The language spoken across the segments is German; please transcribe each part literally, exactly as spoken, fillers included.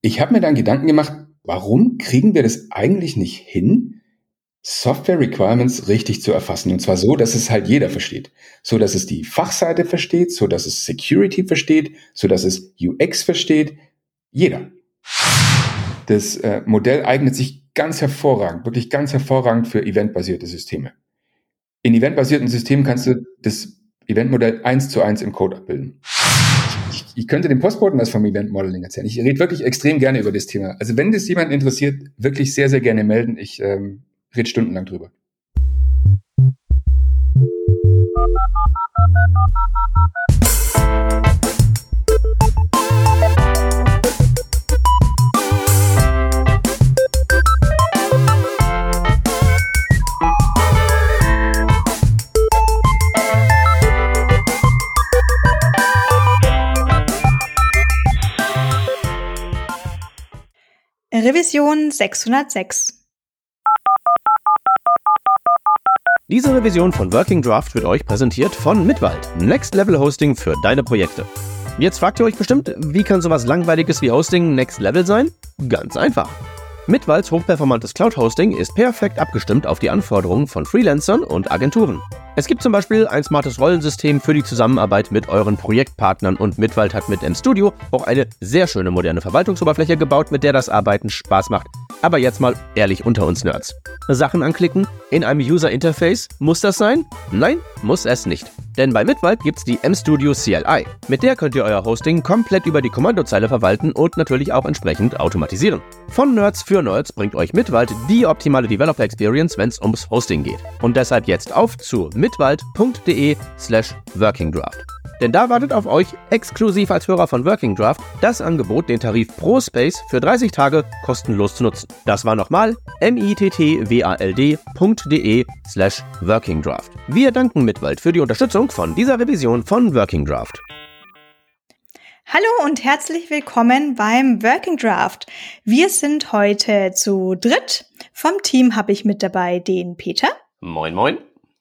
ich habe mir dann Gedanken gemacht, warum kriegen wir das eigentlich nicht hin, Software Requirements richtig zu erfassen? Und zwar so, dass es halt jeder versteht. So, dass es die Fachseite versteht, so, dass es Security versteht, so, dass es U X versteht. Jeder. Das äh, Modell eignet sich ganz hervorragend, wirklich ganz hervorragend für eventbasierte Systeme. In eventbasierten Systemen kannst du das Eventmodell eins zu eins im Code abbilden. Ich, ich könnte dem Postboten was vom Event-Modeling erzählen. Ich rede wirklich extrem gerne über das Thema. Also wenn das jemand interessiert, wirklich sehr, sehr gerne melden. Ich ähm, rede stundenlang drüber. Revision sechshundertsechs. Diese Revision von Working Draft wird euch präsentiert von Midwald, Next Level Hosting für deine Projekte. Jetzt fragt ihr euch bestimmt, wie kann sowas Langweiliges wie Hosting Next Level sein? Ganz einfach. Midwalds hochperformantes Cloud-Hosting ist perfekt abgestimmt auf die Anforderungen von Freelancern und Agenturen. Es gibt zum Beispiel ein smartes Rollensystem für die Zusammenarbeit mit euren Projektpartnern und Midwald hat mit MStudio auch eine sehr schöne moderne Verwaltungsoberfläche gebaut, mit der das Arbeiten Spaß macht. Aber jetzt mal ehrlich unter uns Nerds. Sachen anklicken in einem User-Interface, muss das sein? Nein, muss es nicht. Denn bei Midwald gibt's die MStudio C L I. Mit der könnt ihr euer Hosting komplett über die Kommandozeile verwalten und natürlich auch entsprechend automatisieren. Von Nerds für Nerds bringt euch Midwald die optimale Developer Experience, wenn es ums Hosting geht. Und deshalb jetzt auf zu midwald.de slash workingdraft. Denn da wartet auf euch, exklusiv als Hörer von Working Draft, das Angebot, den Tarif Pro Space für dreißig Tage kostenlos zu nutzen. Das war nochmal mittwald.de slash workingdraft. Wir danken Midwald für die Unterstützung von dieser Revision von Working Draft. Hallo und herzlich willkommen beim Working Draft. Wir sind heute zu dritt. Vom Team habe ich mit dabei den Peter. Moin, moin.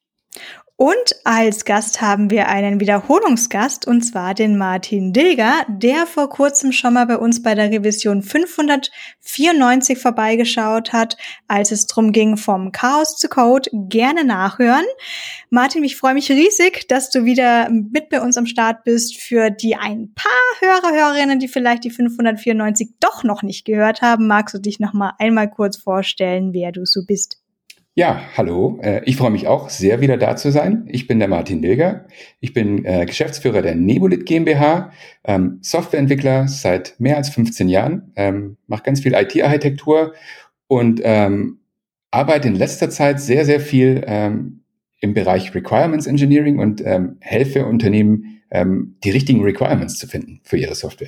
Und als Gast haben wir einen Wiederholungsgast, und zwar den Martin Dilger, der vor kurzem schon mal bei uns bei der Revision fünfhundertvierundneunzig vorbeigeschaut hat, als es drum ging, vom Chaos zu Code. Gerne nachhören. Martin, ich freue mich riesig, dass du wieder mit bei uns am Start bist. Für die ein paar Hörer, Hörerinnen, die vielleicht die fünfhundertvierundneunzig doch noch nicht gehört haben, magst du dich noch mal einmal kurz vorstellen, wer du so bist? Ja, hallo. Ich freue mich auch sehr, wieder da zu sein. Ich bin der Martin Dilger. Ich bin äh, Geschäftsführer der Nebulit GmbH, ähm, Softwareentwickler seit mehr als fünfzehn Jahren, ähm, mache ganz viel I T-Architektur und ähm, arbeite in letzter Zeit sehr, sehr viel ähm, im Bereich Requirements Engineering und ähm, helfe Unternehmen, ähm, die richtigen Requirements zu finden für ihre Software.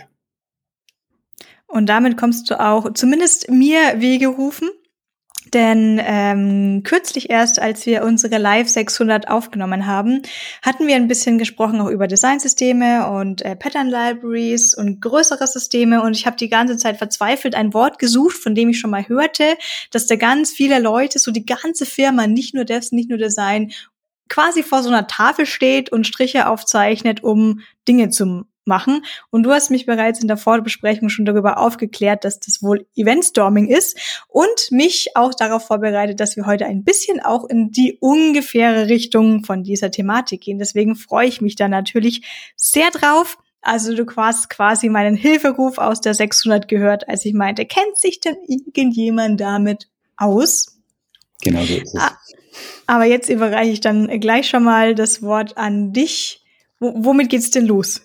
Und damit kommst du auch zumindest mir Wege rufen. Denn ähm, kürzlich erst, als wir unsere Live sechshundert aufgenommen haben, hatten wir ein bisschen gesprochen auch über Designsysteme und äh, Pattern Libraries und größere Systeme. Und ich habe die ganze Zeit verzweifelt ein Wort gesucht, von dem ich schon mal hörte, dass da ganz viele Leute, so die ganze Firma, nicht nur Devs, nicht nur Design, quasi vor so einer Tafel steht und Striche aufzeichnet, um Dinge zu machen. Und du hast mich bereits in der Vorbesprechung schon darüber aufgeklärt, dass das wohl Eventstorming ist und mich auch darauf vorbereitet, dass wir heute ein bisschen auch in die ungefähre Richtung von dieser Thematik gehen. Deswegen freue ich mich da natürlich sehr drauf. Also du hast quasi meinen Hilferuf aus der sechshundert gehört, als ich meinte, kennt sich denn irgendjemand damit aus? Genau so ist es. Aber jetzt überreiche ich dann gleich schon mal das Wort an dich. W- womit geht's denn los?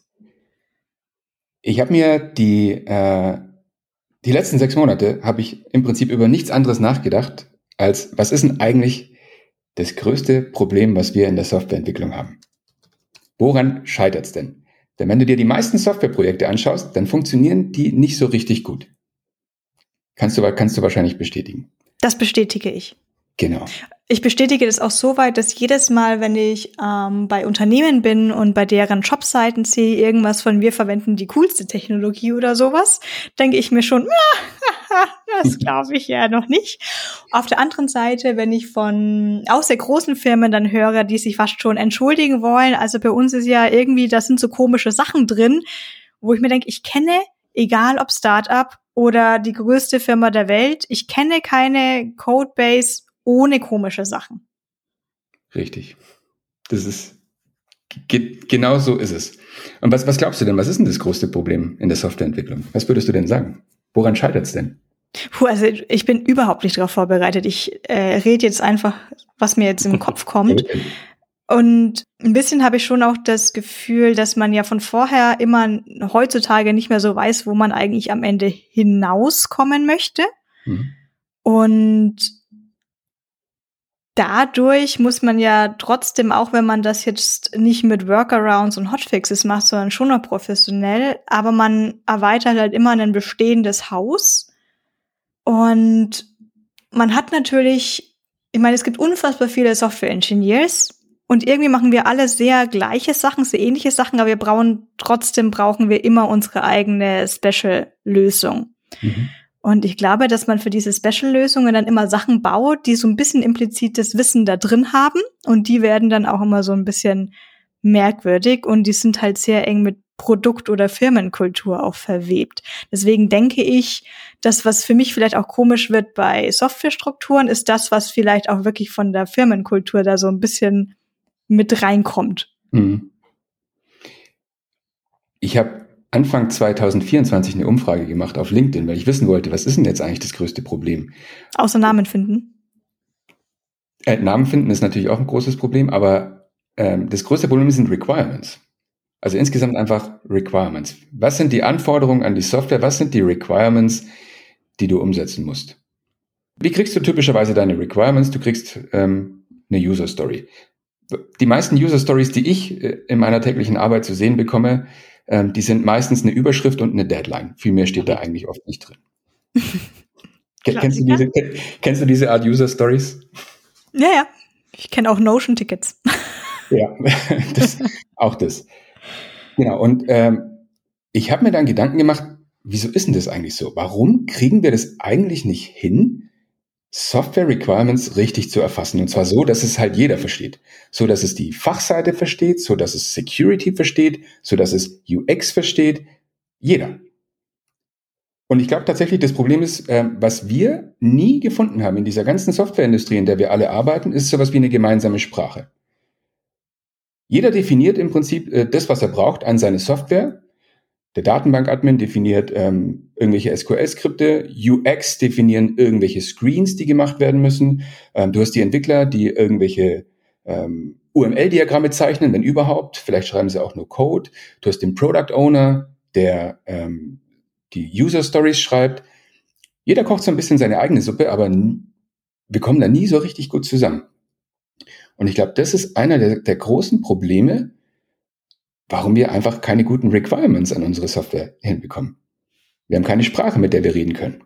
Ich habe mir die, äh, die letzten sechs Monate habe ich im Prinzip über nichts anderes nachgedacht, als was ist denn eigentlich das größte Problem, was wir in der Softwareentwicklung haben? Woran scheitert es denn? Denn wenn du dir die meisten Softwareprojekte anschaust, dann funktionieren die nicht so richtig gut. Kannst du, kannst du wahrscheinlich bestätigen. Das bestätige ich. Genau. Ich bestätige das auch so weit, dass jedes Mal, wenn ich ähm, bei Unternehmen bin und bei deren Jobseiten sehe, irgendwas von wir verwenden die coolste Technologie oder sowas, denke ich mir schon, das glaube ich ja noch nicht. Auf der anderen Seite, wenn ich von auch sehr großen Firmen dann höre, die sich fast schon entschuldigen wollen, also bei uns ist ja irgendwie, da sind so komische Sachen drin, wo ich mir denke, ich kenne, egal ob Startup oder die größte Firma der Welt. Ich kenne keine Codebase ohne komische Sachen. Richtig. Das ist, ge- genau so ist es. Und was, was glaubst du denn, was ist denn das größte Problem in der Softwareentwicklung? Was würdest du denn sagen? Woran scheitert es denn? Puh, also ich bin überhaupt nicht darauf vorbereitet. Ich äh, rede jetzt einfach, was mir jetzt im Kopf kommt. Und ein bisschen habe ich schon auch das Gefühl, dass man ja von vorher immer heutzutage nicht mehr so weiß, wo man eigentlich am Ende hinauskommen möchte. Mhm. Und dadurch muss man ja trotzdem, auch wenn man das jetzt nicht mit Workarounds und Hotfixes macht, sondern schon noch professionell, aber man erweitert halt immer ein bestehendes Haus. Und man hat natürlich, ich meine, es gibt unfassbar viele Software-Engineers und irgendwie machen wir alle sehr gleiche Sachen, sehr ähnliche Sachen, aber wir brauchen, trotzdem brauchen wir immer unsere eigene Special-Lösung. Mhm. Und ich glaube, dass man für diese Special-Lösungen dann immer Sachen baut, die so ein bisschen implizites Wissen da drin haben und die werden dann auch immer so ein bisschen merkwürdig und die sind halt sehr eng mit Produkt- oder Firmenkultur auch verwebt. Deswegen denke ich, das, was für mich vielleicht auch komisch wird bei Softwarestrukturen, ist das, was vielleicht auch wirklich von der Firmenkultur da so ein bisschen mit reinkommt. Mhm. Ich habe Anfang zwanzig vierundzwanzig eine Umfrage gemacht auf LinkedIn, weil ich wissen wollte, was ist denn jetzt eigentlich das größte Problem? Außer Namen finden. Äh, Namen finden ist natürlich auch ein großes Problem, aber ähm, das größte Problem sind Requirements. Also insgesamt einfach Requirements. Was sind die Anforderungen an die Software? Was sind die Requirements, die du umsetzen musst? Wie kriegst du typischerweise deine Requirements? Du kriegst ähm, eine User Story. Die meisten User Stories, die ich äh, in meiner täglichen Arbeit zu sehen bekomme, ähm, die sind meistens eine Überschrift und eine Deadline. Viel mehr steht da eigentlich oft nicht drin. kennst, du diese, kennst du diese Art User Stories? Ja, ja. Ich kenne auch Notion-Tickets. Ja, das, auch das. Genau, und ähm, ich habe mir dann Gedanken gemacht, wieso ist denn das eigentlich so? Warum kriegen wir das eigentlich nicht hin, Software Requirements richtig zu erfassen? Und zwar so, dass es halt jeder versteht. So, dass es die Fachseite versteht, so, dass es Security versteht, so, dass es U X versteht. Jeder. Und ich glaube tatsächlich, das Problem ist, äh, was wir nie gefunden haben in dieser ganzen Softwareindustrie, in der wir alle arbeiten, ist sowas wie eine gemeinsame Sprache. Jeder definiert im Prinzip äh, das, was er braucht an seine Software. Der Datenbank-Admin definiert ähm, irgendwelche S Q L-Skripte, U X definieren irgendwelche Screens, die gemacht werden müssen. Ähm, du hast die Entwickler, die irgendwelche ähm, U M L-Diagramme zeichnen, wenn überhaupt. Vielleicht schreiben sie auch nur Code. Du hast den Product Owner, der ähm, die User Stories schreibt. Jeder kocht so ein bisschen seine eigene Suppe, aber n- wir kommen da nie so richtig gut zusammen. Und ich glaube, das ist einer der, der großen Probleme, warum wir einfach keine guten Requirements an unsere Software hinbekommen. Wir haben keine Sprache, mit der wir reden können.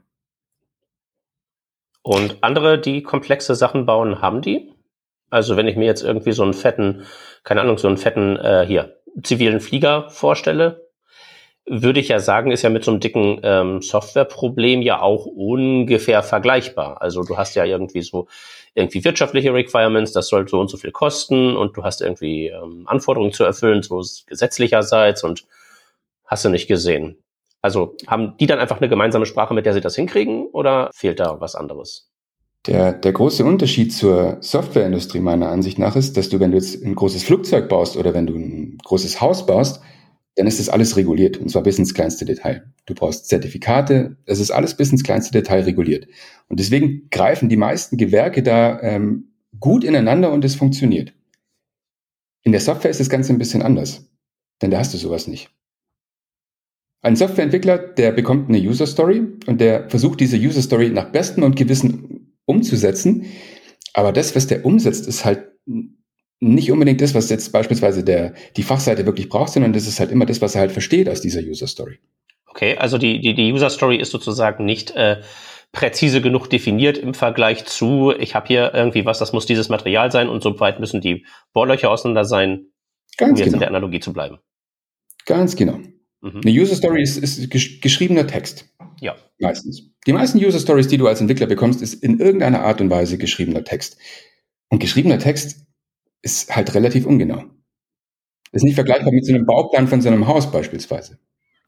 Und andere, die komplexe Sachen bauen, haben die? Also wenn ich mir jetzt irgendwie so einen fetten, keine Ahnung, so einen fetten, äh, hier, zivilen Flieger vorstelle, würde ich ja sagen, ist ja mit so einem dicken ähm, Softwareproblem ja auch ungefähr vergleichbar. Also du hast ja irgendwie so irgendwie wirtschaftliche Requirements, das soll so und so viel kosten und du hast irgendwie ähm, Anforderungen zu erfüllen, so gesetzlicherseits und hast du nicht gesehen. Also haben die dann einfach eine gemeinsame Sprache, mit der sie das hinkriegen oder fehlt da was anderes? Der, der große Unterschied zur Softwareindustrie meiner Ansicht nach ist, dass du, wenn du jetzt ein großes Flugzeug baust oder wenn du ein großes Haus baust, dann ist das alles reguliert, und zwar bis ins kleinste Detail. Du brauchst Zertifikate, es ist alles bis ins kleinste Detail reguliert. Und deswegen greifen die meisten Gewerke da ähm, gut ineinander und es funktioniert. In der Software ist das Ganze ein bisschen anders, denn da hast du sowas nicht. Ein Softwareentwickler, der bekommt eine User Story und der versucht, diese User Story nach bestem und Gewissen umzusetzen, aber das, was der umsetzt, ist halt nicht unbedingt das, was jetzt beispielsweise der, die Fachseite wirklich braucht, sondern das ist halt immer das, was er halt versteht aus dieser User Story. Okay, also die, die, die User Story ist sozusagen nicht äh, präzise genug definiert im Vergleich zu, ich habe hier irgendwie was, das muss dieses Material sein und so weit müssen die Bohrlöcher auseinander sein, Ganz um jetzt genau. in der Analogie zu bleiben. Ganz genau. Mhm. Eine User Story ist, ist gesch- geschriebener Text. Ja. Meistens. Die meisten User Stories, die du als Entwickler bekommst, ist in irgendeiner Art und Weise geschriebener Text. Und geschriebener Text ist halt relativ ungenau. Ist nicht vergleichbar mit so einem Bauplan von so einem Haus beispielsweise.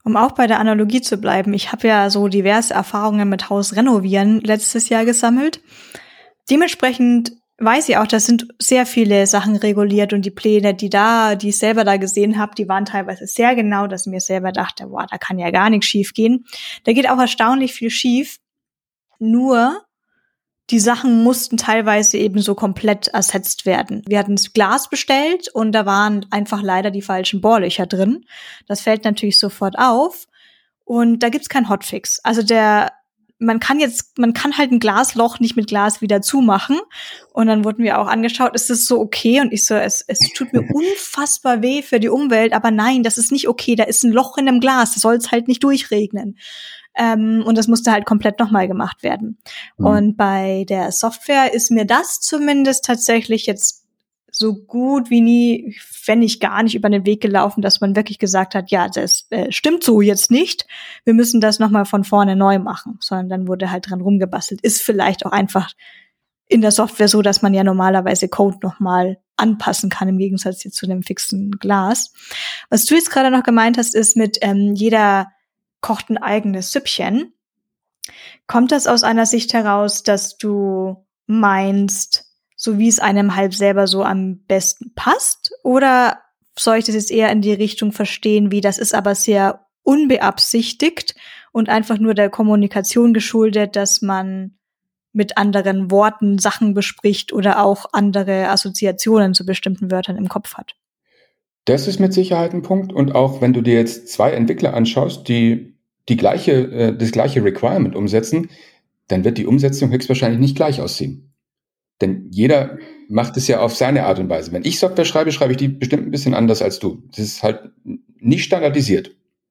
Um auch bei der Analogie zu bleiben, ich habe ja so diverse Erfahrungen mit Haus renovieren letztes Jahr gesammelt. Dementsprechend weiß ich auch, da sind sehr viele Sachen reguliert und die Pläne, die da, die ich selber da gesehen habe, die waren teilweise sehr genau, dass ich mir selber dachte, boah, da kann ja gar nichts schief gehen. Da geht auch erstaunlich viel schief. Nur die Sachen mussten teilweise eben so komplett ersetzt werden. Wir hatten das Glas bestellt und da waren einfach leider die falschen Bohrlöcher drin. Das fällt natürlich sofort auf und da gibt's keinen Hotfix. Also der Man kann jetzt, man kann halt ein Glasloch nicht mit Glas wieder zumachen. Und dann wurden wir auch angeschaut, ist das so okay? Und ich so, es, es tut mir unfassbar weh für die Umwelt, aber nein, das ist nicht okay. Da ist ein Loch in dem Glas, da soll es halt nicht durchregnen. Ähm, und das musste halt komplett nochmal gemacht werden. Mhm. Und bei der Software ist mir das zumindest tatsächlich jetzt so gut wie nie, wenn nicht gar nicht über den Weg gelaufen, dass man wirklich gesagt hat, ja, das äh, stimmt so jetzt nicht, wir müssen das nochmal von vorne neu machen, sondern dann wurde halt dran rumgebastelt. Ist vielleicht auch einfach in der Software so, dass man ja normalerweise Code nochmal anpassen kann, im Gegensatz jetzt zu dem fixen Glas. Was du jetzt gerade noch gemeint hast, ist mit ähm, jeder kocht ein eigenes Süppchen. Kommt das aus einer Sicht heraus, dass du meinst, so wie es einem halb selber so am besten passt? Oder soll ich das jetzt eher in die Richtung verstehen, wie das ist aber sehr unbeabsichtigt und einfach nur der Kommunikation geschuldet, dass man mit anderen Worten Sachen bespricht oder auch andere Assoziationen zu bestimmten Wörtern im Kopf hat? Das ist mit Sicherheit ein Punkt. Und auch wenn du dir jetzt zwei Entwickler anschaust, die die gleiche, äh, das gleiche Requirement umsetzen, dann wird die Umsetzung höchstwahrscheinlich nicht gleich aussehen. Denn jeder macht es ja auf seine Art und Weise. Wenn ich Software schreibe, schreibe ich die bestimmt ein bisschen anders als du. Das ist halt nicht standardisiert.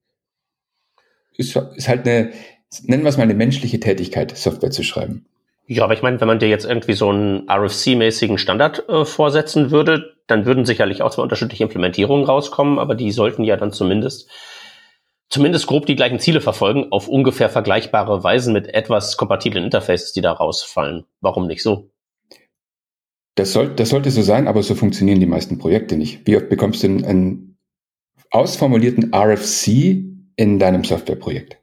Ist, ist halt eine, nennen wir es mal eine menschliche Tätigkeit, Software zu schreiben. Ja, aber ich meine, wenn man dir jetzt irgendwie so einen R F C-mäßigen Standard äh, vorsetzen würde, dann würden sicherlich auch zwei unterschiedliche Implementierungen rauskommen, aber die sollten ja dann zumindest zumindest grob die gleichen Ziele verfolgen, auf ungefähr vergleichbare Weisen mit etwas kompatiblen Interfaces, die da rausfallen. Warum nicht so? Das, soll, das sollte so sein, aber so funktionieren die meisten Projekte nicht. Wie oft bekommst du einen, einen ausformulierten R F C in deinem Softwareprojekt?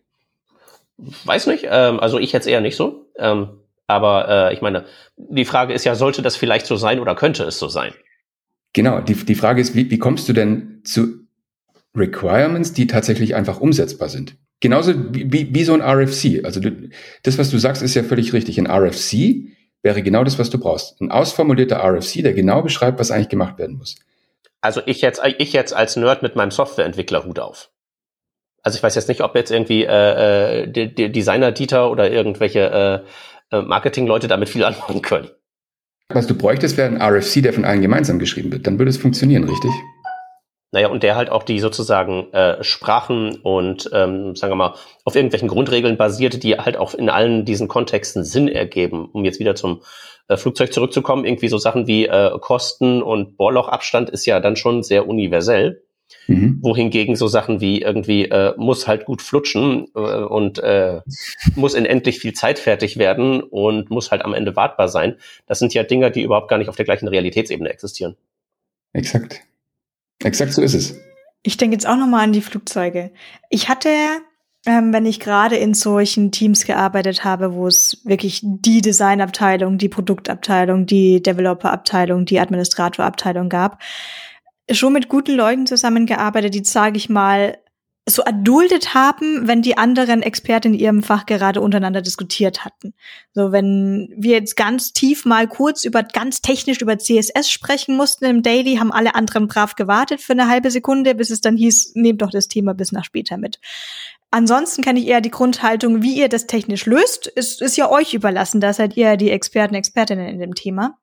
Weiß nicht, ähm, also ich jetzt eher nicht so. Ähm, aber äh, ich meine, die Frage ist ja, sollte das vielleicht so sein oder könnte es so sein? Genau, die, die Frage ist, wie, wie kommst du denn zu Requirements, die tatsächlich einfach umsetzbar sind? Genauso wie, wie, wie so ein R F C. Also du, das, was du sagst, ist ja völlig richtig. Ein R F C wäre genau das, was du brauchst. Ein ausformulierter R F C, der genau beschreibt, was eigentlich gemacht werden muss. Also ich jetzt, ich jetzt als Nerd mit meinem Softwareentwickler-Hut auf. Also ich weiß jetzt nicht, ob jetzt irgendwie äh, die, die Designer-Dieter oder irgendwelche äh, Marketing-Leute damit viel anfangen können. Was du bräuchtest, wäre ein R F C, der von allen gemeinsam geschrieben wird. Dann würde es funktionieren, richtig? Naja, und der halt auch die sozusagen äh, Sprachen und, ähm, sagen wir mal, auf irgendwelchen Grundregeln basiert, die halt auch in allen diesen Kontexten Sinn ergeben. Um jetzt wieder zum äh, Flugzeug zurückzukommen, irgendwie so Sachen wie äh, Kosten und Bohrlochabstand ist ja dann schon sehr universell. Mhm. Wohingegen so Sachen wie irgendwie äh, muss halt gut flutschen äh, und äh, muss in endlich viel Zeit fertig werden und muss halt am Ende wartbar sein. Das sind ja Dinge, die überhaupt gar nicht auf der gleichen Realitätsebene existieren. Exakt. Exakt so ist es. Ich denke jetzt auch nochmal an die Flugzeuge. Ich hatte, ähm, wenn ich gerade in solchen Teams gearbeitet habe, wo es wirklich die Designabteilung, die Produktabteilung, die Developerabteilung, die Administratorabteilung gab, schon mit guten Leuten zusammengearbeitet, die, sage ich mal, so erduldet haben, wenn die anderen Experten in ihrem Fach gerade untereinander diskutiert hatten. So, wenn wir jetzt ganz tief mal kurz über, ganz technisch über C S S sprechen mussten im Daily, haben alle anderen brav gewartet für eine halbe Sekunde, bis es dann hieß, nehmt doch das Thema bis nach später mit. Ansonsten kenne ich eher die Grundhaltung, wie ihr das technisch löst, ist, ist ja euch überlassen, da seid ihr die Experten, Expertinnen in dem Thema.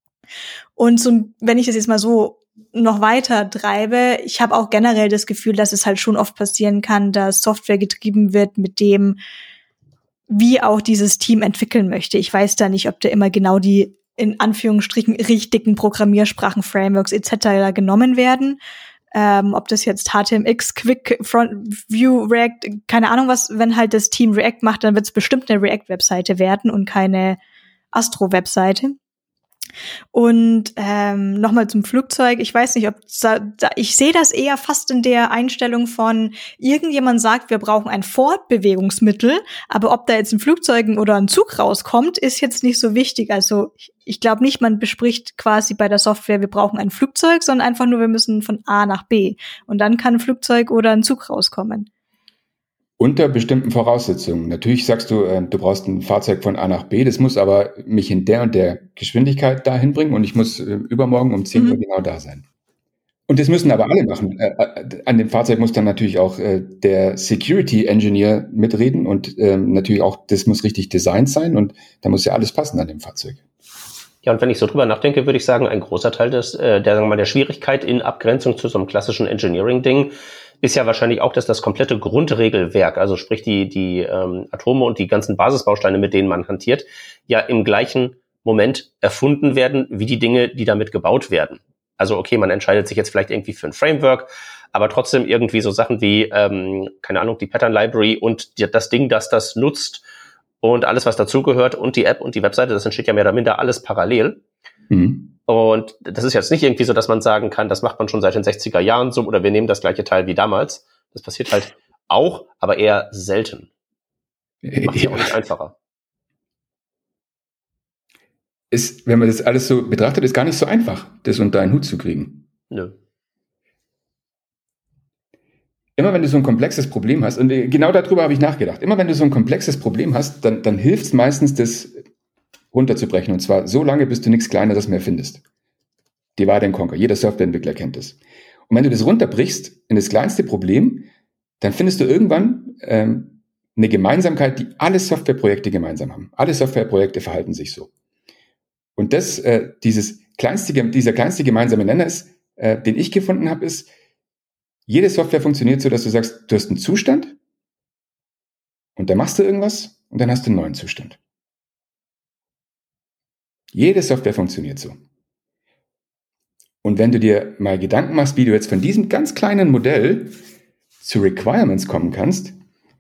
Und so, wenn ich das jetzt mal so noch weiter treibe, ich habe auch generell das Gefühl, dass es halt schon oft passieren kann, dass Software getrieben wird mit dem, wie auch dieses Team entwickeln möchte. Ich weiß da nicht, ob da immer genau die in Anführungsstrichen richtigen Programmiersprachen, Frameworks et cetera genommen werden. Ähm, ob das jetzt H T M X, Quick, Front View, React, keine Ahnung was, wenn halt das Team React macht, dann wird es bestimmt eine React-Webseite werden und keine Astro-Webseite. Und ähm, nochmal zum Flugzeug. Ich weiß nicht, ob da, da, ich sehe das eher fast in der Einstellung von irgendjemand sagt, wir brauchen ein Fortbewegungsmittel, aber ob da jetzt ein Flugzeug oder ein Zug rauskommt, ist jetzt nicht so wichtig. Also ich, ich glaube nicht, man bespricht quasi bei der Software, wir brauchen ein Flugzeug, sondern einfach nur, wir müssen von A nach B. Und dann kann ein Flugzeug oder ein Zug rauskommen. Unter bestimmten Voraussetzungen. Natürlich sagst du, äh, du brauchst ein Fahrzeug von A nach B, das muss aber mich in der und der Geschwindigkeit dahin bringen und ich muss äh, übermorgen um zehn mhm. Uhr genau da sein. Und das müssen aber alle machen. Äh, äh, an dem Fahrzeug muss dann natürlich auch äh, der Security Engineer mitreden und äh, natürlich auch, das muss richtig designt sein und da muss ja alles passen an dem Fahrzeug. Ja, und wenn ich so drüber nachdenke, würde ich sagen, ein großer Teil des, äh, der, sagen wir mal, der Schwierigkeit in Abgrenzung zu so einem klassischen Engineering-Ding ist ja wahrscheinlich auch, dass das komplette Grundregelwerk, also sprich die die ähm, Atome und die ganzen Basisbausteine, mit denen man hantiert, ja im gleichen Moment erfunden werden, wie die Dinge, die damit gebaut werden. Also okay, man entscheidet sich jetzt vielleicht irgendwie für ein Framework, aber trotzdem irgendwie so Sachen wie, ähm, keine Ahnung, die Pattern Library und die, das Ding, das das nutzt und alles, was dazugehört und die App und die Webseite, das entsteht ja mehr oder minder alles parallel. Mhm. Und das ist jetzt nicht irgendwie so, dass man sagen kann, das macht man schon seit den sechziger Jahren so oder wir nehmen das gleiche Teil wie damals. Das passiert halt auch, aber eher selten. Macht es ja auch nicht einfacher. Ist, wenn man das alles so betrachtet, ist gar nicht so einfach, das unter einen Hut zu kriegen. Nö. Immer wenn du so ein komplexes Problem hast, und genau darüber habe ich nachgedacht, immer wenn du so ein komplexes Problem hast, dann, dann hilft es meistens, das runterzubrechen. Und zwar so lange, bis du nichts Kleineres mehr findest. Divide and Conquer. Jeder Softwareentwickler kennt das. Und wenn du das runterbrichst in das kleinste Problem, dann findest du irgendwann ähm, eine Gemeinsamkeit, die alle Softwareprojekte gemeinsam haben. Alle Softwareprojekte verhalten sich so. Und das, äh, dieses kleinste, dieser kleinste gemeinsame Nenner ist, äh, den ich gefunden habe, ist, jede Software funktioniert so, dass du sagst, du hast einen Zustand und dann machst du irgendwas und dann hast du einen neuen Zustand. Jede Software funktioniert so. Und wenn du dir mal Gedanken machst, wie du jetzt von diesem ganz kleinen Modell zu Requirements kommen kannst,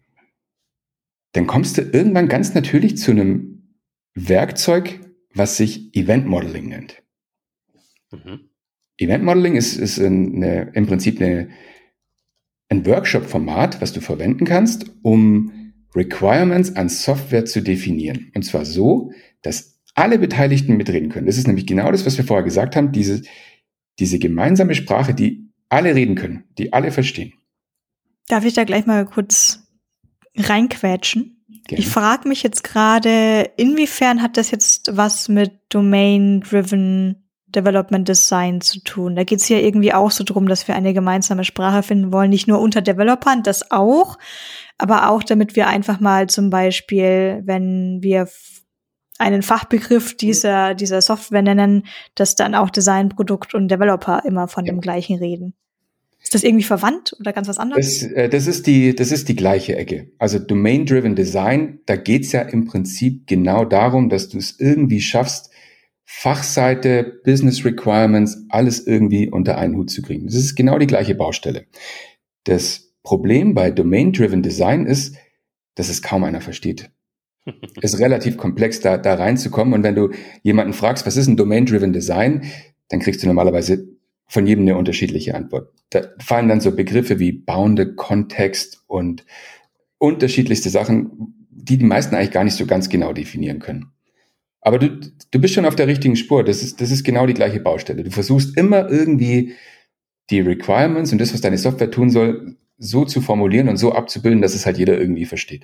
dann kommst du irgendwann ganz natürlich zu einem Werkzeug, was sich Event Modeling nennt. Mhm. Event Modeling ist, ist eine, im Prinzip eine, ein Workshop-Format, was du verwenden kannst, um Requirements an Software zu definieren. Und zwar so, dass alle Beteiligten mitreden können. Das ist nämlich genau das, was wir vorher gesagt haben, diese, diese gemeinsame Sprache, die alle reden können, die alle verstehen. Darf ich da gleich mal kurz reinquetschen? Gerne. Ich frage mich jetzt gerade, inwiefern hat das jetzt was mit Domain-Driven Development Design zu tun? Da geht es ja irgendwie auch so drum, dass wir eine gemeinsame Sprache finden wollen, nicht nur unter Developern, das auch, aber auch damit wir einfach mal zum Beispiel, wenn wir einen Fachbegriff dieser, dieser Software nennen, dass dann auch Design, Produkt und Developer immer von ja. dem gleichen reden. Ist das irgendwie verwandt oder ganz was anderes? Das, äh, das ist die, das ist die gleiche Ecke. Also Domain-Driven Design, da geht's ja im Prinzip genau darum, dass du es irgendwie schaffst, Fachseite, Business Requirements, alles irgendwie unter einen Hut zu kriegen. Das ist genau die gleiche Baustelle. Das Problem bei Domain-Driven Design ist, dass es kaum einer versteht. Es ist relativ komplex, da, da reinzukommen. Und wenn du jemanden fragst, was ist ein Domain-Driven Design, dann kriegst du normalerweise von jedem eine unterschiedliche Antwort. Da fallen dann so Begriffe wie Bounded Context und unterschiedlichste Sachen, die die meisten eigentlich gar nicht so ganz genau definieren können. Aber du, du bist schon auf der richtigen Spur. Das ist, das ist genau die gleiche Baustelle. Du versuchst immer irgendwie die Requirements und das, was deine Software tun soll, so zu formulieren und so abzubilden, dass es halt jeder irgendwie versteht.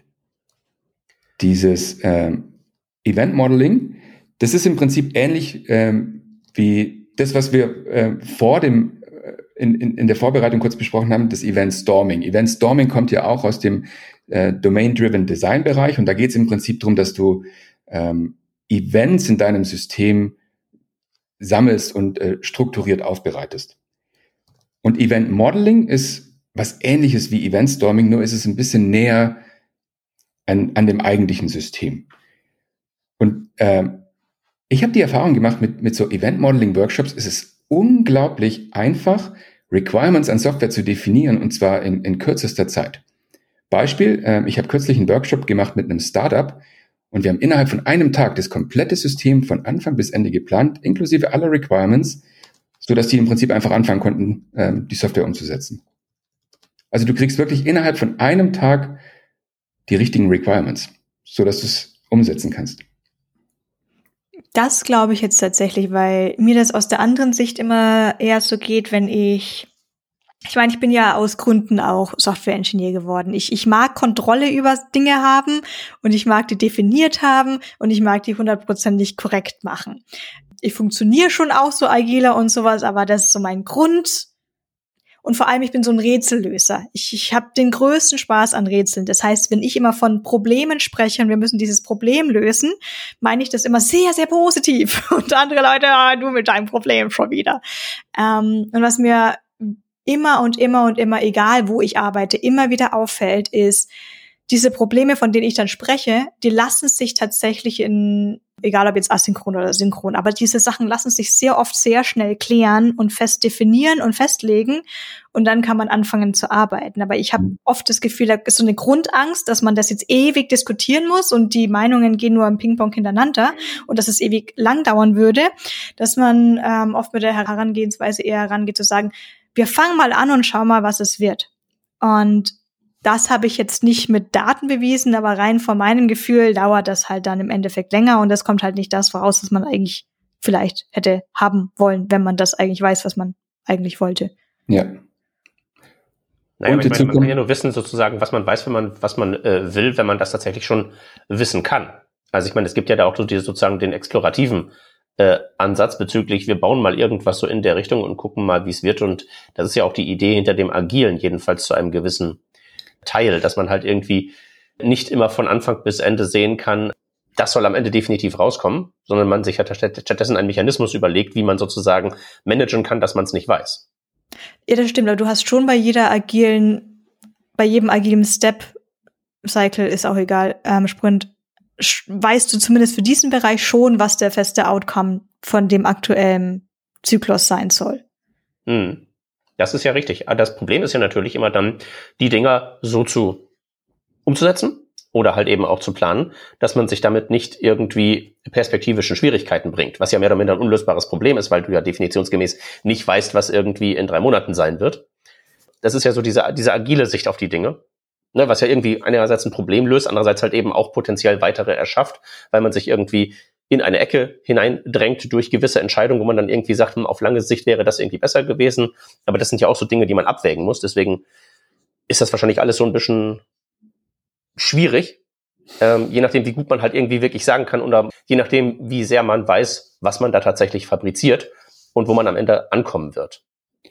Dieses ähm, Event Modeling, das ist im Prinzip ähnlich ähm, wie das, was wir äh, vor dem äh, in, in, in der Vorbereitung kurz besprochen haben, das Event Storming. Event Storming kommt ja auch aus dem äh, Domain-Driven Design-Bereich und da geht es im Prinzip darum, dass du ähm, Events in deinem System sammelst und äh, strukturiert aufbereitest. Und Event Modeling ist was Ähnliches wie Event Storming, nur ist es ein bisschen näher an, an dem eigentlichen System. Und äh, ich habe die Erfahrung gemacht, mit, mit so Event Modeling Workshops ist es unglaublich einfach, Requirements an Software zu definieren und zwar in, in kürzester Zeit. Beispiel, äh, ich habe kürzlich einen Workshop gemacht mit einem Startup Und wir haben innerhalb von einem Tag das komplette System von Anfang bis Ende geplant, inklusive aller Requirements, sodass die im Prinzip einfach anfangen konnten, ähm, die Software umzusetzen. Also du kriegst wirklich innerhalb von einem Tag die richtigen Requirements, sodass du es umsetzen kannst. Das glaube ich jetzt tatsächlich, weil mir das aus der anderen Sicht immer eher so geht, wenn ich, ich meine, ich bin ja aus Gründen auch Software-Ingenieur geworden. Ich, ich mag Kontrolle über Dinge haben und ich mag die definiert haben und ich mag die hundertprozentig korrekt machen. Ich funktioniere schon auch so agiler und sowas, aber das ist so mein Grund. Und vor allem, ich bin so ein Rätsellöser. Ich, ich habe den größten Spaß an Rätseln. Das heißt, wenn ich immer von Problemen spreche und wir müssen dieses Problem lösen, meine ich das immer sehr, sehr positiv. Und andere Leute, ah, du mit deinem Problem schon wieder. Ähm, und was mir immer und immer und immer, egal wo ich arbeite, immer wieder auffällt, ist, diese Probleme, von denen ich dann spreche, die lassen sich tatsächlich in, egal ob jetzt asynchron oder synchron, aber diese Sachen lassen sich sehr oft sehr schnell klären und fest definieren und festlegen und dann kann man anfangen zu arbeiten. Aber ich habe oft das Gefühl, da ist so eine Grundangst, dass man das jetzt ewig diskutieren muss und die Meinungen gehen nur im Ping-Pong hintereinander und dass es ewig lang dauern würde, dass man ähm, oft mit der Herangehensweise eher herangeht zu sagen, wir fangen mal an und schauen mal, was es wird. Und das habe ich jetzt nicht mit Daten bewiesen, aber rein von meinem Gefühl dauert das halt dann im Endeffekt länger und das kommt halt nicht das voraus, was man eigentlich vielleicht hätte haben wollen, wenn man das eigentlich weiß, was man eigentlich wollte. Ja. Naja, ich meine, man kann ja nur wissen sozusagen, was man weiß, wenn man, was man äh, will, wenn man das tatsächlich schon wissen kann. Also ich meine, es gibt ja da auch so diese, sozusagen den explorativen äh, Ansatz bezüglich, wir bauen mal irgendwas so in der Richtung und gucken mal, wie es wird. Und das ist ja auch die Idee hinter dem Agilen, jedenfalls zu einem gewissen Teil, dass man halt irgendwie nicht immer von Anfang bis Ende sehen kann, das soll am Ende definitiv rauskommen, sondern man sich hat stattdessen einen Mechanismus überlegt, wie man sozusagen managen kann, dass man es nicht weiß. Ja, das stimmt, aber du hast schon bei jeder agilen, bei jedem agilen Step, Cycle ist auch egal, ähm, Sprint, weißt du zumindest für diesen Bereich schon, was der feste Outcome von dem aktuellen Zyklus sein soll. Hm. Das ist ja richtig. Das Problem ist ja natürlich immer dann, die Dinger so zu umzusetzen oder halt eben auch zu planen, dass man sich damit nicht irgendwie perspektivischen Schwierigkeiten bringt, was ja mehr oder minder ein unlösbares Problem ist, weil du ja definitionsgemäß nicht weißt, was irgendwie in drei Monaten sein wird. Das ist ja so diese, diese agile Sicht auf die Dinge, ne, was ja irgendwie einerseits ein Problem löst, andererseits halt eben auch potenziell weitere erschafft, weil man sich irgendwie in eine Ecke hineindrängt durch gewisse Entscheidungen, wo man dann irgendwie sagt, auf lange Sicht wäre das irgendwie besser gewesen. Aber das sind ja auch so Dinge, die man abwägen muss. Deswegen ist das wahrscheinlich alles so ein bisschen schwierig, ähm, je nachdem, wie gut man halt irgendwie wirklich sagen kann oder je nachdem, wie sehr man weiß, was man da tatsächlich fabriziert und wo man am Ende ankommen wird.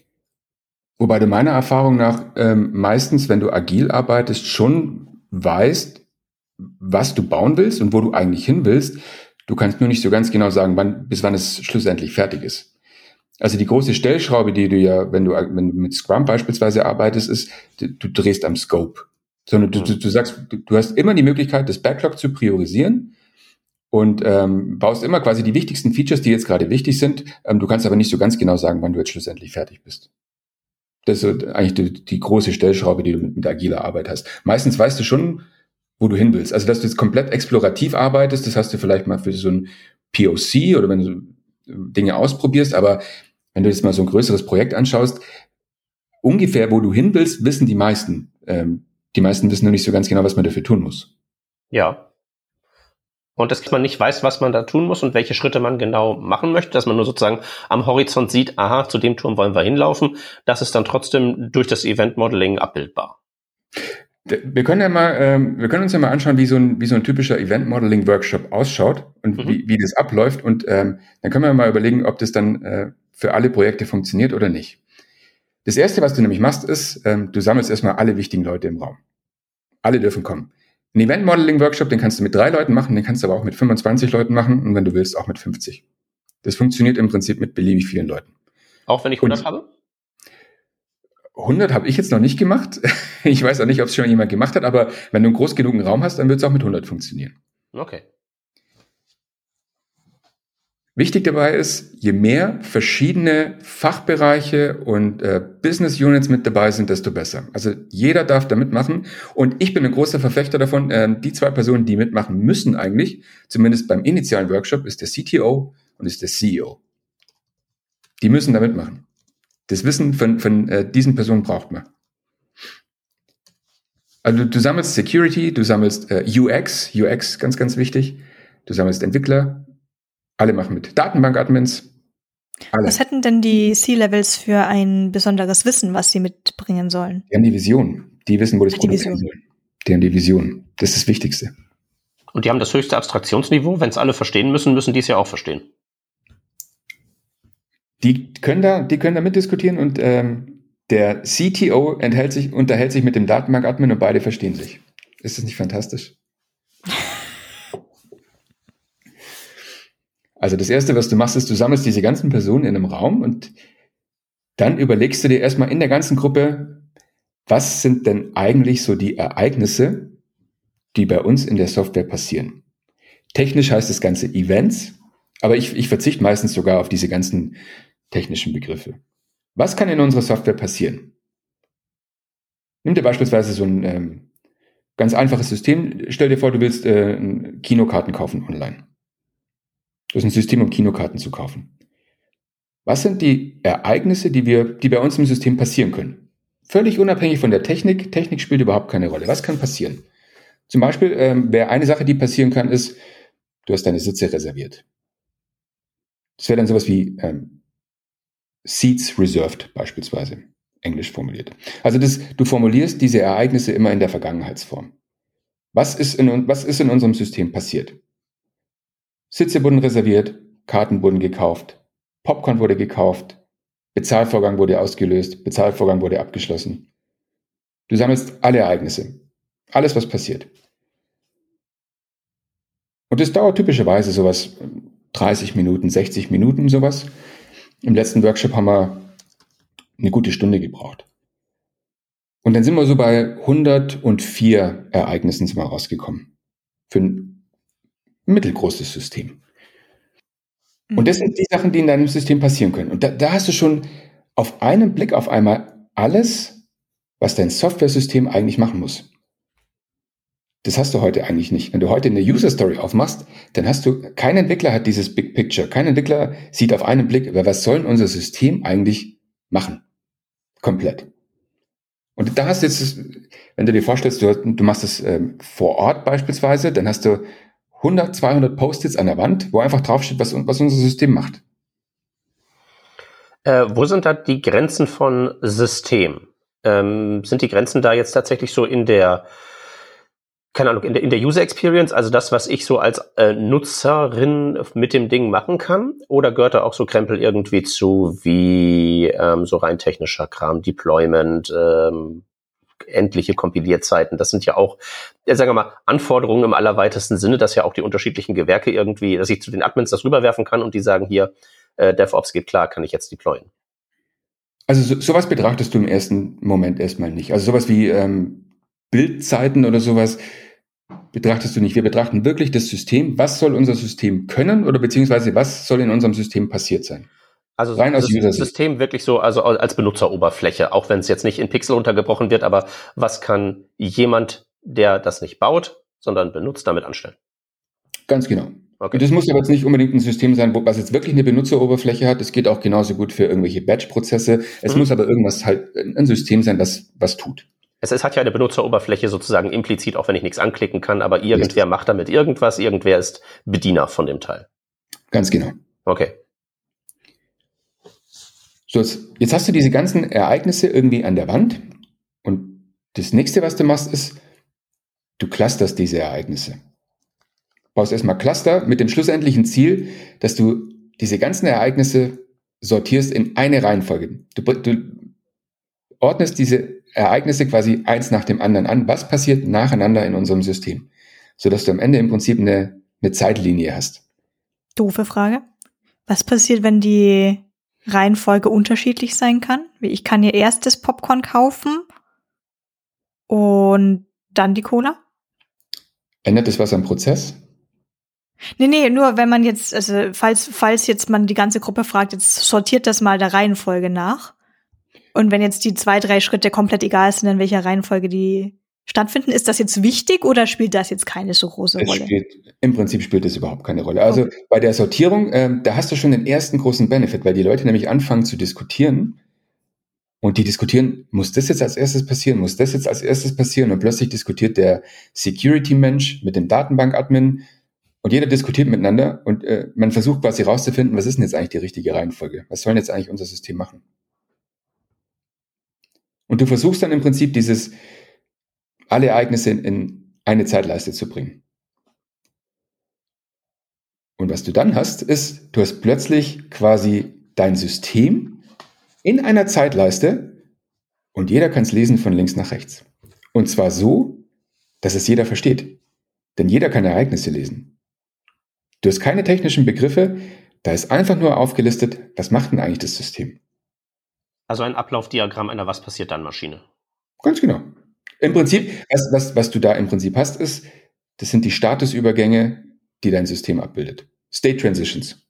Wobei du meiner Erfahrung nach ähm, meistens, wenn du agil arbeitest, schon weißt, was du bauen willst und wo du eigentlich hin willst. Du kannst nur nicht so ganz genau sagen, wann, bis wann es schlussendlich fertig ist. Also die große Stellschraube, die du ja, wenn du, wenn du mit Scrum beispielsweise arbeitest, ist, du, du drehst am Scope. Sondern du, du, du sagst, du, du hast immer die Möglichkeit, das Backlog zu priorisieren und ähm, baust immer quasi die wichtigsten Features, die jetzt gerade wichtig sind. Ähm, du kannst aber nicht so ganz genau sagen, wann du jetzt schlussendlich fertig bist. Das ist so eigentlich die, die große Stellschraube, die du mit, mit agiler Arbeit hast. Meistens weißt du schon, wo du hin willst. Also, dass du jetzt komplett explorativ arbeitest, das hast du vielleicht mal für so ein P O C oder wenn du Dinge ausprobierst, aber wenn du jetzt mal so ein größeres Projekt anschaust, ungefähr, wo du hin willst, wissen die meisten. Ähm, die meisten wissen nur nicht so ganz genau, was man dafür tun muss. Ja. Und dass man nicht weiß, was man da tun muss und welche Schritte man genau machen möchte, dass man nur sozusagen am Horizont sieht, aha, zu dem Turm wollen wir hinlaufen, das ist dann trotzdem durch das Event-Modeling abbildbar. Wir können ja mal, ähm, wir können uns ja mal anschauen, wie so ein, wie so ein typischer Event-Modeling-Workshop ausschaut und mhm. wie, wie das abläuft. Und ähm, dann können wir mal überlegen, ob das dann äh, für alle Projekte funktioniert oder nicht. Das Erste, was du nämlich machst, ist, ähm, du sammelst erstmal alle wichtigen Leute im Raum. Alle dürfen kommen. Ein Event-Modeling-Workshop, den kannst du mit drei Leuten machen, den kannst du aber auch mit fünfundzwanzig Leuten machen und wenn du willst, auch mit fünfzig. Das funktioniert im Prinzip mit beliebig vielen Leuten. Auch wenn ich hundert und, habe? hundert habe ich jetzt noch nicht gemacht. Ich weiß auch nicht, ob es schon jemand gemacht hat, aber wenn du einen groß genugen Raum hast, dann wird es auch mit hundert funktionieren. Okay. Wichtig dabei ist, je mehr verschiedene Fachbereiche und äh, Business Units mit dabei sind, desto besser. Also jeder darf da mitmachen und ich bin ein großer Verfechter davon, äh, die zwei Personen, die mitmachen müssen eigentlich, zumindest beim initialen Workshop, ist der C T O und ist der C E O. Die müssen da mitmachen. Das Wissen von, von äh, diesen Personen braucht man. Also du sammelst Security, du sammelst äh, U X, U X ganz, ganz wichtig, du sammelst Entwickler, alle machen mit. Datenbank-Admins. Alle. Was hätten denn die C-Levels für ein besonderes Wissen, was sie mitbringen sollen? Die haben die Vision. Die wissen, wo das Ach, die Produkt hin Vision. soll. Die haben die Vision. Das ist das Wichtigste. Und die haben das höchste Abstraktionsniveau. Wenn es alle verstehen müssen, müssen die es ja auch verstehen. Die können da, die können da mitdiskutieren und ähm, der C T O enthält sich, unterhält sich mit dem Datenbank-Admin und beide verstehen sich. Ist das nicht fantastisch? Also das Erste, was du machst, ist, du sammelst diese ganzen Personen in einem Raum und dann überlegst du dir erstmal in der ganzen Gruppe, was sind denn eigentlich so die Ereignisse, die bei uns in der Software passieren. Technisch heißt das Ganze Events, aber ich, ich verzichte meistens sogar auf diese ganzen technischen Begriffe. Was kann in unserer Software passieren? Nimm dir beispielsweise so ein ähm, ganz einfaches System. Stell dir vor, du willst äh, Kinokarten kaufen online. Das ist ein System, um Kinokarten zu kaufen. Was sind die Ereignisse, die wir, die bei uns im System passieren können? Völlig unabhängig von der Technik. Technik spielt überhaupt keine Rolle. Was kann passieren? Zum Beispiel ähm, wäre eine Sache, die passieren kann, ist, du hast deine Sitze reserviert. Das wäre dann sowas wie ähm, Seats reserved beispielsweise, englisch formuliert. Also das, du formulierst diese Ereignisse immer in der Vergangenheitsform. Was ist in, was ist in unserem System passiert? Sitze wurden reserviert, Karten wurden gekauft, Popcorn wurde gekauft, Bezahlvorgang wurde ausgelöst, Bezahlvorgang wurde abgeschlossen. Du sammelst alle Ereignisse, alles, was passiert. Und das dauert typischerweise sowas dreißig Minuten, sechzig Minuten sowas. Im letzten Workshop haben wir eine gute Stunde gebraucht. Und dann sind wir so bei hundertvier Ereignissen sind wir rausgekommen. Für ein mittelgroßes System. Und das sind die Sachen, die in deinem System passieren können. Und da, da hast du schon auf einen Blick auf einmal alles, was dein Software-System eigentlich machen muss. Das hast du heute eigentlich nicht. Wenn du heute eine User-Story aufmachst, dann hast du, kein Entwickler hat dieses Big Picture. Kein Entwickler sieht auf einen Blick, über was soll unser System eigentlich machen. Komplett. Und da hast du jetzt, wenn du dir vorstellst, du, du machst es ähm, vor Ort beispielsweise, dann hast du hundert, zweihundert Post-its an der Wand, wo einfach draufsteht, was, was unser System macht. Äh, wo sind da die Grenzen von System? Ähm, sind die Grenzen da jetzt tatsächlich so in der, keine Ahnung, in der, in der User Experience, also das, was ich so als äh, Nutzerin mit dem Ding machen kann? Oder gehört da auch so Krempel irgendwie zu, wie ähm, so rein technischer Kram, Deployment, ähm, endliche Kompilierzeiten? Das sind ja auch, ja, sagen wir mal, Anforderungen im allerweitesten Sinne, dass ja auch die unterschiedlichen Gewerke irgendwie, dass ich zu den Admins das rüberwerfen kann und die sagen, hier, äh, DevOps geht klar, kann ich jetzt deployen. Also so, sowas betrachtest du im ersten Moment erstmal nicht. Also sowas wie ähm, Bildzeiten oder sowas betrachtest du nicht. Wir betrachten wirklich das System. Was soll unser System können oder beziehungsweise was soll in unserem System passiert sein? Also rein aus das System wirklich so, also als Benutzeroberfläche, auch wenn es jetzt nicht in Pixel runtergebrochen wird, aber was kann jemand, der das nicht baut, sondern benutzt, damit anstellen? Ganz genau. Okay. Und das muss aber jetzt nicht unbedingt ein System sein, wo, was jetzt wirklich eine Benutzeroberfläche hat. Es geht auch genauso gut für irgendwelche Batch-Prozesse. Es mhm. muss aber irgendwas halt, ein System sein, was was tut. Es, es hat ja eine Benutzeroberfläche sozusagen implizit, auch wenn ich nichts anklicken kann, aber irgendwer macht damit irgendwas, irgendwer ist Bediener von dem Teil. Ganz genau. Okay. So, jetzt, jetzt hast du diese ganzen Ereignisse irgendwie an der Wand und das nächste, was du machst, ist, du clusterst diese Ereignisse. Du baust erstmal Cluster mit dem schlussendlichen Ziel, dass du diese ganzen Ereignisse sortierst in eine Reihenfolge. Du, du ordnest diese Ereignisse quasi eins nach dem anderen an. Was passiert nacheinander in unserem System? Sodass du am Ende im Prinzip eine, eine Zeitlinie hast. Doofe Frage. Was passiert, wenn die Reihenfolge unterschiedlich sein kann? Ich kann ja erst das Popcorn kaufen und dann die Cola? Ändert das was am Prozess? Nee, nee, nur wenn man jetzt, also falls, falls jetzt man die ganze Gruppe fragt, jetzt sortiert das mal der Reihenfolge nach. Und wenn jetzt die zwei, drei Schritte komplett egal sind, in welcher Reihenfolge die stattfinden, ist das jetzt wichtig oder spielt das jetzt keine so große Es Rolle? spielt, im Prinzip spielt es überhaupt keine Rolle. Also okay. Bei der Sortierung, ähm, da hast du schon den ersten großen Benefit, weil die Leute nämlich anfangen zu diskutieren und die diskutieren, muss das jetzt als erstes passieren, muss das jetzt als erstes passieren und plötzlich diskutiert der Security-Mensch mit dem Datenbank-Admin und jeder diskutiert miteinander und äh, man versucht quasi rauszufinden, was ist denn jetzt eigentlich die richtige Reihenfolge? Was soll denn jetzt eigentlich unser System machen? Und du versuchst dann im Prinzip dieses alle Ereignisse in, in eine Zeitleiste zu bringen. Und was du dann hast, ist, du hast plötzlich quasi dein System in einer Zeitleiste und jeder kann es lesen von links nach rechts. Und zwar so, dass es jeder versteht. Denn jeder kann Ereignisse lesen. Du hast keine technischen Begriffe, da ist einfach nur aufgelistet, was macht denn eigentlich das System? Also ein Ablaufdiagramm einer Was passiert dann Maschine. Ganz genau. Im Prinzip, was, was, was du da im Prinzip hast, ist, das sind die Statusübergänge, die dein System abbildet. State Transitions.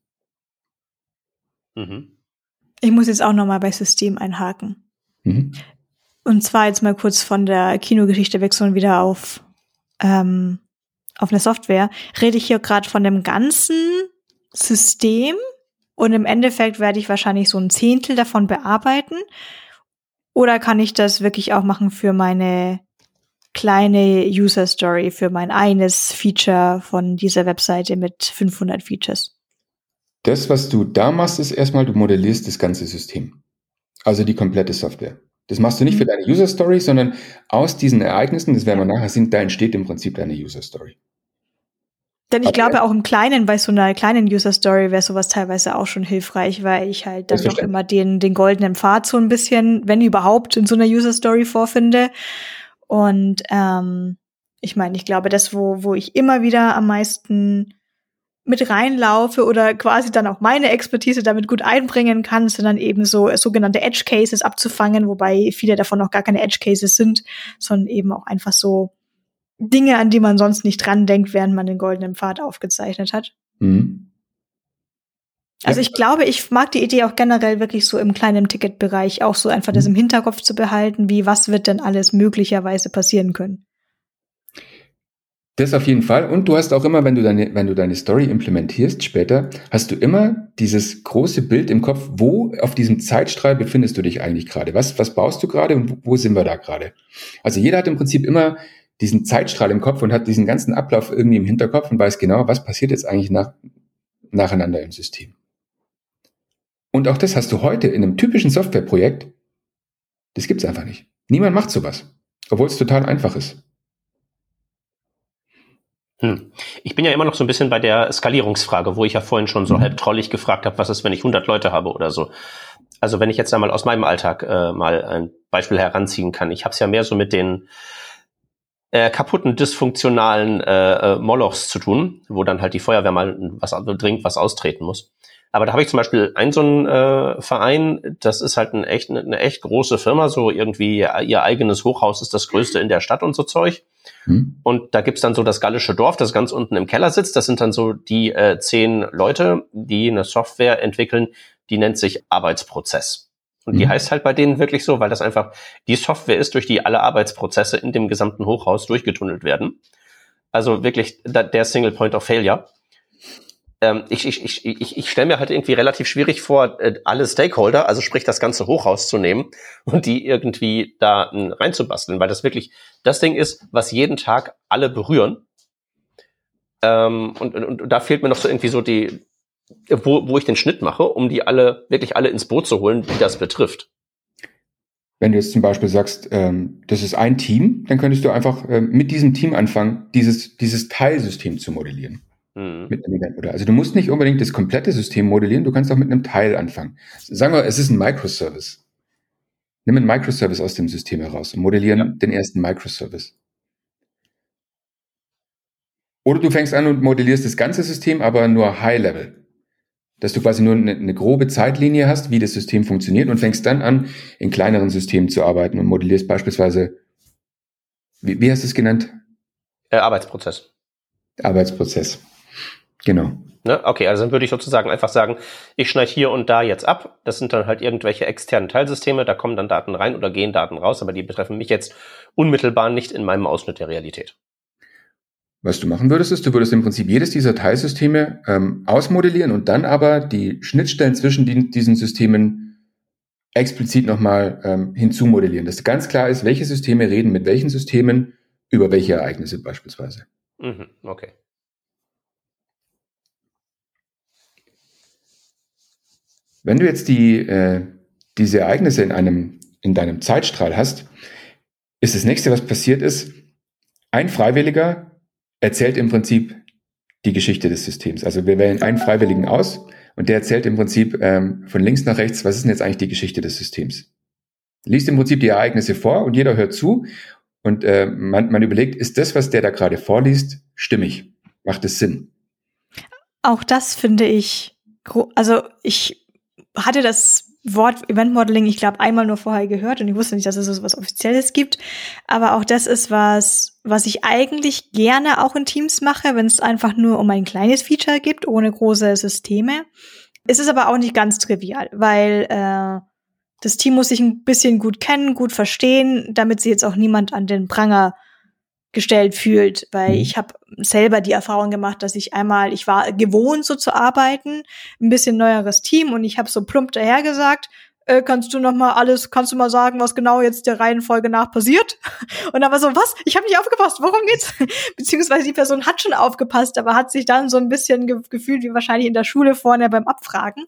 Mhm. Ich muss jetzt auch nochmal bei System einhaken. Mhm. Und zwar jetzt mal kurz von der Kinogeschichte wechseln wieder auf, ähm, auf eine Software. Rede ich hier gerade von dem ganzen System und im Endeffekt werde ich wahrscheinlich so ein Zehntel davon bearbeiten. Oder kann ich das wirklich auch machen für meine kleine User-Story, für mein eines Feature von dieser Webseite mit fünfhundert Features? Das, was du da machst, ist erstmal, du modellierst das ganze System. Also die komplette Software. Das machst du nicht für deine User-Story, sondern aus diesen Ereignissen, das werden wir nachher sehen, da entsteht im Prinzip deine User-Story. Denn ich Aber glaube, auch im Kleinen, bei so einer kleinen User-Story wäre sowas teilweise auch schon hilfreich, weil ich halt dann noch immer den, den goldenen Pfad so ein bisschen, wenn überhaupt, in so einer User-Story vorfinde. Und ähm, ich meine, ich glaube, das, wo, wo ich immer wieder am meisten mit reinlaufe oder quasi dann auch meine Expertise damit gut einbringen kann, sind dann eben so sogenannte Edge Cases abzufangen, wobei viele davon noch gar keine Edge Cases sind, sondern eben auch einfach so Dinge, an die man sonst nicht dran denkt, während man den goldenen Pfad aufgezeichnet hat. Mhm. Also ich glaube, ich mag die Idee auch generell wirklich so im kleinen Ticketbereich auch so einfach das im Hinterkopf zu behalten, wie was wird denn alles möglicherweise passieren können. Das auf jeden Fall. Und du hast auch immer, wenn du deine, wenn du deine Story implementierst später, hast du immer dieses große Bild im Kopf, wo auf diesem Zeitstrahl befindest du dich eigentlich gerade? Was, was baust du gerade und wo, wo sind wir da gerade? Also jeder hat im Prinzip immer diesen Zeitstrahl im Kopf und hat diesen ganzen Ablauf irgendwie im Hinterkopf und weiß genau, was passiert jetzt eigentlich nach, nacheinander im System. Und auch das hast du heute in einem typischen Softwareprojekt, das gibt's einfach nicht. Niemand macht sowas, obwohl es total einfach ist. Hm. Ich bin ja immer noch so ein bisschen bei der Skalierungsfrage, wo ich ja vorhin schon so mhm. halb trollig gefragt habe, was ist, wenn ich hundert Leute habe oder so. Also wenn ich jetzt einmal aus meinem Alltag äh, mal ein Beispiel heranziehen kann. Ich habe es ja mehr so mit den äh, kaputten, dysfunktionalen äh, äh, Molochs zu tun, wo dann halt die Feuerwehr mal was dringend was austreten muss. Aber da habe ich zum Beispiel einen so einen äh, Verein, das ist halt ein echt, eine echt große Firma, so irgendwie ihr eigenes Hochhaus ist das größte in der Stadt und so Zeug. Hm. Und da gibt's dann so das gallische Dorf, das ganz unten im Keller sitzt. Das sind dann so die äh, zehn Leute, die eine Software entwickeln, die nennt sich Arbeitsprozess. Und hm. die heißt halt bei denen wirklich so, weil das einfach die Software ist, durch die alle Arbeitsprozesse in dem gesamten Hochhaus durchgetunnelt werden. Also wirklich der Single Point of Failure. Ich, ich, ich, ich, ich stelle mir halt irgendwie relativ schwierig vor, alle Stakeholder, also sprich das ganze Hochhaus zu nehmen und die irgendwie da reinzubasteln, weil das wirklich das Ding ist, was jeden Tag alle berühren. Ähm, und, und, und da fehlt mir noch so irgendwie so die, wo, wo ich den Schnitt mache, um die alle, wirklich alle ins Boot zu holen, die das betrifft. Wenn du jetzt zum Beispiel sagst, ähm, das ist ein Team, dann könntest du einfach ähm, mit diesem Team anfangen, dieses, dieses Teilsystem zu modellieren. Mhm. Mit einem Event. Also du musst nicht unbedingt das komplette System modellieren, du kannst auch mit einem Teil anfangen. Sagen wir, es ist ein Microservice. Nimm einen Microservice aus dem System heraus und modellieren ja. den ersten Microservice. Oder du fängst an und modellierst das ganze System, aber nur High-Level. Dass du quasi nur eine, eine grobe Zeitlinie hast, wie das System funktioniert und fängst dann an, in kleineren Systemen zu arbeiten und modellierst beispielsweise, wie, wie hast du es genannt? Äh, Arbeitsprozess. Arbeitsprozess. Genau. Ne? Okay, also dann würde ich sozusagen einfach sagen, ich schneide hier und da jetzt ab. Das sind dann halt irgendwelche externen Teilsysteme, da kommen dann Daten rein oder gehen Daten raus, aber die betreffen mich jetzt unmittelbar nicht in meinem Ausschnitt der Realität. Was du machen würdest, ist, du würdest im Prinzip jedes dieser Teilsysteme ähm, ausmodellieren und dann aber die Schnittstellen zwischen die, diesen Systemen explizit nochmal ähm, hinzumodellieren. Dass ganz klar ist, welche Systeme reden mit welchen Systemen über welche Ereignisse beispielsweise. Mhm, okay. Wenn du jetzt die, äh, diese Ereignisse in einem, in deinem Zeitstrahl hast, ist das nächste, was passiert ist, ein Freiwilliger erzählt im Prinzip die Geschichte des Systems. Also wir wählen einen Freiwilligen aus und der erzählt im Prinzip ähm, von links nach rechts, was ist denn jetzt eigentlich die Geschichte des Systems? Liest im Prinzip die Ereignisse vor und jeder hört zu und äh, man, man überlegt, ist das, was der da gerade vorliest, stimmig? Macht es Sinn? Auch das finde ich, gro- also ich hatte das Wort Event Modeling, ich glaube, einmal nur vorher gehört und ich wusste nicht, dass es so was Offizielles gibt. Aber auch das ist was, was ich eigentlich gerne auch in Teams mache, wenn es einfach nur um ein kleines Feature gibt, ohne große Systeme. Es ist aber auch nicht ganz trivial, weil äh, das Team muss sich ein bisschen gut kennen, gut verstehen, damit sie jetzt auch niemand an den Pranger gestellt fühlt, weil Mhm. ich habe selber die Erfahrung gemacht, dass ich einmal, ich war gewohnt so zu arbeiten, ein bisschen neueres Team und ich habe so plump daher gesagt, äh, kannst du noch mal alles, kannst du mal sagen, was genau jetzt der Reihenfolge nach passiert? Und dann war so, was? Ich habe nicht aufgepasst, worum geht's? Beziehungsweise die Person hat schon aufgepasst, aber hat sich dann so ein bisschen ge- gefühlt wie wahrscheinlich in der Schule vorne beim Abfragen.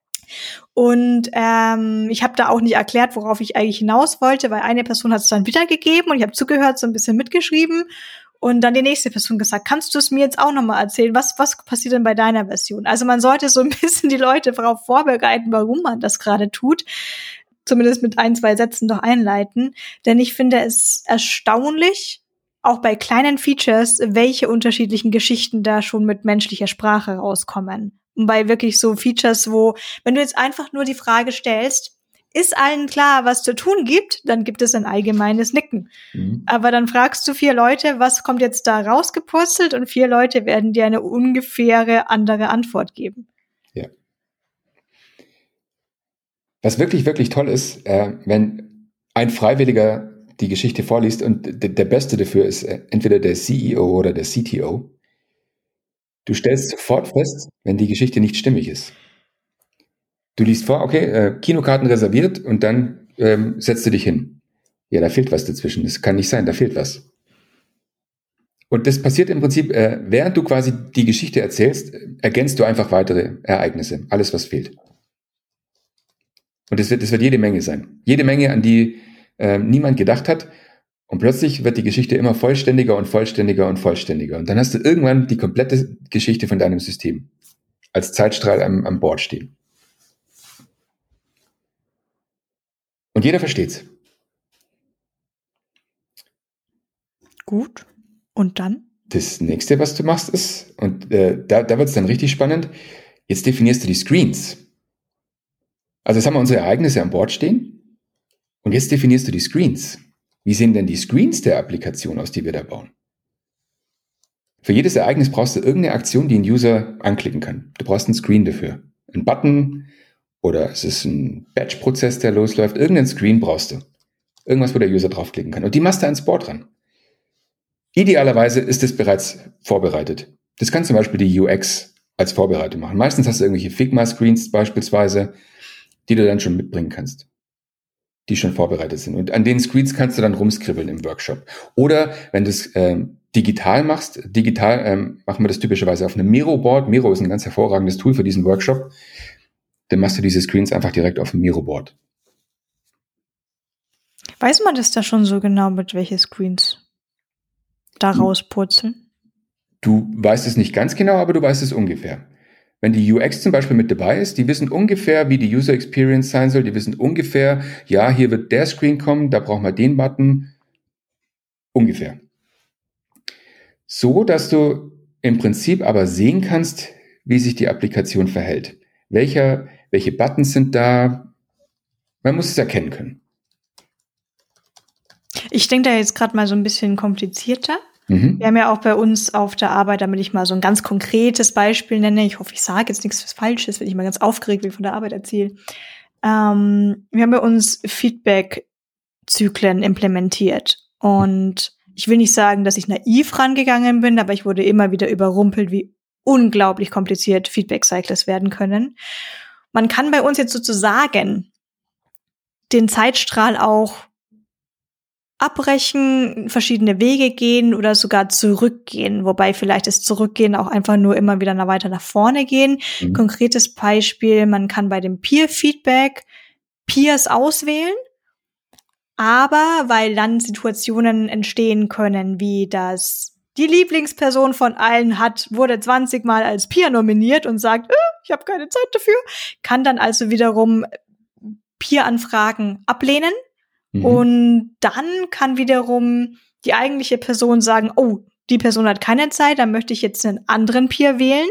Und ähm, ich habe da auch nicht erklärt, worauf ich eigentlich hinaus wollte, weil eine Person hat es dann wiedergegeben und ich habe zugehört, so ein bisschen mitgeschrieben und dann die nächste Person gesagt, kannst du es mir jetzt auch nochmal erzählen, was was passiert denn bei deiner Version? Also man sollte so ein bisschen die Leute darauf vorbereiten, warum man das gerade tut, zumindest mit ein, zwei Sätzen doch einleiten, denn ich finde es erstaunlich, auch bei kleinen Features, welche unterschiedlichen Geschichten da schon mit menschlicher Sprache rauskommen. Und bei wirklich so Features, wo, wenn du jetzt einfach nur die Frage stellst, ist allen klar, was zu tun gibt, dann gibt es ein allgemeines Nicken. Mhm. Aber dann fragst du vier Leute, was kommt jetzt da rausgepurzelt und vier Leute werden dir eine ungefähre andere Antwort geben. Ja. Was wirklich, wirklich toll ist, äh, wenn ein Freiwilliger die Geschichte vorliest und d- der Beste dafür ist äh, entweder der C E O oder der C T O. Du stellst sofort fest, wenn die Geschichte nicht stimmig ist. Du liest vor, okay, äh, Kinokarten reserviert und dann ähm, setzt du dich hin. Ja, da fehlt was dazwischen. Das kann nicht sein, da fehlt was. Und das passiert im Prinzip, äh, während du quasi die Geschichte erzählst, äh, ergänzt du einfach weitere Ereignisse. Alles, was fehlt. Und das wird, das wird jede Menge sein. Jede Menge, an die äh, niemand gedacht hat. Und plötzlich wird die Geschichte immer vollständiger und vollständiger und vollständiger. Und dann hast du irgendwann die komplette Geschichte von deinem System als Zeitstrahl am, am Board stehen. Und jeder versteht's. Gut. Und dann? Das nächste, was du machst, ist, und äh, da, da wird es dann richtig spannend, jetzt definierst du die Screens. Also jetzt haben wir unsere Ereignisse am Board stehen und jetzt definierst du die Screens. Wie sehen denn die Screens der Applikation aus, die wir da bauen? Für jedes Ereignis brauchst du irgendeine Aktion, die ein User anklicken kann. Du brauchst einen Screen dafür. Ein Button oder es ist ein Batch-Prozess, der losläuft. Irgendeinen Screen brauchst du. Irgendwas, wo der User draufklicken kann. Und die machst du ans Board ran. Idealerweise ist es bereits vorbereitet. Das kann zum Beispiel die U X als Vorbereitung machen. Meistens hast du irgendwelche Figma-Screens beispielsweise, die du dann schon mitbringen kannst, die schon vorbereitet sind. Und an den Screens kannst du dann rumskribbeln im Workshop. Oder wenn du es ähm, digital machst, digital ähm, machen wir das typischerweise auf einem Miro-Board. Miro ist ein ganz hervorragendes Tool für diesen Workshop. Dann machst du diese Screens einfach direkt auf dem Miro-Board. Weiß man das da schon so genau, mit welche Screens da rauspurzeln? Du weißt es nicht ganz genau, aber du weißt es ungefähr. Wenn die U X zum Beispiel mit dabei ist, die wissen ungefähr, wie die User Experience sein soll. Die wissen ungefähr, ja, hier wird der Screen kommen, da brauchen wir den Button. Ungefähr. So, dass du im Prinzip aber sehen kannst, wie sich die Applikation verhält. Welcher, welche Buttons sind da? Man muss es erkennen können. Ich denke da jetzt gerade mal so ein bisschen komplizierter. Mhm. Wir haben ja auch bei uns auf der Arbeit, damit ich mal so ein ganz konkretes Beispiel nenne, ich hoffe, ich sage jetzt nichts Falsches, wenn ich mal ganz aufgeregt, wie ich von der Arbeit erzähle. Ähm, wir haben bei uns Feedback-Zyklen implementiert. Und ich will nicht sagen, dass ich naiv rangegangen bin, aber ich wurde immer wieder überrumpelt, wie unglaublich kompliziert Feedback-Cycles werden können. Man kann bei uns jetzt sozusagen den Zeitstrahl auch abbrechen, verschiedene Wege gehen oder sogar zurückgehen, wobei vielleicht das Zurückgehen auch einfach nur immer wieder nach weiter nach vorne gehen. Mhm. Konkretes Beispiel, man kann bei dem Peer-Feedback Peers auswählen, aber weil dann Situationen entstehen können, wie dass die Lieblingsperson von allen hat, wurde zwanzig Mal als Peer nominiert und sagt, äh, ich habe keine Zeit dafür, kann dann also wiederum Peer-Anfragen ablehnen. Mhm. Und dann kann wiederum die eigentliche Person sagen, oh, die Person hat keine Zeit, dann möchte ich jetzt einen anderen Peer wählen.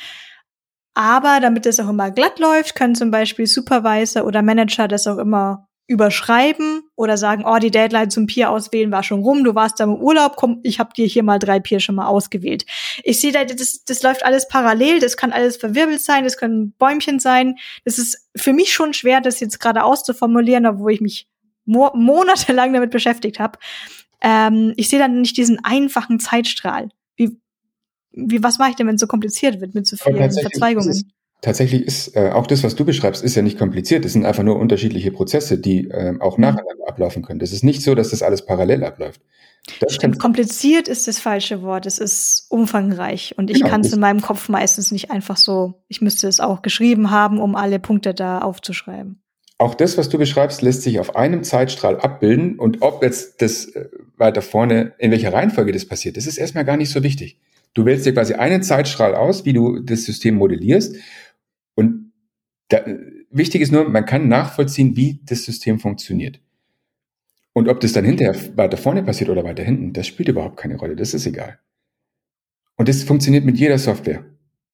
Aber damit das auch immer glatt läuft, können zum Beispiel Supervisor oder Manager das auch immer überschreiben oder sagen, oh, die Deadline zum Peer auswählen war schon rum, du warst da im Urlaub, komm, ich habe dir hier mal drei Peer schon mal ausgewählt. Ich sehe da, das, das läuft alles parallel, das kann alles verwirbelt sein, das können Bäumchen sein. Das ist für mich schon schwer, das jetzt gerade auszuformulieren, obwohl ich mich mo- monatelang damit beschäftigt habe. Ähm, ich sehe dann nicht diesen einfachen Zeitstrahl. Wie, wie was mache ich denn, wenn es so kompliziert wird mit so Aber vielen tatsächlich ist es, Verzweigungen? tatsächlich ist äh, auch das, was du beschreibst, ist ja nicht kompliziert. Es sind einfach nur unterschiedliche Prozesse, die äh, auch Mhm. nacheinander ablaufen können. Das ist nicht so, dass das alles parallel abläuft. Das Stimmt, kann, kompliziert ist das falsche Wort. Es ist umfangreich und ich genau, kann es das, in meinem Kopf meistens nicht einfach so. Ich müsste es auch geschrieben haben, um alle Punkte da aufzuschreiben. auch das, was du beschreibst, lässt sich auf einem Zeitstrahl abbilden. Und ob jetzt das äh, weiter vorne, in welcher Reihenfolge das passiert, das ist erstmal gar nicht so wichtig. Du wählst dir quasi einen Zeitstrahl aus, wie du das System modellierst. Und da, wichtig ist nur, man kann nachvollziehen, wie das System funktioniert. Und ob das dann hinterher weiter vorne passiert oder weiter hinten, das spielt überhaupt keine Rolle. Das ist egal. Und das funktioniert mit jeder Software.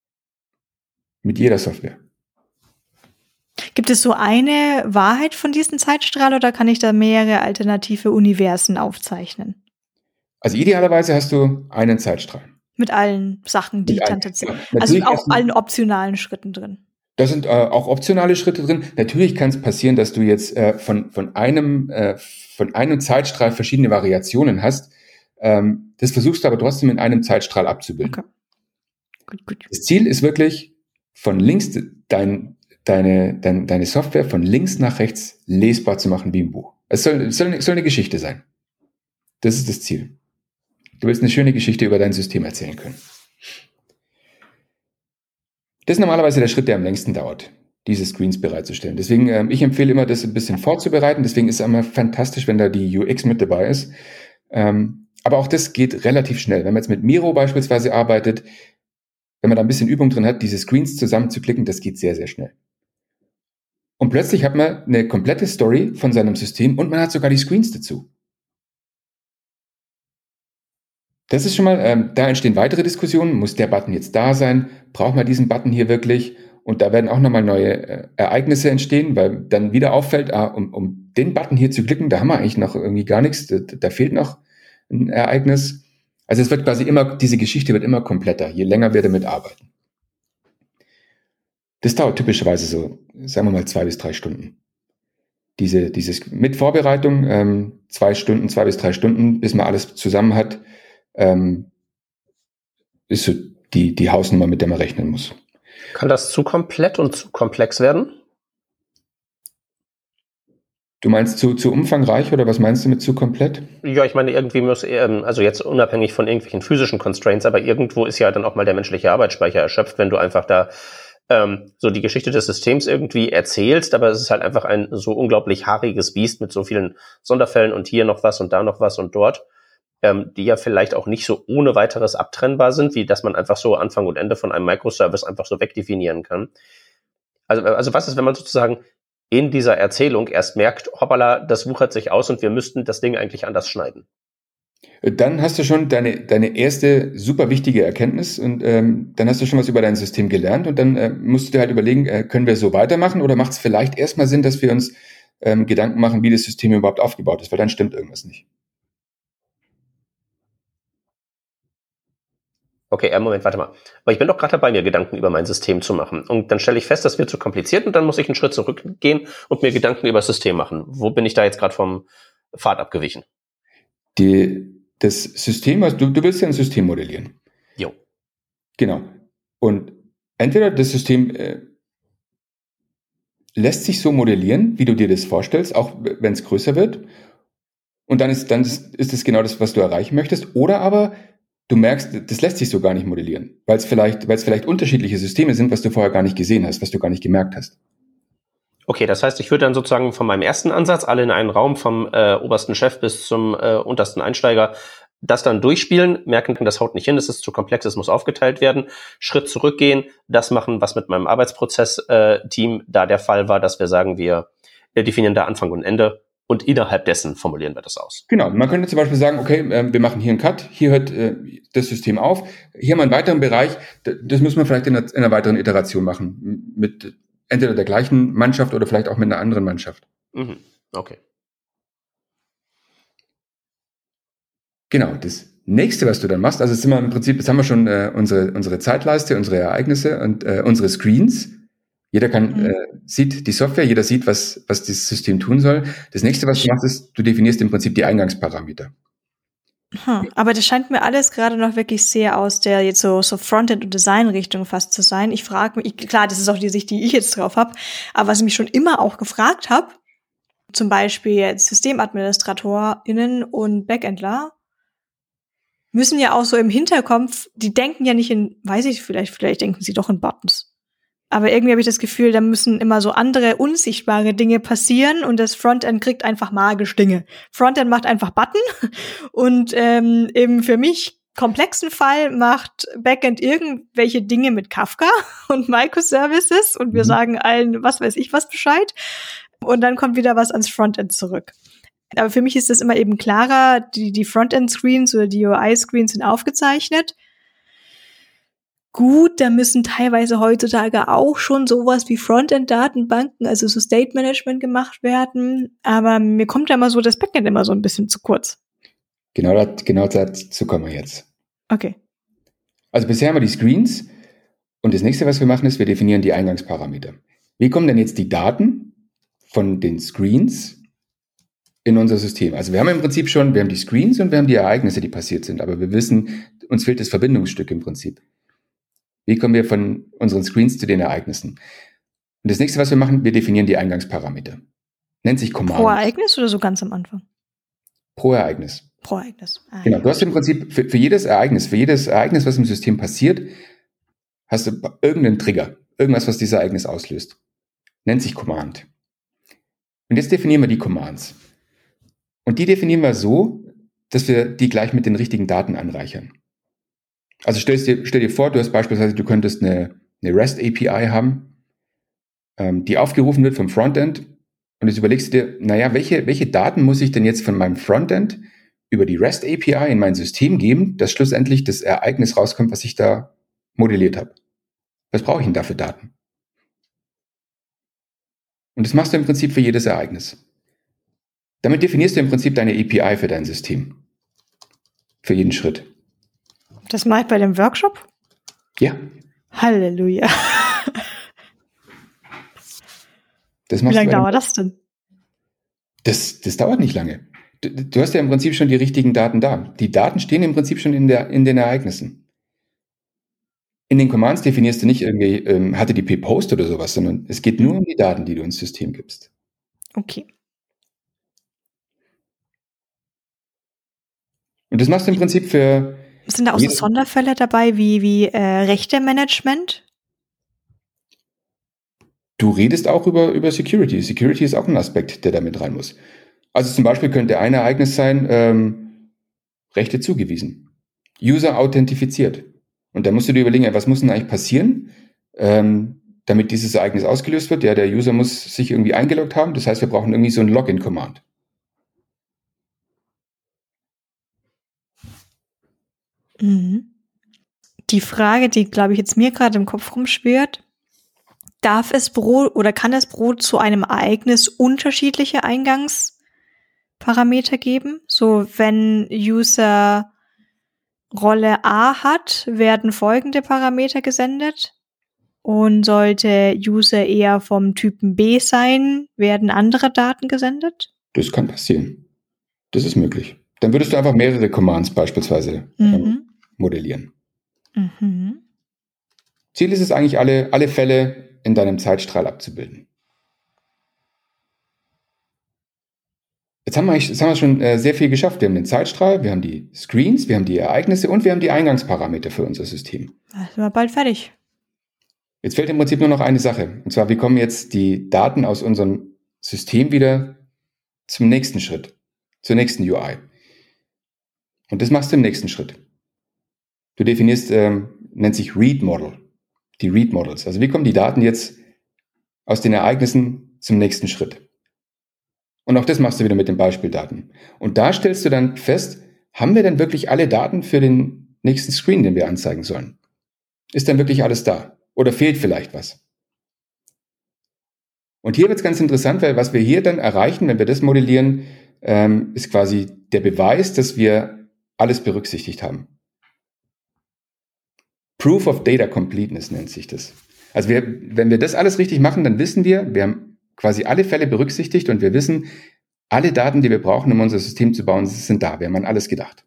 Mit jeder Software. Gibt es so eine Wahrheit von diesem Zeitstrahl oder kann ich da mehrere alternative Universen aufzeichnen? Also idealerweise hast du einen Zeitstrahl. Mit allen Sachen, die Mit dann ein, tatsächlich, ja, also natürlich auch erstmal, allen optionalen Schritten drin. da sind äh, auch optionale Schritte drin. Natürlich kann es passieren, dass du jetzt äh, von, von, einem, äh, von einem Zeitstrahl verschiedene Variationen hast. Ähm, das versuchst du aber trotzdem in einem Zeitstrahl abzubilden. Okay. Gut, gut. Das Ziel ist wirklich, von links dein, deine, dein, deine Software von links nach rechts lesbar zu machen wie ein Buch. Es soll, es soll, es soll eine Geschichte sein. Das ist das Ziel. Du willst eine schöne Geschichte über dein System erzählen können. Das ist normalerweise der Schritt, der am längsten dauert, diese Screens bereitzustellen. Deswegen, ähm, ich empfehle immer, das ein bisschen vorzubereiten. Deswegen ist es immer fantastisch, wenn da die U X mit dabei ist. Ähm, aber auch das geht relativ schnell. Wenn man jetzt mit Miro beispielsweise arbeitet, wenn man da ein bisschen Übung drin hat, diese Screens zusammenzuklicken, das geht sehr, sehr schnell. Und plötzlich hat man eine komplette Story von seinem System und man hat sogar die Screens dazu. Das ist schon mal, ähm, da entstehen weitere Diskussionen. Muss der Button jetzt da sein? Braucht man diesen Button hier wirklich? Und da werden auch nochmal neue äh, Ereignisse entstehen, weil dann wieder auffällt, ah, um, um den Button hier zu klicken, da haben wir eigentlich noch irgendwie gar nichts. Da, da fehlt noch ein Ereignis. Also es wird quasi immer, diese Geschichte wird immer kompletter, je länger wir damit arbeiten. Das dauert typischerweise so, sagen wir mal, zwei bis drei Stunden. Diese, dieses mit Vorbereitung, ähm, zwei Stunden, zwei bis drei Stunden, bis man alles zusammen hat, ähm, ist so die, die Hausnummer, mit der man rechnen muss. Kann das zu komplett und zu komplex werden? Du meinst zu, zu umfangreich oder was meinst du mit zu komplett? Ja, ich meine, irgendwie muss, ähm, also jetzt unabhängig von irgendwelchen physischen Constraints, aber irgendwo ist ja dann auch mal der menschliche Arbeitsspeicher erschöpft, wenn du einfach da ähm, so die Geschichte des Systems irgendwie erzählst, aber es ist halt einfach ein so unglaublich haariges Biest mit so vielen Sonderfällen und hier noch was und da noch was und dort, ähm, die ja vielleicht auch nicht so ohne weiteres abtrennbar sind, wie dass man einfach so Anfang und Ende von einem Microservice einfach so wegdefinieren kann. Also, also was ist, wenn man sozusagen in dieser Erzählung erst merkt, hoppala, das wuchert sich aus und wir müssten das Ding eigentlich anders schneiden? Dann hast du schon deine, deine erste super wichtige Erkenntnis und ähm, dann hast du schon was über dein System gelernt und dann äh, musst du dir halt überlegen, äh, können wir so weitermachen oder macht es vielleicht erstmal Sinn, dass wir uns ähm, Gedanken machen, wie das System überhaupt aufgebaut ist, weil dann stimmt irgendwas nicht. Okay, äh, Moment, warte mal. Aber ich bin doch gerade dabei, mir Gedanken über mein System zu machen. Und dann stelle ich fest, das wird zu kompliziert und dann muss ich einen Schritt zurückgehen und mir Gedanken über das System machen. Wo bin ich da jetzt gerade vom Pfad abgewichen? Die, das System, also du, du willst ja ein System modellieren. Jo. Genau. Und entweder das System äh, lässt sich so modellieren, wie du dir das vorstellst, auch wenn es größer wird. Und dann ist dann ist, ist es genau das, was du erreichen möchtest. Oder aber du merkst, das lässt sich so gar nicht modellieren, weil es vielleicht, weil es vielleicht unterschiedliche Systeme sind, was du vorher gar nicht gesehen hast, was du gar nicht gemerkt hast. Okay, das heißt, ich würde dann sozusagen von meinem ersten Ansatz, alle in einen Raum, vom äh, obersten Chef bis zum äh, untersten Einsteiger, das dann durchspielen, merken, das haut nicht hin, das ist zu komplex, es muss aufgeteilt werden, Schritt zurückgehen, das machen, was mit meinem Arbeitsprozess-Team äh, da der Fall war, dass wir sagen, wir äh, definieren da Anfang und Ende und innerhalb dessen formulieren wir das aus. Genau, man könnte zum Beispiel sagen, okay, äh, wir machen hier einen Cut, hier hört äh, das System auf, hier haben wir einen weiteren Bereich, d- das müssen wir vielleicht in einer, in einer weiteren Iteration machen, mit entweder der gleichen Mannschaft oder vielleicht auch mit einer anderen Mannschaft. Mhm. Okay. Genau, das nächste, was du dann machst, also jetzt sind wir im Prinzip, jetzt haben wir schon äh, unsere, unsere Zeitleiste, unsere Ereignisse und äh, unsere Screens. Jeder kann, Mhm. äh, sieht die Software, jeder sieht, was, was das System tun soll. Das nächste, was du machst, ist, du definierst im Prinzip die Eingangsparameter. Hm, aber das scheint mir alles gerade noch wirklich sehr aus der jetzt so, so Frontend- und Design-Richtung fast zu sein. Ich frage mich, klar, das ist auch die Sicht, die ich jetzt drauf habe, aber was ich mich schon immer auch gefragt habe, zum Beispiel jetzt SystemadministratorInnen und Backendler, müssen ja auch so im Hinterkopf, die denken ja nicht in, weiß ich, vielleicht, vielleicht denken sie doch in Buttons. Aber irgendwie habe ich das Gefühl, da müssen immer so andere unsichtbare Dinge passieren und das Frontend kriegt einfach magisch Dinge. Frontend macht einfach Button und ähm, im für mich komplexen Fall macht Backend irgendwelche Dinge mit Kafka und Microservices und wir Mhm. sagen allen, was weiß ich was Bescheid und dann kommt wieder was ans Frontend zurück. Aber für mich ist das immer eben klarer, die, die Frontend-Screens oder die U I-Screens sind aufgezeichnet. Gut, da müssen teilweise heutzutage auch schon sowas wie Frontend-Datenbanken, also so State-Management gemacht werden. Aber mir kommt da immer so das Backend immer so ein bisschen zu kurz. Genau, dat, genau dazu kommen wir jetzt. Okay. Also bisher haben wir die Screens und das nächste, was wir machen, ist, wir definieren die Eingangsparameter. Wie kommen denn jetzt die Daten von den Screens in unser System? Also wir haben im Prinzip schon, wir haben die Screens und wir haben die Ereignisse, die passiert sind, aber wir wissen, uns fehlt das Verbindungsstück im Prinzip. Wie kommen wir von unseren Screens zu den Ereignissen? Und das nächste, was wir machen, wir definieren die Eingangsparameter. Nennt sich Command. Pro Ereignis oder so ganz am Anfang? Pro Ereignis. Pro Ereignis. Ah, Genau, ja. du hast im Prinzip für, für jedes Ereignis, für jedes Ereignis, was im System passiert, hast du irgendeinen Trigger, irgendwas, was dieses Ereignis auslöst. Nennt sich Command. Und jetzt definieren wir die Commands. Und die definieren wir so, dass wir die gleich mit den richtigen Daten anreichern. Also stell dir, stell dir vor, du hast beispielsweise, du könntest eine, eine REST-A P I haben, ähm, die aufgerufen wird vom Frontend. Und jetzt überlegst du dir, naja, welche, welche Daten muss ich denn jetzt von meinem Frontend über die REST-A P I in mein System geben, dass schlussendlich das Ereignis rauskommt, was ich da modelliert habe. Was brauche ich denn da für Daten? Und das machst du im Prinzip für jedes Ereignis. Damit definierst du im Prinzip deine A P I für dein System. Für jeden Schritt. Das mache ich bei dem Workshop? Ja, Halleluja. das Wie machst lange du bei dem- dauert das denn? Das, das dauert nicht lange. Du, du hast ja im Prinzip schon die richtigen Daten da. Die Daten stehen im Prinzip schon in, der, in den Ereignissen. In den Commands definierst du nicht irgendwie ähm, H T T P Post oder sowas, sondern es geht nur um die Daten, die du ins System gibst. Okay. Und das machst du im Prinzip für... Sind da auch so Jedes- Sonderfälle dabei wie, wie äh, Rechtemanagement? Du redest auch über, über Security. Security ist auch ein Aspekt, der da mit rein muss. Also zum Beispiel könnte ein Ereignis sein, ähm, Rechte zugewiesen. User authentifiziert. Und da musst du dir überlegen, was muss denn eigentlich passieren, ähm, damit dieses Ereignis ausgelöst wird? Ja, der User muss sich irgendwie eingeloggt haben. Das heißt, wir brauchen irgendwie so ein Login-Command. Mhm. Die Frage, die, glaube ich, jetzt mir gerade im Kopf rumschwirrt, darf es Brot oder kann es Brot zu einem Ereignis unterschiedliche Eingangsparameter geben? So, wenn User Rolle A hat, werden folgende Parameter gesendet. Und sollte User eher vom Typen B sein, werden andere Daten gesendet? Das kann passieren. Das ist möglich. Dann würdest du einfach mehrere Commands beispielsweise Mhm. ähm, modellieren. Mhm. Ziel ist es eigentlich, alle, alle Fälle in deinem Zeitstrahl abzubilden. Jetzt haben wir, eigentlich- jetzt haben wir schon äh, sehr viel geschafft. Wir haben den Zeitstrahl, wir haben die Screens, wir haben die Ereignisse und wir haben die Eingangsparameter für unser System. Da sind wir bald fertig. Jetzt fehlt im Prinzip nur noch eine Sache. Und zwar, wie kommen jetzt die Daten aus unserem System wieder zum nächsten Schritt, zur nächsten U I. Und das machst du im nächsten Schritt. Du definierst, ähm, nennt sich Read Model, die Read Models. Also wie kommen die Daten jetzt aus den Ereignissen zum nächsten Schritt? Und auch das machst du wieder mit den Beispieldaten. Und da stellst du dann fest, haben wir denn wirklich alle Daten für den nächsten Screen, den wir anzeigen sollen? Ist dann wirklich alles da? Oder fehlt vielleicht was? Und hier wird es ganz interessant, weil was wir hier dann erreichen, wenn wir das modellieren, ähm, ist quasi der Beweis, dass wir alles berücksichtigt haben. Proof of Data Completeness nennt sich das. Also wir, wenn wir das alles richtig machen, dann wissen wir, wir haben quasi alle Fälle berücksichtigt und wir wissen, alle Daten, die wir brauchen, um unser System zu bauen, sind da. Wir haben an alles gedacht.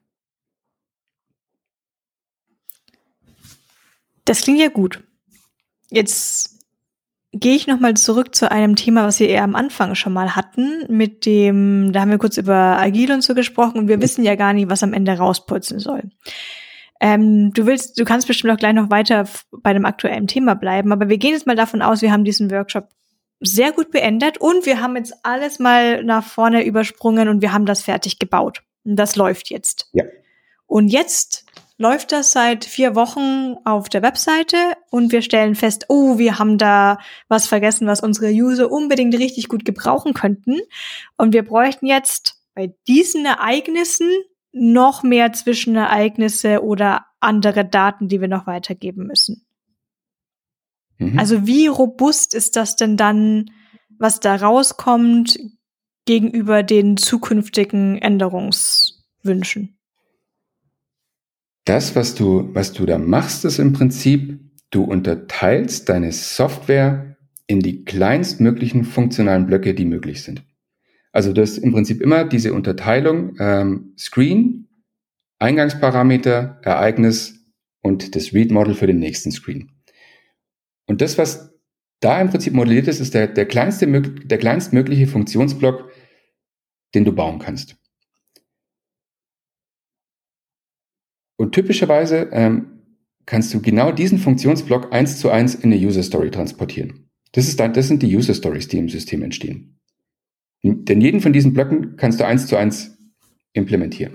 Das klingt ja gut. Jetzt gehe ich nochmal zurück zu einem Thema, was wir eher am Anfang schon mal hatten, mit dem, da haben wir kurz über Agil und so gesprochen und wir wissen ja gar nicht, was am Ende rausputzen soll. Ähm, du willst, du kannst bestimmt auch gleich noch weiter f- bei dem aktuellen Thema bleiben, aber wir gehen jetzt mal davon aus, wir haben diesen Workshop sehr gut beendet und wir haben jetzt alles mal nach vorne übersprungen und wir haben das fertig gebaut. Und das läuft jetzt. Ja. Und jetzt läuft das seit vier Wochen auf der Webseite und wir stellen fest, oh, wir haben da was vergessen, was unsere User unbedingt richtig gut gebrauchen könnten. Und wir bräuchten jetzt bei diesen Ereignissen noch mehr Zwischenereignisse oder andere Daten, die wir noch weitergeben müssen. Mhm. Also wie robust ist das denn dann, was da rauskommt gegenüber den zukünftigen Änderungswünschen? Das, was du, was du da machst, ist im Prinzip, du unterteilst deine Software in die kleinstmöglichen funktionalen Blöcke, die möglich sind. Also das ist im Prinzip immer diese Unterteilung ähm, Screen, Eingangsparameter, Ereignis und das Read-Model für den nächsten Screen. Und das, was da im Prinzip modelliert ist, ist der, der, kleinste, der kleinstmögliche Funktionsblock, den du bauen kannst. Und typischerweise ähm, kannst du genau diesen Funktionsblock eins zu eins in eine User Story transportieren. Das, ist dann, das sind die User Stories, die im System entstehen. Denn jeden von diesen Blöcken kannst du eins zu eins implementieren.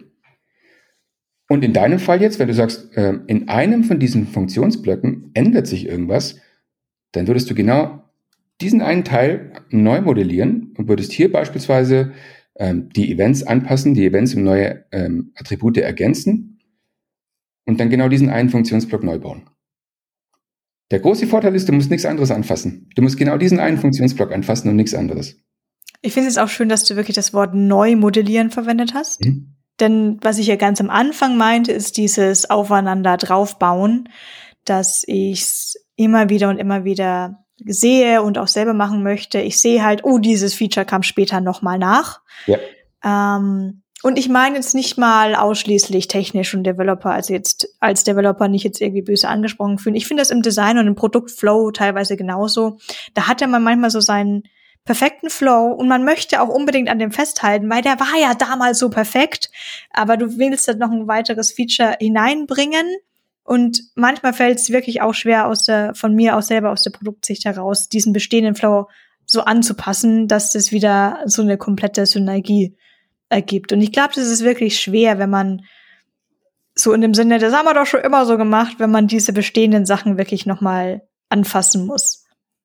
Und in deinem Fall jetzt, wenn du sagst, äh, in einem von diesen Funktionsblöcken ändert sich irgendwas, dann würdest du genau diesen einen Teil neu modellieren und würdest hier beispielsweise ähm, die Events anpassen, die Events um neue ähm, Attribute ergänzen und dann genau diesen einen Funktionsblock neu bauen. Der große Vorteil ist, du musst nichts anderes anfassen. Du musst genau diesen einen Funktionsblock anfassen und nichts anderes. Ich finde es auch schön, dass du wirklich das Wort neu modellieren verwendet hast. Mhm. Denn was ich ja ganz am Anfang meinte, ist dieses Aufeinander draufbauen, dass ich es immer wieder und immer wieder sehe und auch selber machen möchte. Ich sehe halt, oh, dieses Feature kam später nochmal nach. Ja. Ähm, und ich meine jetzt nicht mal ausschließlich technisch und Developer, also jetzt als Developer nicht jetzt irgendwie böse angesprochen fühlen. Ich finde das im Design und im Produktflow teilweise genauso. Da hat ja man manchmal so seinen perfekten Flow und man möchte auch unbedingt an dem festhalten, weil der war ja damals so perfekt, aber du willst dann noch ein weiteres Feature hineinbringen und manchmal fällt es wirklich auch schwer aus der, von mir aus selber aus der Produktsicht heraus, diesen bestehenden Flow so anzupassen, dass das wieder so eine komplette Synergie ergibt. Und ich glaube, das ist wirklich schwer, wenn man so in dem Sinne, das haben wir doch schon immer so gemacht, wenn man diese bestehenden Sachen wirklich nochmal anfassen muss.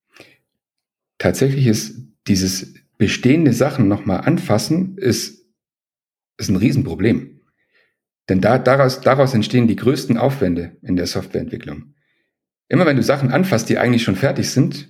Tatsächlich ist dieses bestehende Sachen nochmal anfassen, ist, ist ein Riesenproblem. Denn da, daraus, daraus entstehen die größten Aufwände in der Softwareentwicklung. Immer wenn du Sachen anfasst, die eigentlich schon fertig sind,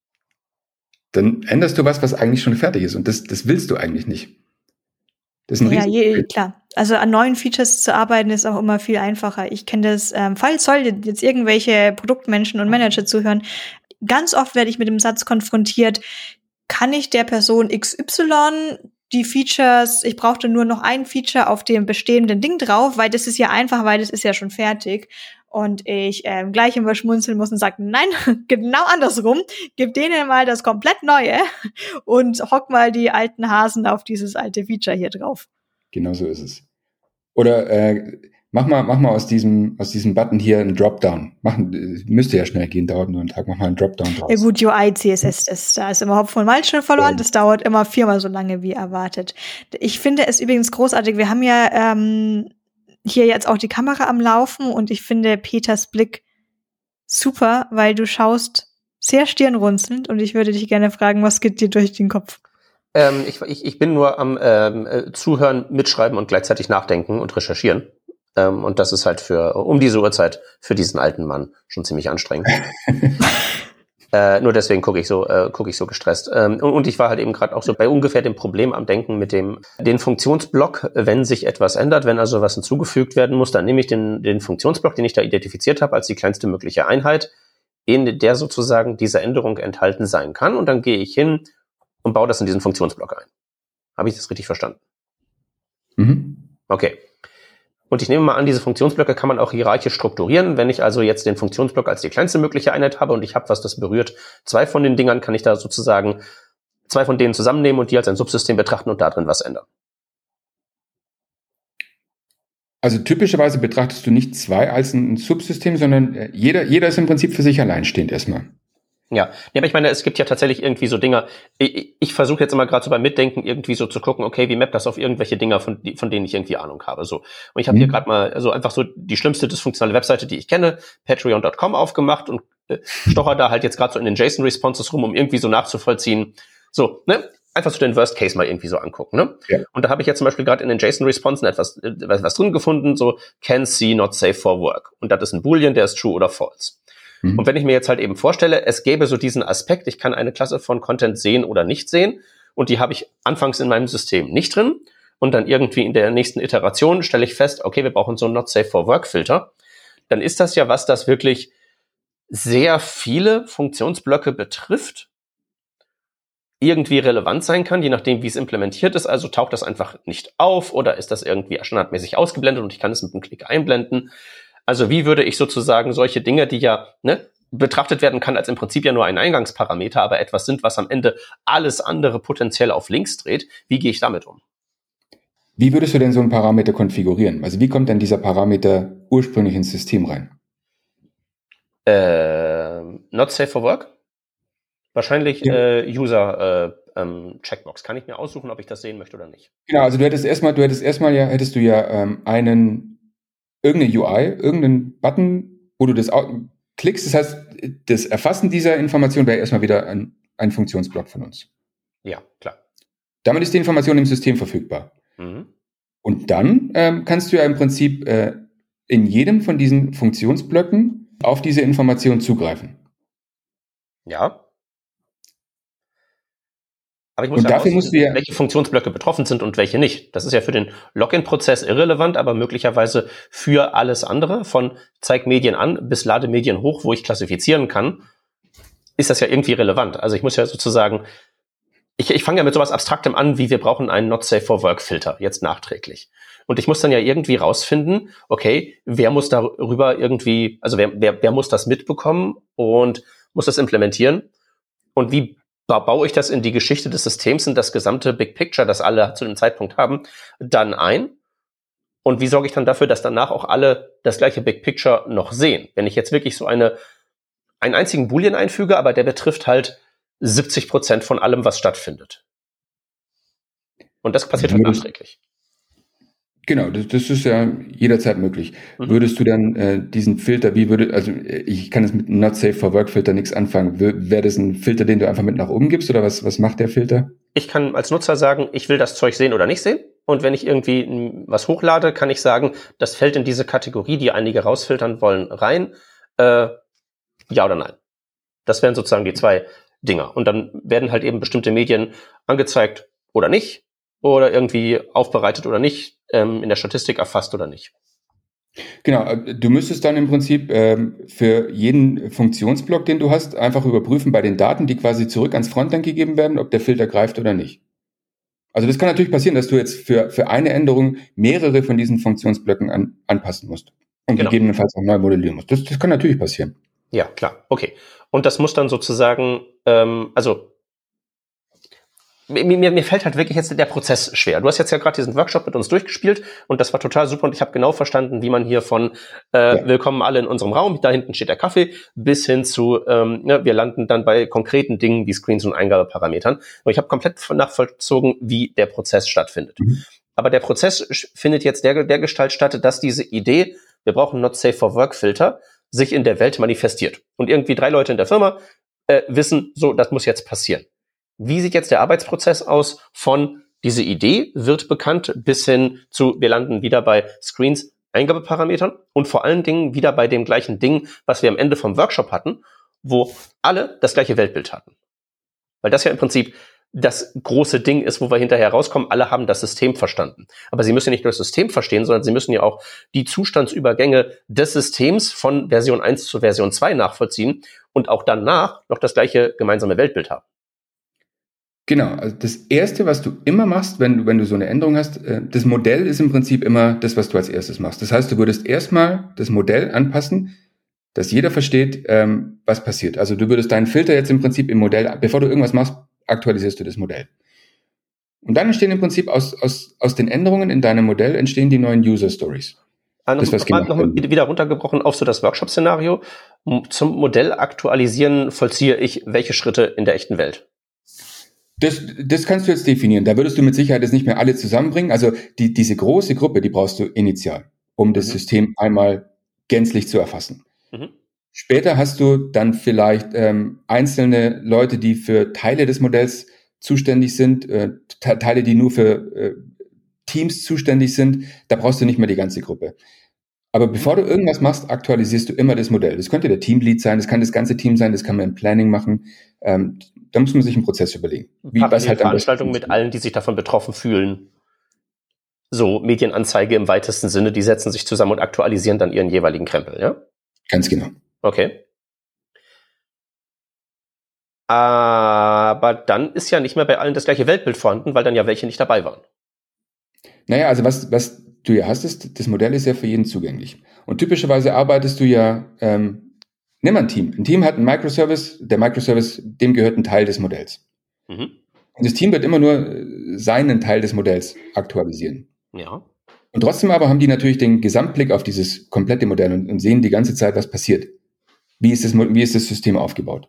dann änderst du was, was eigentlich schon fertig ist. Und das, das willst du eigentlich nicht. Das ist ein Ja, je, Riesenproblem. klar. also an neuen Features zu arbeiten ist auch immer viel einfacher. Ich kenne das, ähm, falls sollte jetzt irgendwelche Produktmenschen und Manager zuhören, ganz oft werde ich mit dem Satz konfrontiert, kann ich der Person X Y die Features, ich brauchte nur noch ein Feature auf dem bestehenden Ding drauf, weil das ist ja einfach, weil das ist ja schon fertig. Und ich ähm, gleich immer schmunzeln muss und sage, nein, genau andersrum, gib denen mal das komplett Neue und hock mal die alten Hasen auf dieses alte Feature hier drauf. Genau so ist es. Oder äh, mach mal, mach mal aus diesem, aus diesem Button hier einen Dropdown. Machen, müsste ja schnell gehen, dauert nur einen Tag, mach mal einen Dropdown draus. Ja gut, U I, C S S, das, da ist immer Hopfen und Malz schon verloren, ja. Das dauert immer viermal so lange wie erwartet. Ich finde es übrigens großartig, wir haben ja ähm, hier jetzt auch die Kamera am Laufen und ich finde Peters Blick super, weil du schaust sehr stirnrunzelnd und ich würde dich gerne fragen, was geht dir durch den Kopf? Ähm, ich, ich, ich bin nur am ähm, äh, Zuhören, Mitschreiben und gleichzeitig nachdenken und recherchieren. Ähm, und das ist halt für um diese Uhrzeit für diesen alten Mann schon ziemlich anstrengend. äh, nur deswegen gucke ich so äh, gucke ich so gestresst. Ähm, und, und ich war halt eben gerade auch so bei ungefähr dem Problem am Denken mit dem den Funktionsblock, wenn sich etwas ändert, wenn also was hinzugefügt werden muss, dann nehme ich den den Funktionsblock, den ich da identifiziert habe, als die kleinste mögliche Einheit, in der sozusagen diese Änderung enthalten sein kann. Und dann gehe ich hin und baue das in diesen Funktionsblock ein. Habe ich das richtig verstanden? Mhm. Okay. Und ich nehme mal an, diese Funktionsblöcke kann man auch hierarchisch strukturieren. Wenn ich also jetzt den Funktionsblock als die kleinste mögliche Einheit habe und ich habe was, das berührt zwei von den Dingern, kann ich da sozusagen zwei von denen zusammennehmen und die als ein Subsystem betrachten und da drin was ändern. Also typischerweise betrachtest du nicht zwei als ein Subsystem, sondern jeder, jeder ist im Prinzip für sich alleinstehend erstmal. Ja. ja, aber ich meine, es gibt ja tatsächlich irgendwie so Dinger, ich, ich versuche jetzt immer gerade so beim Mitdenken irgendwie so zu gucken, okay, wie mappt das auf irgendwelche Dinger, von, von denen ich irgendwie Ahnung habe. So. Und ich habe mhm. hier gerade mal also einfach so die schlimmste dysfunktionale Webseite, die ich kenne, patreon Punkt com aufgemacht und äh, stocher da halt jetzt gerade so in den JSON-Responses rum, um irgendwie so nachzuvollziehen. So, ne? Einfach so den Worst Case mal irgendwie so angucken, ne? Ja. Und da habe ich jetzt zum Beispiel gerade in den JSON-Responsen etwas, etwas was drin gefunden, so can see not safe for work. Und das ist ein Boolean, der ist true oder false. Und wenn ich mir jetzt halt eben vorstelle, es gäbe so diesen Aspekt, ich kann eine Klasse von Content sehen oder nicht sehen und die habe ich anfangs in meinem System nicht drin und dann irgendwie in der nächsten Iteration stelle ich fest, okay, wir brauchen so einen Not Safe for Work Filter, dann ist das ja was, das wirklich sehr viele Funktionsblöcke betrifft, irgendwie relevant sein kann, je nachdem, wie es implementiert ist. Also taucht das einfach nicht auf oder ist das irgendwie standardmäßig ausgeblendet und ich kann es mit einem Klick einblenden. Also wie würde ich sozusagen solche Dinge, die ja ne, betrachtet werden kann als im Prinzip ja nur ein Eingangsparameter, aber etwas sind, was am Ende alles andere potenziell auf links dreht, wie gehe ich damit um? Wie würdest du denn so einen Parameter konfigurieren? Also wie kommt denn dieser Parameter ursprünglich ins System rein? Äh, not safe for work? Wahrscheinlich ja. äh, User äh, ähm, Checkbox. Kann ich mir aussuchen, ob ich das sehen möchte oder nicht? Genau, also du hättest erstmal, du hättest erstmal ja, hättest du ja ähm, einen irgendeine U I, irgendeinen Button, wo du das klickst. Das heißt, das Erfassen dieser Information wäre erstmal wieder ein, ein Funktionsblock von uns. Ja, klar. Damit ist die Information im System verfügbar. Mhm. Und dann ähm, kannst du ja im Prinzip äh, in jedem von diesen Funktionsblöcken auf diese Information zugreifen. Ja. Aber ich muss und ja dafür musst du ja welche Funktionsblöcke betroffen sind und welche nicht. Das ist ja für den Login-Prozess irrelevant, aber möglicherweise für alles andere, von zeig Medien an bis lade Medien hoch, wo ich klassifizieren kann, ist das ja irgendwie relevant. Also ich muss ja sozusagen, ich, ich fange ja mit sowas Abstraktem an, wie wir brauchen einen Not Safe for Work Filter, jetzt nachträglich. Und ich muss dann ja irgendwie rausfinden, okay, wer muss darüber irgendwie, also wer, wer, wer muss das mitbekommen und muss das implementieren? Und wie baue ich das in die Geschichte des Systems, in das gesamte Big Picture, das alle zu dem Zeitpunkt haben, dann ein? Und wie sorge ich dann dafür, dass danach auch alle das gleiche Big Picture noch sehen? Wenn ich jetzt wirklich so eine einen einzigen Boolean einfüge, aber der betrifft halt siebzig Prozent von allem, was stattfindet. Und das passiert halt nachträglich. Genau, das, das ist ja jederzeit möglich. Mhm. Würdest du dann äh, diesen Filter, wie würde, also ich kann jetzt mit Not Safe for Work Filter nichts anfangen. Wäre das ein Filter, den du einfach mit nach oben gibst oder was, was macht der Filter? Ich kann als Nutzer sagen, ich will das Zeug sehen oder nicht sehen. Und wenn ich irgendwie was hochlade, kann ich sagen, das fällt in diese Kategorie, die einige rausfiltern wollen, rein. Äh, ja oder nein. Das wären sozusagen die zwei Dinger. Und dann werden halt eben bestimmte Medien angezeigt oder nicht. Oder irgendwie aufbereitet oder nicht. ähm, in der Statistik erfasst oder nicht. Genau, du müsstest dann im Prinzip ähm, für jeden Funktionsblock, den du hast, einfach überprüfen bei den Daten, die quasi zurück ans Frontend gegeben werden, ob der Filter greift oder nicht. Also das kann natürlich passieren, dass du jetzt für, für eine Änderung mehrere von diesen Funktionsblöcken an, anpassen musst und genau. gegebenenfalls auch neu modellieren musst. Das, das kann natürlich passieren. Ja, klar, okay. Und das muss dann sozusagen, ähm, also Mir, mir, mir fällt halt wirklich jetzt der Prozess schwer. Du hast jetzt ja gerade diesen Workshop mit uns durchgespielt und das war total super und ich habe genau verstanden, wie man hier von äh, ja. willkommen alle in unserem Raum, da hinten steht der Kaffee, bis hin zu, ähm, ne, wir landen dann bei konkreten Dingen wie Screens und Eingabeparametern. Und ich habe komplett nachvollzogen, wie der Prozess stattfindet. Mhm. Aber der Prozess findet jetzt der, der Gestalt statt, dass diese Idee, wir brauchen Not Safe for Work Filter, sich in der Welt manifestiert. Und irgendwie drei Leute in der Firma äh, wissen, so, das muss jetzt passieren. Wie sieht jetzt der Arbeitsprozess aus von diese Idee wird bekannt bis hin zu wir landen wieder bei Screens, Eingabeparametern und vor allen Dingen wieder bei dem gleichen Ding, was wir am Ende vom Workshop hatten, wo alle das gleiche Weltbild hatten. Weil das ja im Prinzip das große Ding ist, wo wir hinterher rauskommen, alle haben das System verstanden. Aber sie müssen ja nicht nur das System verstehen, sondern sie müssen ja auch die Zustandsübergänge des Systems von Version eins zu Version zwei nachvollziehen und auch danach noch das gleiche gemeinsame Weltbild haben. Genau, also das Erste, was du immer machst, wenn du, wenn du so eine Änderung hast, das Modell ist im Prinzip immer das, was du als erstes machst. Das heißt, du würdest erstmal das Modell anpassen, dass jeder versteht, ähm, was passiert. Also du würdest deinen Filter jetzt im Prinzip im Modell, bevor du irgendwas machst, aktualisierst du das Modell. Und dann entstehen im Prinzip aus, aus, aus den Änderungen in deinem Modell entstehen die neuen User Stories. Also das, noch, noch mal wieder runtergebrochen auf so das Workshop-Szenario. Zum Modell aktualisieren vollziehe ich welche Schritte in der echten Welt? Das, das kannst du jetzt definieren. Da würdest du mit Sicherheit jetzt nicht mehr alle zusammenbringen. Also die, diese große Gruppe, die brauchst du initial, um das mhm. System einmal gänzlich zu erfassen. Mhm. Später hast du dann vielleicht ähm, einzelne Leute, die für Teile des Modells zuständig sind, äh, Te- Teile, die nur für äh, Teams zuständig sind. Da brauchst du nicht mehr die ganze Gruppe. Aber bevor du irgendwas machst, aktualisierst du immer das Modell. Das könnte der Teamlead sein, das kann das ganze Team sein, das kann man im Planning machen. Ähm, da muss man sich einen Prozess überlegen. Wie was halt Veranstaltung mit allen, die sich davon betroffen fühlen. So Medienanzeige im weitesten Sinne, die setzen sich zusammen und aktualisieren dann ihren jeweiligen Krempel, ja? Ganz genau. Okay. Aber dann ist ja nicht mehr bei allen das gleiche Weltbild vorhanden, weil dann ja welche nicht dabei waren. Naja, also was, was du ja hast, ist, das Modell ist ja für jeden zugänglich. Und typischerweise arbeitest du ja, ähm, nimm ein Team. Ein Team hat einen Microservice, der Microservice, dem gehört ein Teil des Modells. Mhm. Und das Team wird immer nur seinen Teil des Modells aktualisieren. Ja. Und trotzdem aber haben die natürlich den Gesamtblick auf dieses komplette Modell und, und sehen die ganze Zeit, was passiert. Wie ist das, wie ist das System aufgebaut?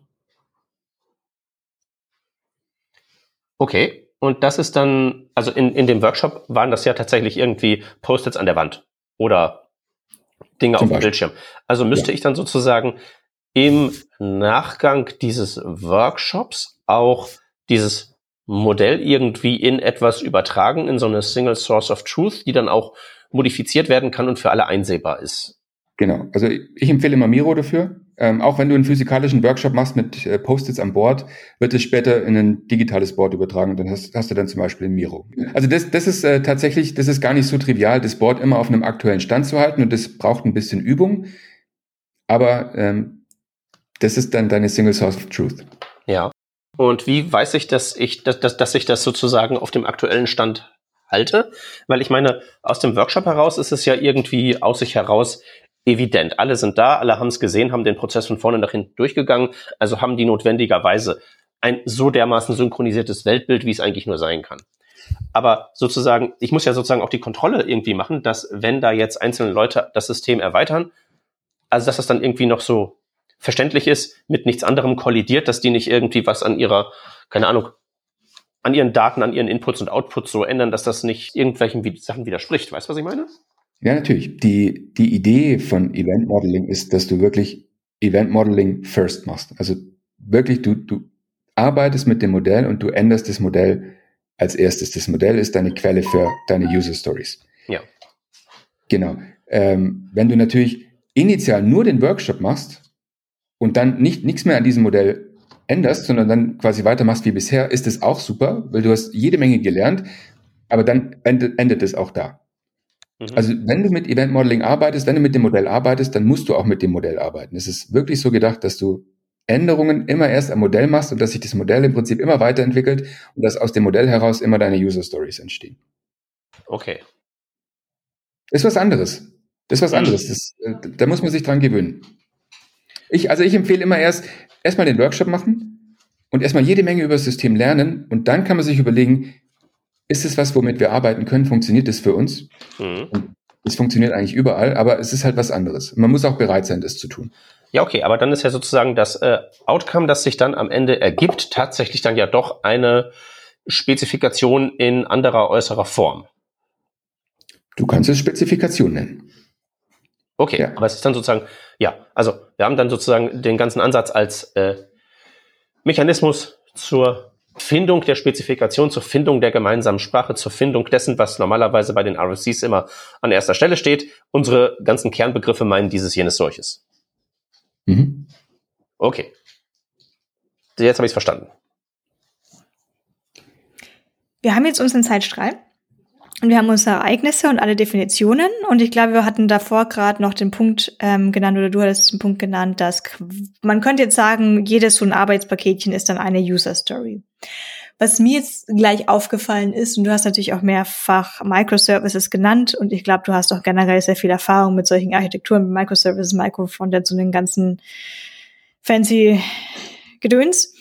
Okay. Und das ist dann, also in, in dem Workshop waren das ja tatsächlich irgendwie Post-its an der Wand oder Dinge Zum auf dem Beispiel. Bildschirm. Also müsste ja. ich dann sozusagen im Nachgang dieses Workshops auch dieses Modell irgendwie in etwas übertragen, in so eine Single Source of Truth, die dann auch modifiziert werden kann und für alle einsehbar ist. Genau, also ich empfehle immer Miro dafür. Ähm, auch wenn du einen physikalischen Workshop machst mit äh, Post-its an Bord, wird es später in ein digitales Board übertragen. Dann hast, hast du dann zum Beispiel ein Miro. Also das, das ist äh, tatsächlich, das ist gar nicht so trivial, das Board immer auf einem aktuellen Stand zu halten und das braucht ein bisschen Übung. Aber ähm, das ist dann deine Single Source of Truth. Ja. Und wie weiß ich, dass ich, dass, dass, dass ich das sozusagen auf dem aktuellen Stand halte? Weil ich meine, aus dem Workshop heraus ist es ja irgendwie aus sich heraus evident. Alle sind da, alle haben es gesehen, haben den Prozess von vorne nach hinten durchgegangen, also haben die notwendigerweise ein so dermaßen synchronisiertes Weltbild, wie es eigentlich nur sein kann. Aber sozusagen, ich muss ja sozusagen auch die Kontrolle irgendwie machen, dass wenn da jetzt einzelne Leute das System erweitern, also dass das dann irgendwie noch so verständlich ist, mit nichts anderem kollidiert, dass die nicht irgendwie was an ihrer, keine Ahnung, an ihren Daten, an ihren Inputs und Outputs so ändern, dass das nicht irgendwelchen Sachen widerspricht. Weißt du, was ich meine? Ja, natürlich. Die, die Idee von Event Modeling ist, dass du wirklich Event Modeling first machst. Also wirklich, du, du arbeitest mit dem Modell und du änderst das Modell als erstes. Das Modell ist deine Quelle für deine User Stories. Ja. Genau. Ähm, wenn du natürlich initial nur den Workshop machst und dann nicht nichts mehr an diesem Modell änderst, sondern dann quasi weitermachst wie bisher, ist das auch super, weil du hast jede Menge gelernt, aber dann endet, endet es auch da. Mhm. Also wenn du mit Event Modeling arbeitest, wenn du mit dem Modell arbeitest, dann musst du auch mit dem Modell arbeiten. Es ist wirklich so gedacht, dass du Änderungen immer erst am Modell machst und dass sich das Modell im Prinzip immer weiterentwickelt und dass aus dem Modell heraus immer deine User Stories entstehen. Okay. Das ist was anderes. Das ist was anderes. Das, da muss man sich dran gewöhnen. Ich, also ich empfehle immer erst, erstmal den Workshop machen und erstmal jede Menge über das System lernen und dann kann man sich überlegen, ist es was, womit wir arbeiten können? Funktioniert das für uns? Mhm. Und es funktioniert eigentlich überall, aber es ist halt was anderes. Man muss auch bereit sein, das zu tun. Ja, okay, aber dann ist ja sozusagen das äh, Outcome, das sich dann am Ende ergibt, tatsächlich dann ja doch eine Spezifikation in anderer äußerer Form. Du kannst es Spezifikation nennen. Okay, ja. Aber es ist dann sozusagen, ja, also wir haben dann sozusagen den ganzen Ansatz als äh, Mechanismus zur Findung der Spezifikation, zur Findung der gemeinsamen Sprache, zur Findung dessen, was normalerweise bei den R F Cs immer an erster Stelle steht. Unsere ganzen Kernbegriffe meinen dieses, jenes, solches. Mhm. Okay. Jetzt habe ich es verstanden. Wir haben jetzt unseren Zeitstrahl und wir haben unsere Ereignisse und alle Definitionen und ich glaube, wir hatten davor gerade noch den Punkt ähm, genannt oder du hattest den Punkt genannt, dass man könnte jetzt sagen, jedes so ein Arbeitspaketchen ist dann eine User Story. Was mir jetzt gleich aufgefallen ist, und du hast natürlich auch mehrfach Microservices genannt und ich glaube, du hast auch generell sehr viel Erfahrung mit solchen Architekturen, mit Microservices, Microfrontends und den ganzen fancy Gedöns.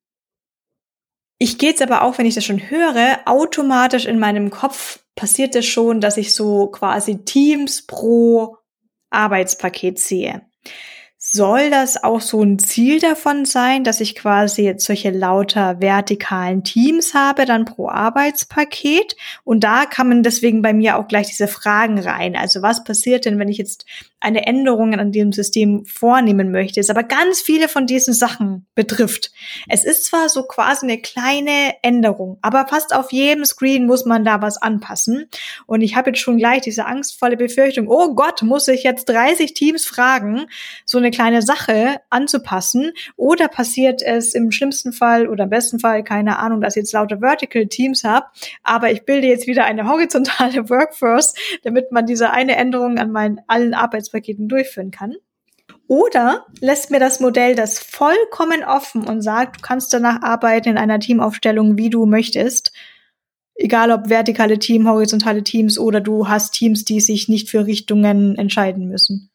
Ich gehe jetzt aber auch, wenn ich das schon höre, automatisch in meinem Kopf passiert es schon, dass ich so quasi Teams pro Arbeitspaket sehe. Soll das auch so ein Ziel davon sein, dass ich quasi jetzt solche lauter vertikalen Teams habe, dann pro Arbeitspaket? Und da kamen deswegen bei mir auch gleich diese Fragen rein. Also was passiert denn, wenn ich jetzt eine Änderung an diesem System vornehmen möchte, es aber ganz viele von diesen Sachen betrifft? Es ist zwar so quasi eine kleine Änderung, aber fast auf jedem Screen muss man da was anpassen. Und ich habe jetzt schon gleich diese angstvolle Befürchtung, oh Gott, muss ich jetzt dreißig Teams fragen, so eine kleine Sache anzupassen, oder passiert es im schlimmsten Fall oder im besten Fall, keine Ahnung, dass ich jetzt lauter Vertical Teams habe, aber ich bilde jetzt wieder eine horizontale Workforce, damit man diese eine Änderung an meinen allen Arbeitspaketen durchführen kann. Oder lässt mir das Modell das vollkommen offen und sagt, du kannst danach arbeiten in einer Teamaufstellung, wie du möchtest, egal ob vertikale Team, horizontale Teams oder du hast Teams, die sich nicht für Richtungen entscheiden müssen.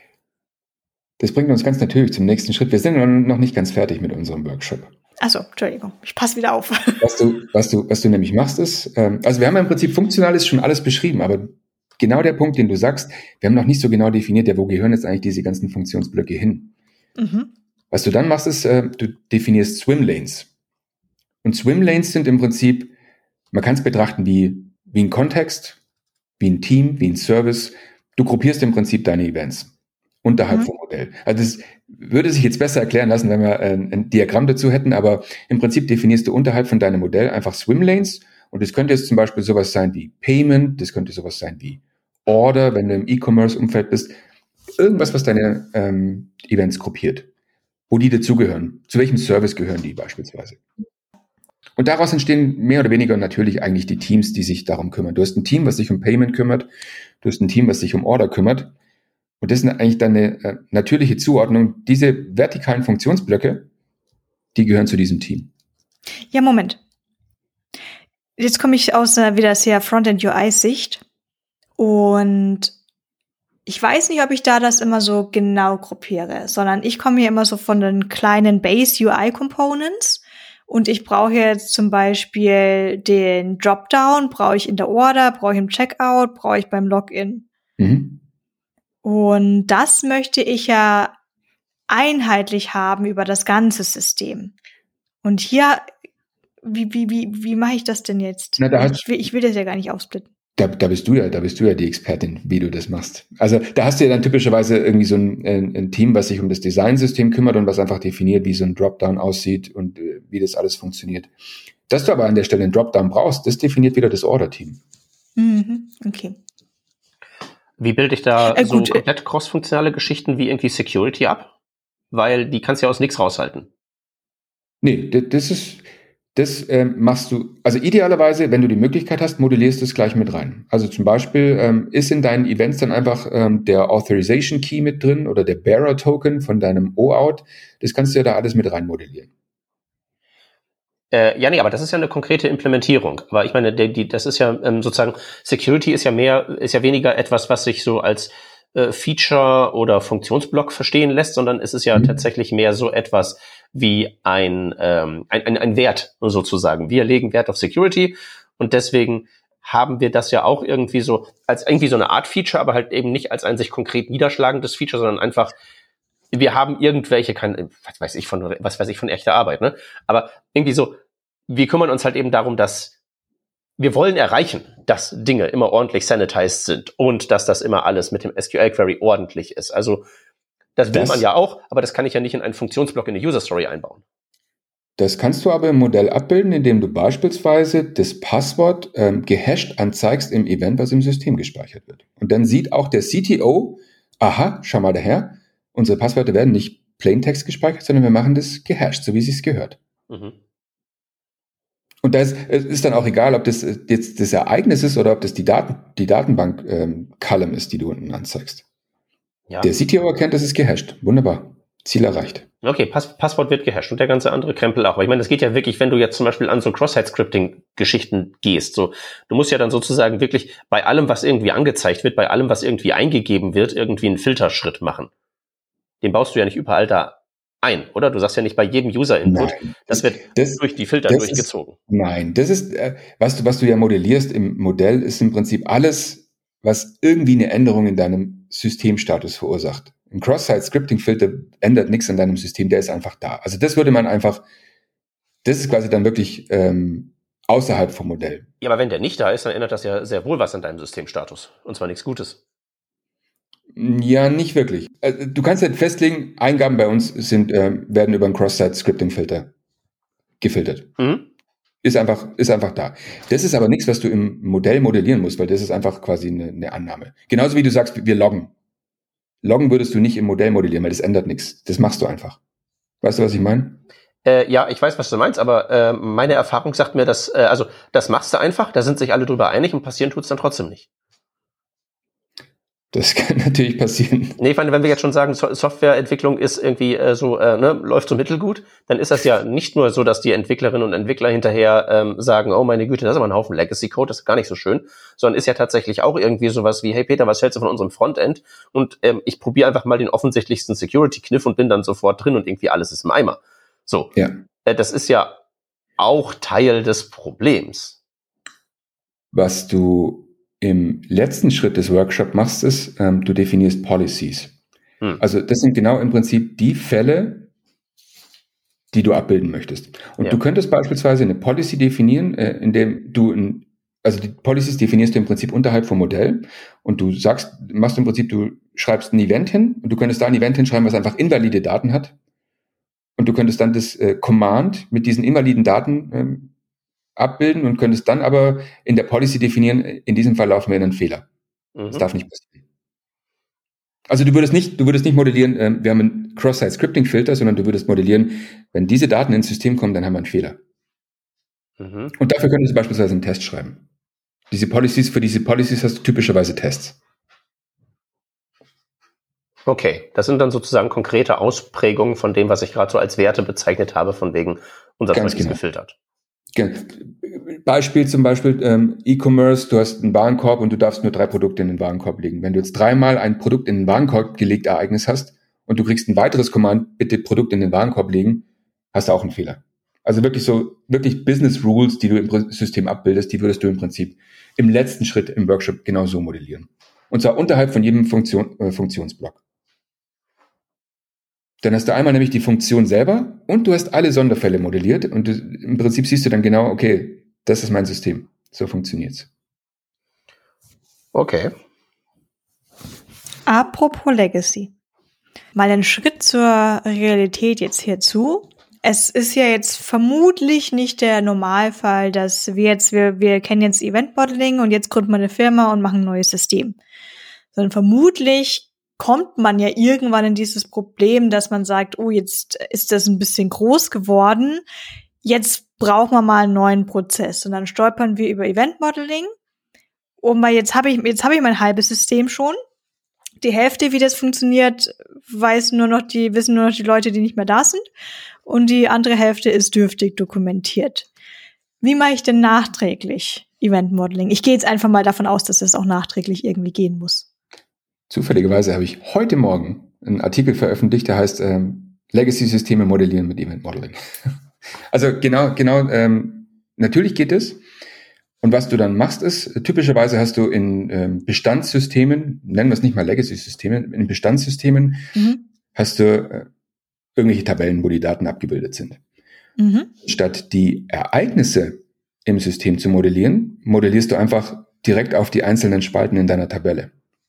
Das bringt uns ganz natürlich zum nächsten Schritt. Wir sind noch nicht ganz fertig mit unserem Workshop. Achso, Entschuldigung, ich passe wieder auf. Was du, was du, was du nämlich machst ist, ähm, also wir haben ja im Prinzip funktional ist schon alles beschrieben, aber genau der Punkt, den du sagst, wir haben noch nicht so genau definiert, ja, wo gehören jetzt eigentlich diese ganzen Funktionsblöcke hin? Mhm. Was du dann machst, ist, äh, du definierst Swim-Lanes. Und Swim-Lanes sind im Prinzip, man kann es betrachten wie, wie ein Kontext, wie ein Team, wie ein Service. Du gruppierst im Prinzip deine Events unterhalb mhm. vom Modell. Also das würde sich jetzt besser erklären lassen, wenn wir ein, ein Diagramm dazu hätten, aber im Prinzip definierst du unterhalb von deinem Modell einfach Swim-Lanes und das könnte jetzt zum Beispiel sowas sein wie Payment, das könnte sowas sein wie Order, wenn du im E-Commerce-Umfeld bist, irgendwas, was deine ähm, Events gruppiert, wo die dazugehören, zu welchem Service gehören die beispielsweise. Und daraus entstehen mehr oder weniger natürlich eigentlich die Teams, die sich darum kümmern. Du hast ein Team, was sich um Payment kümmert, du hast ein Team, was sich um Order kümmert. Und das ist eigentlich dann eine äh, natürliche Zuordnung. Diese vertikalen Funktionsblöcke, die gehören zu diesem Team. Ja, Moment. Jetzt komme ich aus äh, wieder sehr Frontend-U I-Sicht. Und ich weiß nicht, ob ich da das immer so genau gruppiere, sondern ich komme hier immer so von den kleinen Base-U I-Components. Und ich brauche jetzt zum Beispiel den Dropdown, brauche ich in der Order, brauche ich im Checkout, brauche ich beim Login. Mhm. Und das möchte ich ja einheitlich haben über das ganze System. Und hier, wie, wie, wie, wie mache ich das denn jetzt? Na, da ich, will, ich will das ja gar nicht aufsplitten. Da, da bist du ja, da bist du ja die Expertin, wie du das machst. Also da hast du ja dann typischerweise irgendwie so ein, ein, ein Team, was sich um das Designsystem kümmert und was einfach definiert, wie so ein Dropdown aussieht und äh, wie das alles funktioniert. Dass du aber an der Stelle einen Dropdown brauchst, das definiert wieder das Order-Team. Mhm, okay. Wie bilde ich da äh, so gut, komplett cross-funktionale Geschichten wie irgendwie Security ab? Weil die kannst du ja aus nichts raushalten. Nee, das ist, Das ähm, machst du, also idealerweise, wenn du die Möglichkeit hast, modellierst du es gleich mit rein. Also zum Beispiel ähm, ist in deinen Events dann einfach ähm, der Authorization Key mit drin oder der Bearer Token von deinem O Auth. Das kannst du ja da alles mit rein modellieren. Äh, ja, nee, aber das ist ja eine konkrete Implementierung. Aber ich meine, die, die, das ist ja ähm, sozusagen, Security ist ja mehr, ist ja weniger etwas, was sich so als äh, Feature oder Funktionsblock verstehen lässt, sondern es ist ja mhm. tatsächlich mehr so etwas wie ein, ähm, ein, ein, ein Wert sozusagen. Wir legen Wert auf Security und deswegen haben wir das ja auch irgendwie so als irgendwie so eine Art Feature, aber halt eben nicht als ein sich konkret niederschlagendes Feature, sondern einfach wir haben irgendwelche, kein, was weiß ich von, was weiß ich von echter Arbeit, ne? Aber irgendwie so, wir kümmern uns halt eben darum, dass wir wollen erreichen, dass Dinge immer ordentlich sanitized sind und dass das immer alles mit dem S Q L-Query ordentlich ist. Also, das will das, man ja auch, aber das kann ich ja nicht in einen Funktionsblock in eine User-Story einbauen. Das kannst du aber im Modell abbilden, indem du beispielsweise das Passwort ähm, gehasht anzeigst im Event, was im System gespeichert wird. Und dann sieht auch der C T O, aha, schau mal daher, unsere Passwörter werden nicht Plaintext gespeichert, sondern wir machen das gehasht, so wie es sich gehört. Mhm. Und da ist, ist dann auch egal, ob das jetzt das Ereignis ist oder ob das die Daten, die Datenbank-Column ähm, ist, die du unten anzeigst. Ja. Der C T O erkennt, das ist gehasht. Wunderbar. Ziel erreicht. Okay, Pass- Passwort wird gehasht und der ganze andere Krempel auch. Aber ich meine, das geht ja wirklich, wenn du jetzt zum Beispiel an so Cross-Site-Scripting-Geschichten gehst. So, du musst ja dann sozusagen wirklich bei allem, was irgendwie angezeigt wird, bei allem, was irgendwie eingegeben wird, irgendwie einen Filterschritt machen. Den baust du ja nicht überall da ein, oder? Du sagst ja nicht bei jedem User-Input, nein, das, das wird das, durch die Filter durchgezogen. Ist, nein, das ist, äh, was du, was du ja modellierst im Modell, ist im Prinzip alles, was irgendwie eine Änderung in deinem Systemstatus verursacht. Ein Cross-Site-Scripting-Filter ändert nichts an deinem System, der ist einfach da. Also das würde man einfach, das ist quasi dann wirklich ähm, außerhalb vom Modell. Ja, aber wenn der nicht da ist, dann ändert das ja sehr wohl was an deinem Systemstatus. Und zwar nichts Gutes. Ja, nicht wirklich. Du kannst halt festlegen, Eingaben bei uns sind, äh, werden über einen Cross-Site-Scripting-Filter gefiltert. Mhm. Ist einfach, ist einfach da. Das ist aber nichts, was du im Modell modellieren musst, weil das ist einfach quasi eine, eine Annahme. Genauso wie du sagst, wir loggen. Loggen würdest du nicht im Modell modellieren, weil das ändert nichts. Das machst du einfach. Weißt du, was ich meine? Äh, ja, ich weiß, was du meinst, aber äh, meine Erfahrung sagt mir, dass, äh, also das machst du einfach, da sind sich alle drüber einig und passieren tut's dann trotzdem nicht. Das kann natürlich passieren. Nee, ich meine, wenn wir jetzt schon sagen, so- Softwareentwicklung ist irgendwie äh, so, äh, ne, läuft so mittelgut, dann ist das ja nicht nur so, dass die Entwicklerinnen und Entwickler hinterher ähm, sagen, oh meine Güte, das ist aber ein Haufen Legacy-Code, das ist gar nicht so schön, sondern ist ja tatsächlich auch irgendwie sowas wie, hey Peter, was hältst du von unserem Frontend? Und ähm, ich probiere einfach mal den offensichtlichsten Security-Kniff und bin dann sofort drin und irgendwie alles ist im Eimer. So, Ja. äh, das ist ja auch Teil des Problems. Was du im letzten Schritt des Workshops machst, ist, ähm, du definierst Policies. Hm. Also das sind genau im Prinzip die Fälle, die du abbilden möchtest. Und Ja. du könntest beispielsweise eine Policy definieren, äh, in dem du, ein, also die Policies definierst du im Prinzip unterhalb vom Modell und du sagst, machst im Prinzip, du schreibst ein Event hin und du könntest da ein Event hinschreiben, was einfach invalide Daten hat. Und du könntest dann das äh, Command mit diesen invaliden Daten ähm, abbilden und könntest dann aber in der Policy definieren, in diesem Fall laufen wir in einen Fehler. Mhm. Das darf nicht passieren. Also du würdest nicht, du würdest nicht modellieren, äh, wir haben einen Cross-Site-Scripting-Filter, sondern du würdest modellieren, wenn diese Daten ins System kommen, dann haben wir einen Fehler. Mhm. Und dafür könntest du beispielsweise einen Test schreiben. Diese Policies, für diese Policies hast du typischerweise Tests. Okay, das sind dann sozusagen konkrete Ausprägungen von dem, was ich gerade so als Werte bezeichnet habe, von wegen unser Zeug ist genau. gefiltert. Beispiel zum Beispiel ähm, E-Commerce, du hast einen Warenkorb und du darfst nur drei Produkte in den Warenkorb legen. Wenn du jetzt dreimal ein Produkt in den Warenkorb gelegt Ereignis hast und du kriegst ein weiteres Command, bitte Produkt in den Warenkorb legen, hast du auch einen Fehler. Also wirklich so, wirklich Business Rules, die du im System abbildest, die würdest du im Prinzip im letzten Schritt im Workshop genau so modellieren. Und zwar unterhalb von jedem Funktion, äh, Funktionsblock. Dann hast du einmal nämlich die Funktion selber und du hast alle Sonderfälle modelliert und du, im Prinzip siehst du dann genau, okay, das ist mein System. So funktioniert's. Okay. Apropos Legacy. Mal einen Schritt zur Realität jetzt hierzu. Es ist ja jetzt vermutlich nicht der Normalfall, dass wir jetzt, wir, wir kennen jetzt Event Modeling und jetzt gründen wir eine Firma und machen ein neues System. Sondern vermutlich kommt man ja irgendwann in dieses Problem, dass man sagt, oh, jetzt ist das ein bisschen groß geworden. jetzt brauchen wir mal einen neuen Prozess. Und dann stolpern wir über Event Modeling. Und weil jetzt habe ich, jetzt habe ich mein halbes System schon. Die Hälfte, wie das funktioniert, weiß nur noch die, wissen nur noch die Leute, die nicht mehr da sind. Und die andere Hälfte ist dürftig dokumentiert. Wie mache ich denn nachträglich Event Modeling? Ich gehe jetzt einfach mal davon aus, dass das auch nachträglich irgendwie gehen muss. Zufälligerweise habe ich heute Morgen einen Artikel veröffentlicht, der heißt ähm, Legacy-Systeme modellieren mit Event Modeling. Also genau, genau, ähm, natürlich geht es. Und was du dann machst ist, typischerweise hast du in ähm, Bestandssystemen, nennen wir es nicht mal Legacy-Systeme, in Bestandssystemen mhm. hast du äh, irgendwelche Tabellen, wo die Daten abgebildet sind. Mhm. Statt die Ereignisse im System zu modellieren, modellierst du einfach direkt auf die einzelnen Spalten in deiner Tabelle.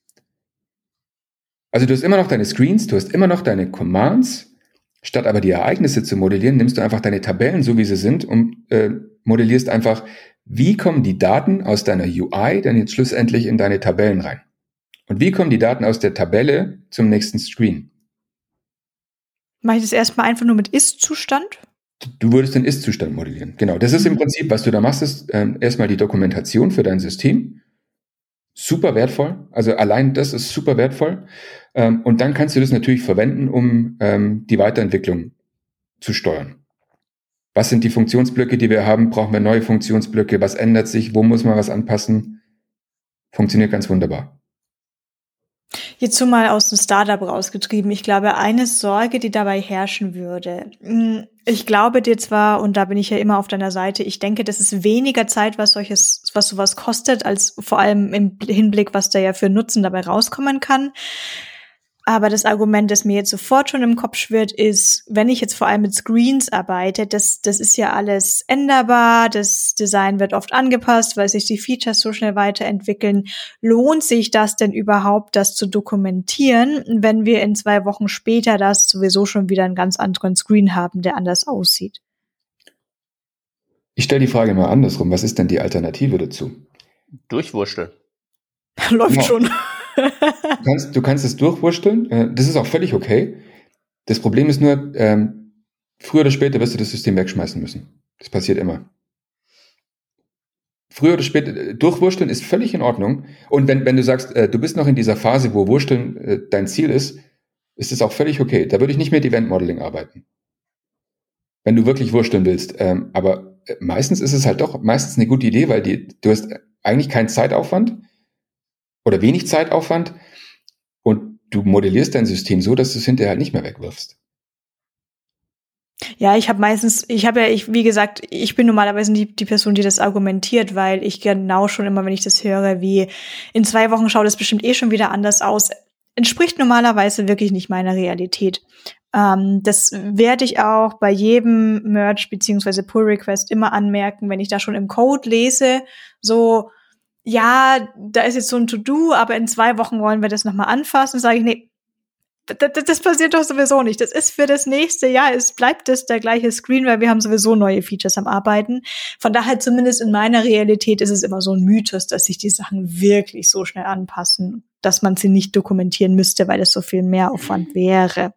Also du hast immer noch deine Screens, du hast immer noch deine Commands. Statt aber die Ereignisse zu modellieren, nimmst du einfach deine Tabellen, so wie sie sind, und äh, modellierst einfach, wie kommen die Daten aus deiner U I dann jetzt schlussendlich in deine Tabellen rein? Und wie kommen die Daten aus der Tabelle zum nächsten Screen? Mache ich das erstmal einfach nur mit Ist-Zustand? Du würdest den Ist-Zustand modellieren. Genau, das ist mhm. im Prinzip, was du da machst, ist ähm, erstmal die Dokumentation für dein System. Super wertvoll, also allein das ist super wertvoll. Ähm, und dann kannst du das natürlich verwenden, um ähm, die Weiterentwicklung zu steuern. Was sind die Funktionsblöcke, die wir haben? Brauchen wir neue Funktionsblöcke? Was ändert sich? Wo muss man was anpassen? Funktioniert ganz wunderbar. Jetzt so mal aus dem Startup rausgetrieben. Ich glaube, eine Sorge, die dabei herrschen würde. Ich glaube dir zwar, und da bin ich ja immer auf deiner Seite, ich denke, das ist weniger Zeit, was solches, was sowas kostet, als vor allem im Hinblick, was da ja für Nutzen dabei rauskommen kann. Aber das Argument, das mir jetzt sofort schon im Kopf schwirrt, ist, wenn ich jetzt vor allem mit Screens arbeite, das, das ist ja alles änderbar, das Design wird oft angepasst, weil sich die Features so schnell weiterentwickeln. Lohnt sich das denn überhaupt, das zu dokumentieren, wenn wir in zwei Wochen später das sowieso schon wieder einen ganz anderen Screen haben, der anders aussieht? Ich stelle die Frage mal andersrum. Was ist denn die Alternative dazu? Durchwursteln. Läuft ja. schon. Du kannst, du kannst es durchwursteln, das ist auch völlig okay. Das Problem ist nur, ähm, früher oder später wirst du das System wegschmeißen müssen. Das passiert immer. Früher oder später, durchwursteln ist völlig in Ordnung. Und wenn, wenn du sagst, äh, du bist noch in dieser Phase, wo Wursteln äh, dein Ziel ist, ist es auch völlig okay. Da würde ich nicht mit Event Modeling arbeiten. Wenn du wirklich wursteln willst. Ähm, aber äh, meistens ist es halt doch meistens eine gute Idee, weil die, du hast eigentlich keinen Zeitaufwand oder wenig Zeitaufwand und du modellierst dein System so, dass du es hinterher halt nicht mehr wegwirfst. Ja, ich habe meistens, ich habe ja, ich wie gesagt, ich bin normalerweise nicht die Person, die das argumentiert, weil ich genau schon immer, wenn ich das höre, wie in zwei Wochen schaut es bestimmt eh schon wieder anders aus, entspricht normalerweise wirklich nicht meiner Realität. Ähm, das werde ich auch bei jedem Merge beziehungsweise Pull Request immer anmerken, wenn ich da schon im Code lese, so ja, da ist jetzt so ein To-Do, aber in zwei Wochen wollen wir das nochmal anfassen. Sage ich, nee, das, das passiert doch sowieso nicht. Das ist für das nächste Jahr, es bleibt das der gleiche Screen, weil wir haben sowieso neue Features am Arbeiten. Von daher, zumindest in meiner Realität, ist es immer so ein Mythos, dass sich die Sachen wirklich so schnell anpassen, dass man sie nicht dokumentieren müsste, weil es so viel Mehraufwand wäre.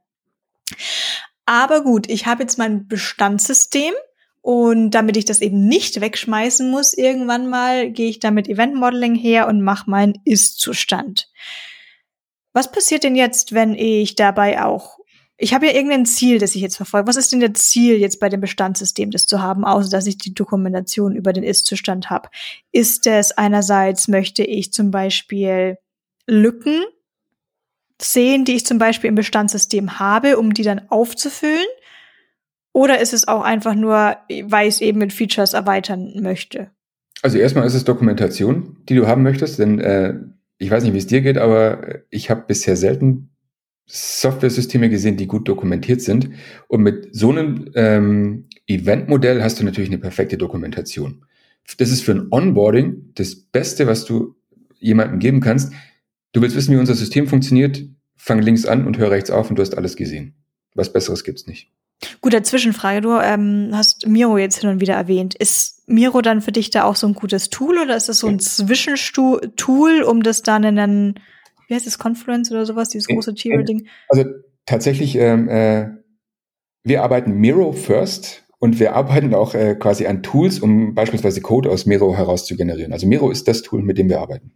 Aber gut, ich habe jetzt mein Bestandssystem. Und damit ich das eben nicht wegschmeißen muss, irgendwann mal gehe ich da mit Event Modeling her und mache meinen Ist-Zustand. Was passiert denn jetzt, wenn ich dabei auch, ich habe ja irgendein Ziel, das ich jetzt verfolge. Was ist denn das Ziel jetzt bei dem Bestandssystem, das zu haben, außer dass ich die Dokumentation über den Ist-Zustand habe? Ist es einerseits, möchte ich zum Beispiel Lücken sehen, die ich zum Beispiel im Bestandssystem habe, um die dann aufzufüllen? Oder ist es auch einfach nur, weil ich es eben mit Features erweitern möchte? Also erstmal ist es Dokumentation, die du haben möchtest, denn äh, ich weiß nicht, wie es dir geht, aber ich habe bisher selten Software-Systeme gesehen, die gut dokumentiert sind. Und mit so einem ähm, Event-Modell hast du natürlich eine perfekte Dokumentation. Das ist für ein Onboarding das Beste, was du jemandem geben kannst. Du willst wissen, wie unser System funktioniert, fang links an und hör rechts auf und du hast alles gesehen. Was Besseres gibt's nicht. Gute Zwischenfrage, du ähm, hast Miro jetzt hin und wieder erwähnt. Ist Miro dann für dich da auch so ein gutes Tool oder ist das so ein Zwischentool, um das dann in einen, wie heißt das, Confluence oder sowas, dieses große Tier-Ding? Also tatsächlich, ähm, äh, wir arbeiten Miro first Und wir arbeiten auch äh, quasi an Tools, um beispielsweise Code aus Miro heraus zu generieren. Also Miro ist das Tool, mit dem wir arbeiten.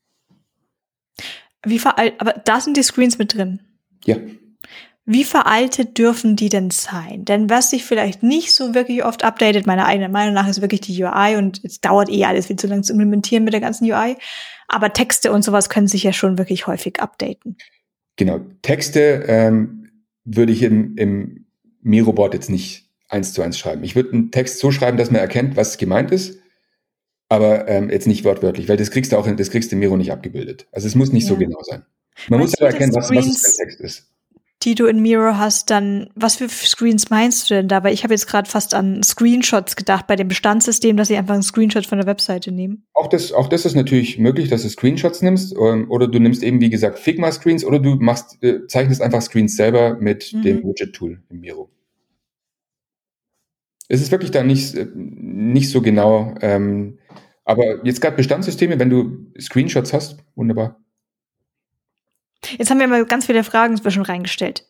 Wie veraltet, aber da sind die Screens mit drin. Ja. Wie veraltet dürfen die denn sein? Denn was sich vielleicht nicht so wirklich oft updatet, meiner eigenen Meinung nach, ist wirklich die U I und es dauert eh alles viel zu lange zu implementieren mit der ganzen U I. Aber Texte und sowas können sich ja schon wirklich häufig updaten. Genau. Texte ähm, würde ich im, im Miro-Board jetzt nicht eins zu eins schreiben. Ich würde einen Text so schreiben, dass man erkennt, was gemeint ist, aber ähm, jetzt nicht wortwörtlich, weil das kriegst du auch in, das kriegst du in Miro nicht abgebildet. Also es muss nicht ja. so genau sein. Man meinst muss aber erkennen, was, was es für ein Text ist. Die du in Miro hast, dann, was für Screens meinst du denn da? Weil ich habe jetzt gerade fast an Screenshots gedacht bei dem Bestandssystem, dass sie einfach einen Screenshot von der Webseite nehmen. Auch das, auch das ist natürlich möglich, dass du Screenshots nimmst, ähm, oder du nimmst eben, wie gesagt, Figma-Screens, oder du machst, äh, zeichnest einfach Screens selber mit mhm. dem Widget-Tool im Miro. Es ist wirklich da nicht, nicht so genau, ähm, aber jetzt gerade Bestandssysteme, wenn du Screenshots hast, wunderbar. Jetzt haben wir mal ganz viele Fragen zwischen reingestellt.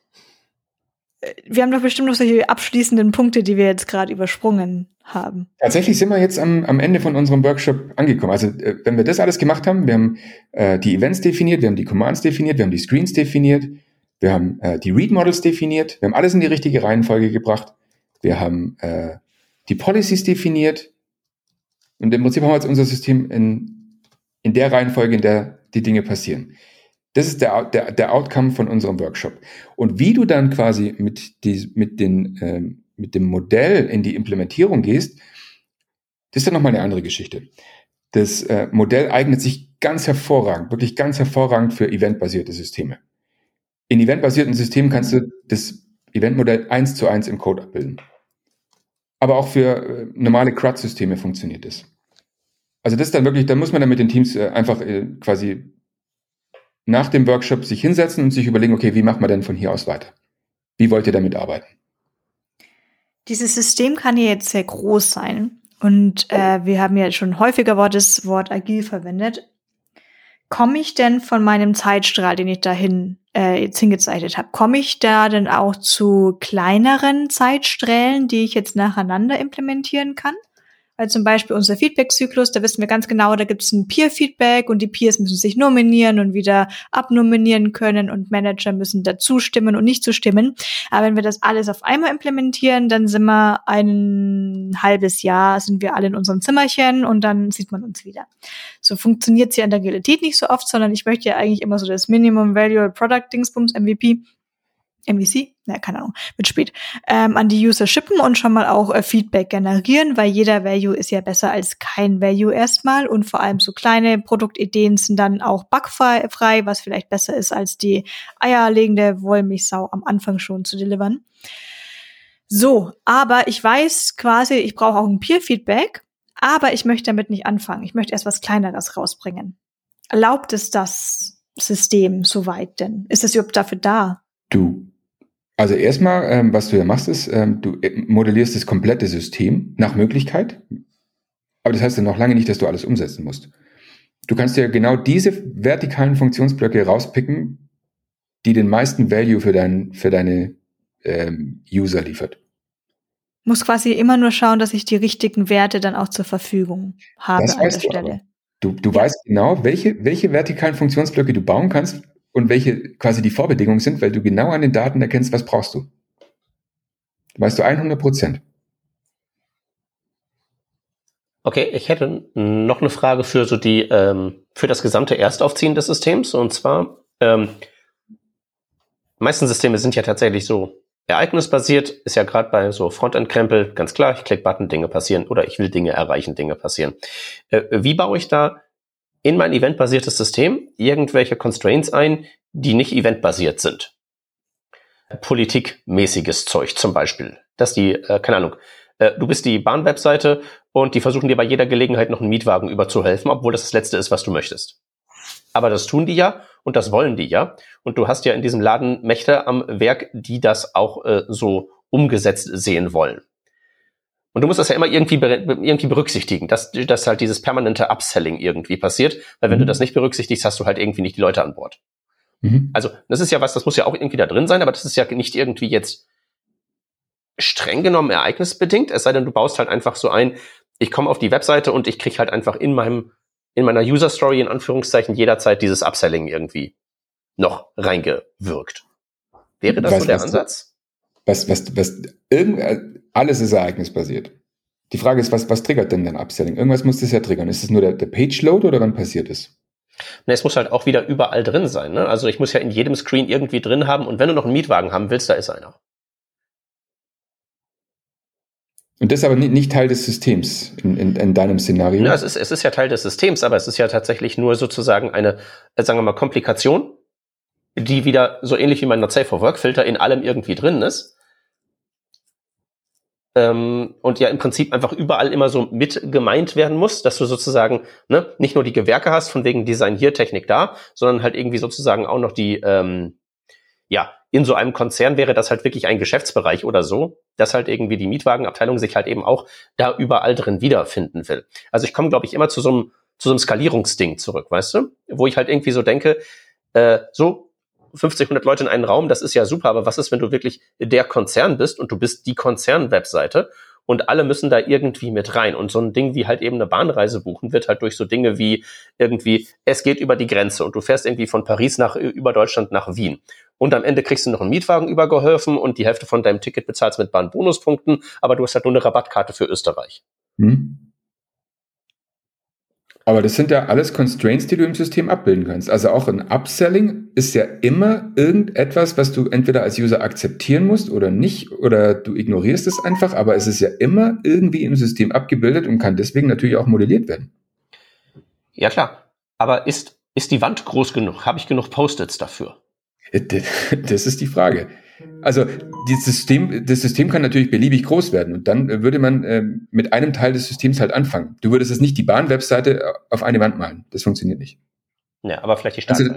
Wir haben doch bestimmt noch solche abschließenden Punkte, die wir jetzt gerade übersprungen haben. Tatsächlich sind wir jetzt am, am Ende von unserem Workshop angekommen. Also äh, wenn wir das alles gemacht haben, wir haben äh, die Events definiert, wir haben die Commands definiert, wir haben die Screens definiert, wir haben äh, die Read-Models definiert, wir haben alles in die richtige Reihenfolge gebracht, wir haben äh, die Policies definiert und im Prinzip haben wir jetzt unser System in, in der Reihenfolge, in der die Dinge passieren. Das ist der, der, der Outcome von unserem Workshop. Und wie du dann quasi mit, die, mit, den, ähm, mit dem Modell in die Implementierung gehst, das ist dann nochmal eine andere Geschichte. Das äh, Modell eignet sich ganz hervorragend, wirklich ganz hervorragend für eventbasierte Systeme. In eventbasierten Systemen kannst du das Eventmodell eins zu eins im Code abbilden. Aber auch für äh, normale C R U D-Systeme funktioniert das. Also das ist dann wirklich, da muss man dann mit den Teams äh, einfach äh, quasi nach dem Workshop sich hinsetzen und sich überlegen, okay, wie machen wir denn von hier aus weiter? Wie wollt ihr damit arbeiten? Dieses System kann ja jetzt sehr groß sein. Und äh, wir haben ja schon häufiger das Wort agil verwendet. Komme ich denn von meinem Zeitstrahl, den ich dahin äh, jetzt hingezeichnet habe, komme ich da denn auch zu kleineren Zeitstrählen, die ich jetzt nacheinander implementieren kann? Weil zum Beispiel unser Feedback-Zyklus, da wissen wir ganz genau, da gibt es ein Peer-Feedback und die Peers müssen sich nominieren und wieder abnominieren können und Manager müssen dazu stimmen und nicht zustimmen. Aber wenn wir das alles auf einmal implementieren, dann sind wir ein halbes Jahr, sind wir alle in unserem Zimmerchen und dann sieht man uns wieder. So funktioniert es ja in der Agilität nicht so oft, sondern ich möchte ja eigentlich immer so das Minimum Value Product Dingsbums, M V P, M V C? Na, keine Ahnung, wird spät, ähm, an die User shippen und schon mal auch äh, Feedback generieren, weil jeder Value ist ja besser als kein Value erstmal und vor allem so kleine Produktideen sind dann auch bugfrei, was vielleicht besser ist, als die eierlegende Wollmilchsau am Anfang schon zu delivern. So, aber ich weiß quasi, ich brauche auch ein Peer-Feedback, aber ich möchte damit nicht anfangen. Ich möchte erst was Kleineres rausbringen. Erlaubt es das System soweit denn? Ist es überhaupt dafür da? Du Also erstmal, ähm, was du ja machst, ist, ähm, du modellierst das komplette System nach Möglichkeit. Aber das heißt ja noch lange nicht, dass du alles umsetzen musst. Du kannst ja genau diese vertikalen Funktionsblöcke rauspicken, die den meisten Value für, dein, für deine ähm, User liefert. Muss quasi immer nur schauen, dass ich die richtigen Werte dann auch zur Verfügung habe das an der weißt du Stelle. Aber. Du, du Ja. weißt genau, welche, welche vertikalen Funktionsblöcke du bauen kannst und welche quasi die Vorbedingungen sind, weil du genau an den Daten erkennst, was brauchst du. Weißt du hundert Prozent. Okay, ich hätte noch eine Frage für so die ähm, für das gesamte Erstaufziehen des Systems. Und zwar, ähm, die meisten Systeme sind ja tatsächlich so ereignisbasiert, ist ja gerade bei so Frontend-Krempel ganz klar, ich klick Button, Dinge passieren oder ich will Dinge erreichen, Dinge passieren. Äh, wie baue ich da in mein eventbasiertes System irgendwelche Constraints ein, die nicht eventbasiert sind? Politikmäßiges Zeug zum Beispiel, dass die, äh, keine Ahnung, äh, du bist die Bahn-Webseite und die versuchen dir bei jeder Gelegenheit noch einen Mietwagen überzuhelfen, obwohl das das Letzte ist, was du möchtest. Aber das tun die ja und das wollen die ja. Und du hast ja in diesem Laden Mächte am Werk, die das auch äh, so umgesetzt sehen wollen. Und du musst das ja immer irgendwie, irgendwie berücksichtigen, dass, dass halt dieses permanente Upselling irgendwie passiert. Weil wenn mhm. du das nicht berücksichtigst, hast du halt irgendwie nicht die Leute an Bord. Mhm. Also das ist ja was, das muss ja auch irgendwie da drin sein, aber das ist ja nicht irgendwie jetzt streng genommen ereignisbedingt, es sei denn, du baust halt einfach so ein, ich komme auf die Webseite und ich kriege halt einfach in meinem in meiner User-Story in Anführungszeichen jederzeit dieses Upselling irgendwie noch reingewirkt. Wäre das was, so der was, Ansatz? Was, was, was, irgend, alles ist ereignisbasiert. Die Frage ist, was, was triggert denn dann Upselling? Irgendwas muss das ja triggern. Ist es nur der, der Page-Load oder wann passiert es? Ne, es muss halt auch wieder überall drin sein. Ne? Also ich muss ja in jedem Screen irgendwie drin haben und wenn du noch einen Mietwagen haben willst, da ist einer. Und das ist aber nicht, nicht Teil des Systems in, in, in deinem Szenario? Ja, es ist, es ist ja Teil des Systems, aber es ist ja tatsächlich nur sozusagen eine, sagen wir mal, Komplikation, die wieder so ähnlich wie mein Not Safe for Work Filter in allem irgendwie drin ist. Ähm, und ja im Prinzip einfach überall immer so mit gemeint werden muss, dass du sozusagen ne, nicht nur die Gewerke hast, von wegen Design hier, Technik da, sondern halt irgendwie sozusagen auch noch die, ähm, ja, in so einem Konzern wäre das halt wirklich ein Geschäftsbereich oder so, dass halt irgendwie die Mietwagenabteilung sich halt eben auch da überall drin wiederfinden will. Also ich komme, glaube ich, immer zu so einem zu so einem Skalierungsding zurück, weißt du? Wo ich halt irgendwie so denke, äh, so fünfzig, hundert Leute in einen Raum, das ist ja super, aber was ist, wenn du wirklich der Konzern bist und du bist die Konzern-Webseite und alle müssen da irgendwie mit rein. Und so ein Ding wie halt eben eine Bahnreise buchen wird halt durch so Dinge wie irgendwie, es geht über die Grenze und du fährst irgendwie von Paris nach über Deutschland nach Wien. Und am Ende kriegst du noch einen Mietwagen übergeholfen und die Hälfte von deinem Ticket bezahlst mit Bahnbonuspunkten, aber du hast halt nur eine Rabattkarte für Österreich. Hm. Aber das sind ja alles Constraints, die du im System abbilden kannst. Also auch ein Upselling ist ja immer irgendetwas, was du entweder als User akzeptieren musst oder nicht, oder du ignorierst es einfach, aber es ist ja immer irgendwie im System abgebildet und kann deswegen natürlich auch modelliert werden. Ja klar, aber ist, ist die Wand groß genug? Habe ich genug Post-its dafür? Das ist die Frage. Also das System, das System kann natürlich beliebig groß werden und dann würde man äh, mit einem Teil des Systems halt anfangen. Du würdest jetzt nicht die Bahn-Webseite auf eine Wand malen. Das funktioniert nicht. Ja, aber vielleicht die Startseite.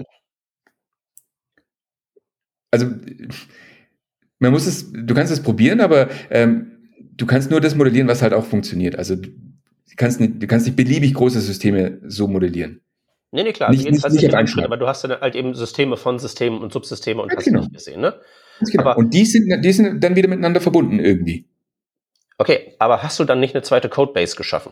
Also, also man muss es, du kannst es probieren, aber ähm, du kannst nur das modellieren, was halt auch funktioniert. Also du kannst nicht, du kannst nicht beliebig große Systeme so modellieren. Nee, nee, klar. Nicht, Also nicht, nicht auf einen Schritt, Schlag. aber du hast dann halt eben Systeme von Systemen und Subsysteme und Ja, hast genau. nicht gesehen, ne? Genau. Aber, und die sind, die sind dann wieder miteinander verbunden irgendwie. Okay, aber hast du dann nicht eine zweite Codebase geschaffen?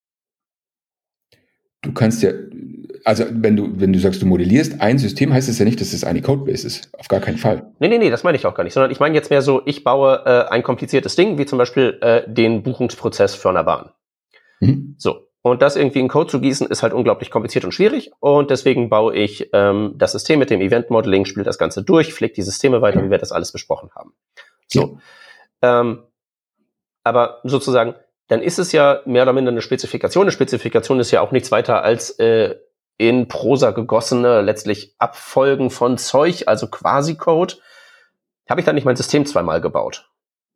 Du kannst ja, also wenn du, wenn du sagst, du modellierst ein System, heißt es ja nicht, dass es eine Codebase ist. Auf gar keinen Fall. Nee, nee, nee, das meine ich auch gar nicht. Sondern ich meine jetzt mehr so, ich baue äh, ein kompliziertes Ding, wie zum Beispiel äh, den Buchungsprozess für eine Bahn. Mhm. So. Und das irgendwie in Code zu gießen, ist halt unglaublich kompliziert und schwierig. Und deswegen baue ich ähm, das System mit dem Event-Modeling, spiele das Ganze durch, pflege die Systeme weiter, wie wir das alles besprochen haben. So. Ja. Ähm, aber sozusagen, dann ist es ja mehr oder minder eine Spezifikation. Eine Spezifikation ist ja auch nichts weiter als äh, in Prosa gegossene, letztlich Abfolgen von Zeug, also Quasi-Code. Habe ich dann nicht mein System zweimal gebaut?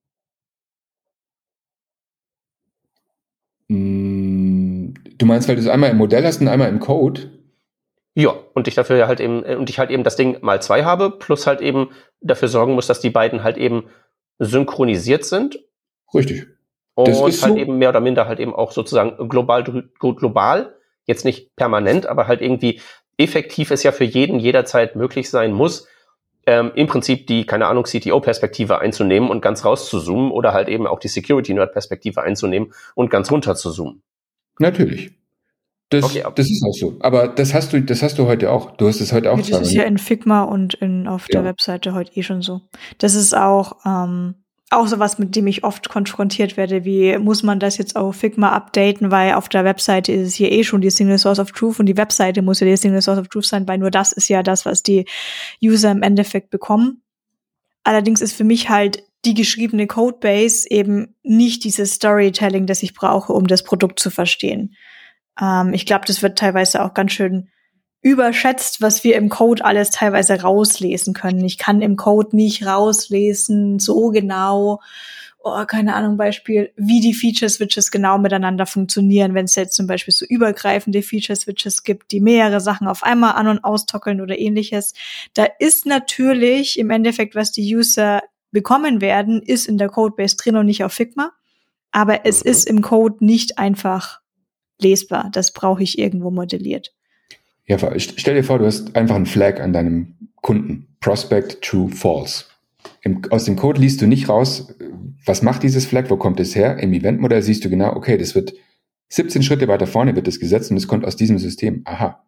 Du meinst, weil du es einmal im Modell hast und einmal im Code? Ja, und ich dafür halt eben, und ich halt eben das Ding mal zwei habe, plus halt eben dafür sorgen muss, dass die beiden halt eben synchronisiert sind. Richtig. Das und ist halt so. Eben mehr oder minder halt eben auch sozusagen global, global, jetzt nicht permanent, aber halt irgendwie effektiv es ja für jeden jederzeit möglich sein muss, ähm, im Prinzip die, keine Ahnung, C T O-Perspektive einzunehmen und ganz raus zu zoomen oder halt eben auch die Security-Nerd-Perspektive einzunehmen und ganz runter zu zoomen. Natürlich. Das, okay, das ist auch so. Aber das hast du, das hast du heute auch. Du hast es heute auch. Ja, das ist ja in Figma und in, auf der ja. Webseite heute eh schon so. Das ist auch, ähm, auch sowas, mit dem ich oft konfrontiert werde, wie muss man das jetzt auf Figma updaten, weil auf der Webseite ist es hier eh schon die Single Source of Truth und die Webseite muss ja die Single Source of Truth sein, weil nur das ist ja das, was die User im Endeffekt bekommen. Allerdings ist für mich halt die geschriebene Codebase eben nicht dieses Storytelling, das ich brauche, um das Produkt zu verstehen. Ähm, ich glaube, das wird teilweise auch ganz schön überschätzt, was wir im Code alles teilweise rauslesen können. Ich kann im Code nicht rauslesen, so genau, oh, keine Ahnung, Beispiel, wie die Feature-Switches genau miteinander funktionieren, wenn es jetzt zum Beispiel so übergreifende Feature-Switches gibt, die mehrere Sachen auf einmal an- und austockeln oder ähnliches. Da ist natürlich im Endeffekt, was die User bekommen werden, ist in der Codebase drin und nicht auf Figma. Aber es ist im Code nicht einfach lesbar. Das brauche ich irgendwo modelliert. Ja, stell dir vor, du hast einfach einen Flag an deinem Kunden. Prospect, True, False. Im, aus dem Code liest du nicht raus, was macht dieses Flag, wo kommt es her. Im Eventmodell siehst du genau, okay, das wird siebzehn Schritte weiter vorne wird das gesetzt und es kommt aus diesem System. Aha.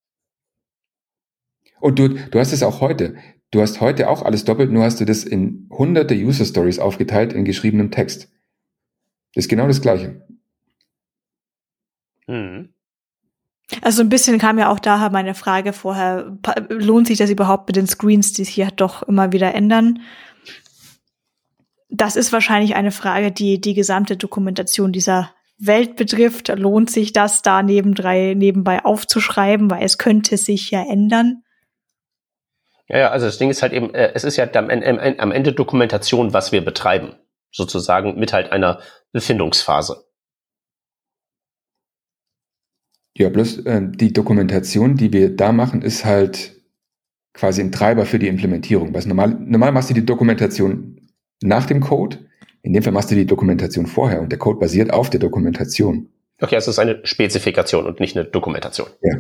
Und du, du hast es auch heute. Du hast heute auch alles doppelt, nur hast du das in hunderte User-Stories aufgeteilt in geschriebenem Text. Das ist genau das Gleiche. Mhm. Also ein bisschen kam ja auch daher meine Frage vorher, lohnt sich das überhaupt mit den Screens, die sich hier doch immer wieder ändern? Das ist wahrscheinlich eine Frage, die die gesamte Dokumentation dieser Welt betrifft. Lohnt sich das, da nebendrei, nebenbei aufzuschreiben, weil es könnte sich ja ändern? Ja, ja, also das Ding ist halt eben, äh, es ist ja am, am, am Ende Dokumentation, was wir betreiben, sozusagen mit halt einer Befindungsphase. Ja, bloß äh, die Dokumentation, die wir da machen, ist halt quasi ein Treiber für die Implementierung. Was normal, normal machst du die Dokumentation nach dem Code, in dem Fall machst du die Dokumentation vorher und der Code basiert auf der Dokumentation. Okay, also es ist eine Spezifikation und nicht eine Dokumentation. Ja.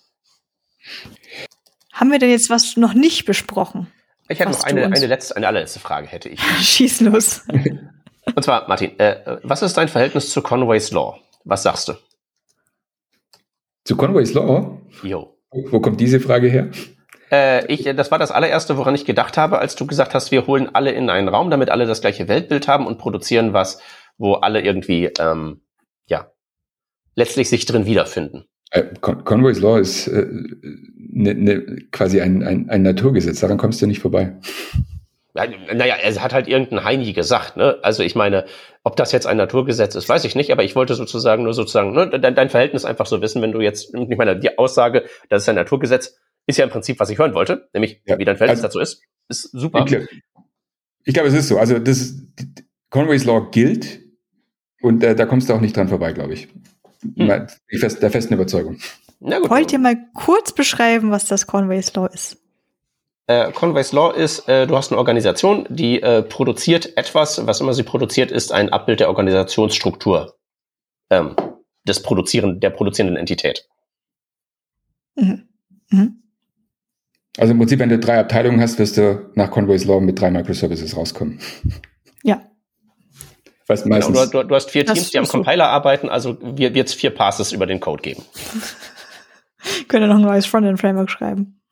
Haben wir denn jetzt was noch nicht besprochen? Ich hätte noch eine, eine letzte, eine allerletzte Frage hätte ich. Schieß los. Und zwar, Martin, äh, was ist dein Verhältnis zu Conway's Law? Was sagst du? Zu Conway's Law? Jo. Wo kommt diese Frage her? Äh, ich, das war das allererste, woran ich gedacht habe, als du gesagt hast, wir holen alle in einen Raum, damit alle das gleiche Weltbild haben und produzieren was, wo alle irgendwie, ähm, ja, letztlich sich drin wiederfinden. Äh, Con- Conway's Law ist äh, ne, ne, quasi ein, ein, ein Naturgesetz, daran kommst du nicht vorbei. Ja, naja, er hat halt irgendein Heini gesagt, ne? Also ich meine, ob das jetzt ein Naturgesetz ist, weiß ich nicht, aber ich wollte sozusagen nur sozusagen, ne, dein, dein Verhältnis einfach so wissen, wenn du jetzt, ich meine, die Aussage, das ist ein Naturgesetz, ist ja im Prinzip, was ich hören wollte, nämlich ja, wie dein Verhältnis also, dazu ist, ist super. Ich glaube, glaub, es ist so. Also das ist, Conway's Law gilt und äh, da kommst du auch nicht dran vorbei, glaube ich. Hm. Ich fest, der festen Überzeugung. Na gut. Wollt ihr mal kurz beschreiben, was das Conway's Law ist? Äh, Conway's Law ist, äh, du hast eine Organisation, die äh, produziert etwas, was immer sie produziert, ist ein Abbild der Organisationsstruktur ähm, des Produzieren, der produzierenden Entität. Mhm. Mhm. Also im Prinzip, wenn du drei Abteilungen hast, wirst du nach Conway's Law mit drei Microservices rauskommen. Ja. Was meistens Genau, du, du hast vier das Teams, die am Compiler so. arbeiten, also wird es vier Passes über den Code geben. Könnt ihr noch ein neues Frontend-Framework schreiben.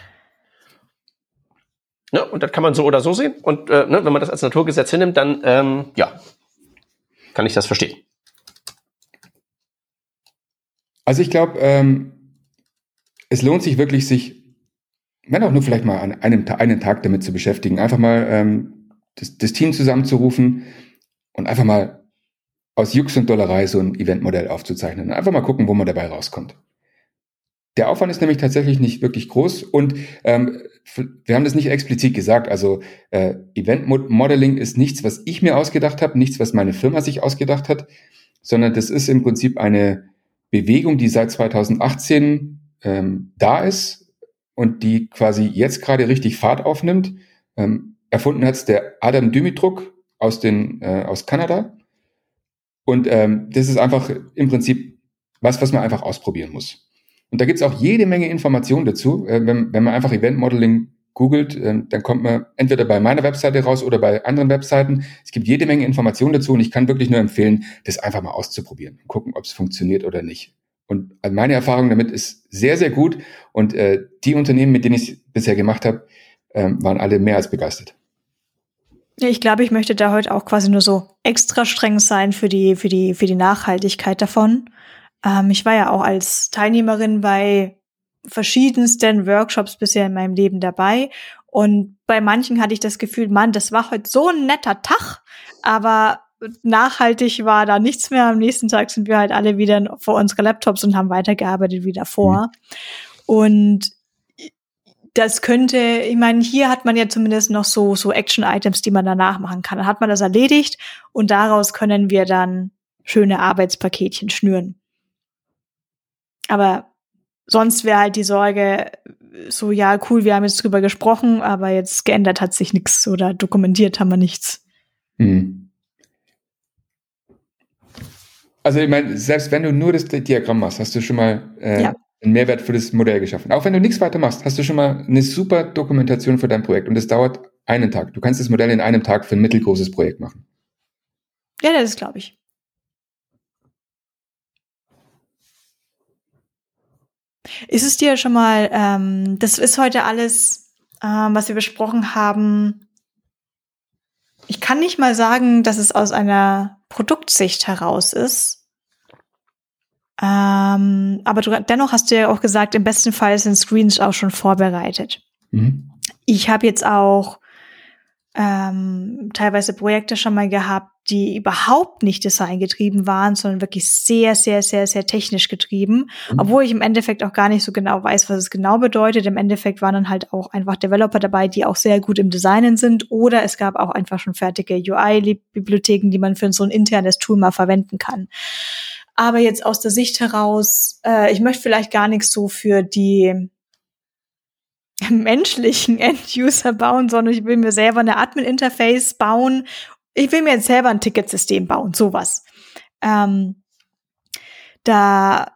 Ne, und das kann man so oder so sehen. Und äh, ne, wenn man das als Naturgesetz hinnimmt, dann ähm, ja, kann ich das verstehen. Also ich glaube, ähm, es lohnt sich wirklich, sich, wenn auch nur vielleicht mal an einem einen Tag damit zu beschäftigen, einfach mal ähm, das, das Team zusammenzurufen und einfach mal aus Jux und Dollerei so ein Eventmodell aufzuzeichnen. Einfach mal gucken, wo man dabei rauskommt. Der Aufwand ist nämlich tatsächlich nicht wirklich groß und ähm, wir haben das nicht explizit gesagt. Also äh, Event-Modeling ist nichts, was ich mir ausgedacht habe, nichts, was meine Firma sich ausgedacht hat, sondern das ist im Prinzip eine Bewegung, die seit zweitausendachtzehn ähm, da ist und die quasi jetzt gerade richtig Fahrt aufnimmt. Ähm, erfunden hat es der Adam Dumitruk aus, den, äh, aus Kanada. Und ähm, das ist einfach im Prinzip was, was man einfach ausprobieren muss. Und da gibt's auch jede Menge Informationen dazu. Äh, wenn, wenn man einfach Event Modeling googelt, äh, dann kommt man entweder bei meiner Webseite raus oder bei anderen Webseiten. Es gibt jede Menge Informationen dazu und ich kann wirklich nur empfehlen, das einfach mal auszuprobieren und gucken, ob es funktioniert oder nicht. Und meine Erfahrung damit ist sehr, sehr gut. Und äh, die Unternehmen, mit denen ich es bisher gemacht habe, äh, waren alle mehr als begeistert. Ja, ich glaube, ich möchte da heute auch quasi nur so extra streng sein für die, für die, für die Nachhaltigkeit davon. Ähm, ich war ja auch als Teilnehmerin bei verschiedensten Workshops bisher in meinem Leben dabei. Und bei manchen hatte ich das Gefühl, Mann, das war heute so ein netter Tag, aber nachhaltig war da nichts mehr. Am nächsten Tag sind wir halt alle wieder vor unsere Laptops und haben weitergearbeitet wie davor. Mhm. Und das könnte, ich meine, hier hat man ja zumindest noch so so Action-Items, die man danach machen kann. Dann hat man das erledigt und daraus können wir dann schöne Arbeitspaketchen schnüren. Aber sonst wäre halt die Sorge so, ja, cool, wir haben jetzt drüber gesprochen, aber jetzt geändert hat sich nichts oder dokumentiert haben wir nichts. Mhm. Also ich meine, selbst wenn du nur das Diagramm machst, hast du schon mal äh, ja. einen Mehrwert für das Modell geschaffen. Auch wenn du nichts weiter machst, hast du schon mal eine super Dokumentation für dein Projekt. Und es dauert Einen Tag. Du kannst das Modell in einem Tag für ein mittelgroßes Projekt machen. Ja, das glaube ich. Ist es dir schon mal, ähm, das ist heute alles, ähm, was wir besprochen haben. Ich kann nicht mal sagen, dass es aus einer Produktsicht heraus ist. Ähm, aber du, dennoch hast du ja auch gesagt, im besten Fall sind Screens auch schon vorbereitet. Mhm. Ich habe jetzt auch ähm, teilweise Projekte schon mal gehabt, die überhaupt nicht designgetrieben waren, sondern wirklich sehr, sehr, sehr, sehr technisch getrieben. Mhm. Obwohl ich im Endeffekt auch gar nicht so genau weiß, was es genau bedeutet. Im Endeffekt waren dann halt auch einfach Developer dabei, die auch sehr gut im Designen sind. Oder es gab auch einfach schon fertige U I-Bibliotheken, die man für so ein internes Tool mal verwenden kann. Aber jetzt aus der Sicht heraus, äh, ich möchte vielleicht gar nichts so für die menschlichen End-User bauen, sondern ich will mir selber eine Admin-Interface bauen. Ich will mir jetzt selber ein Ticketsystem bauen, sowas. Ähm, da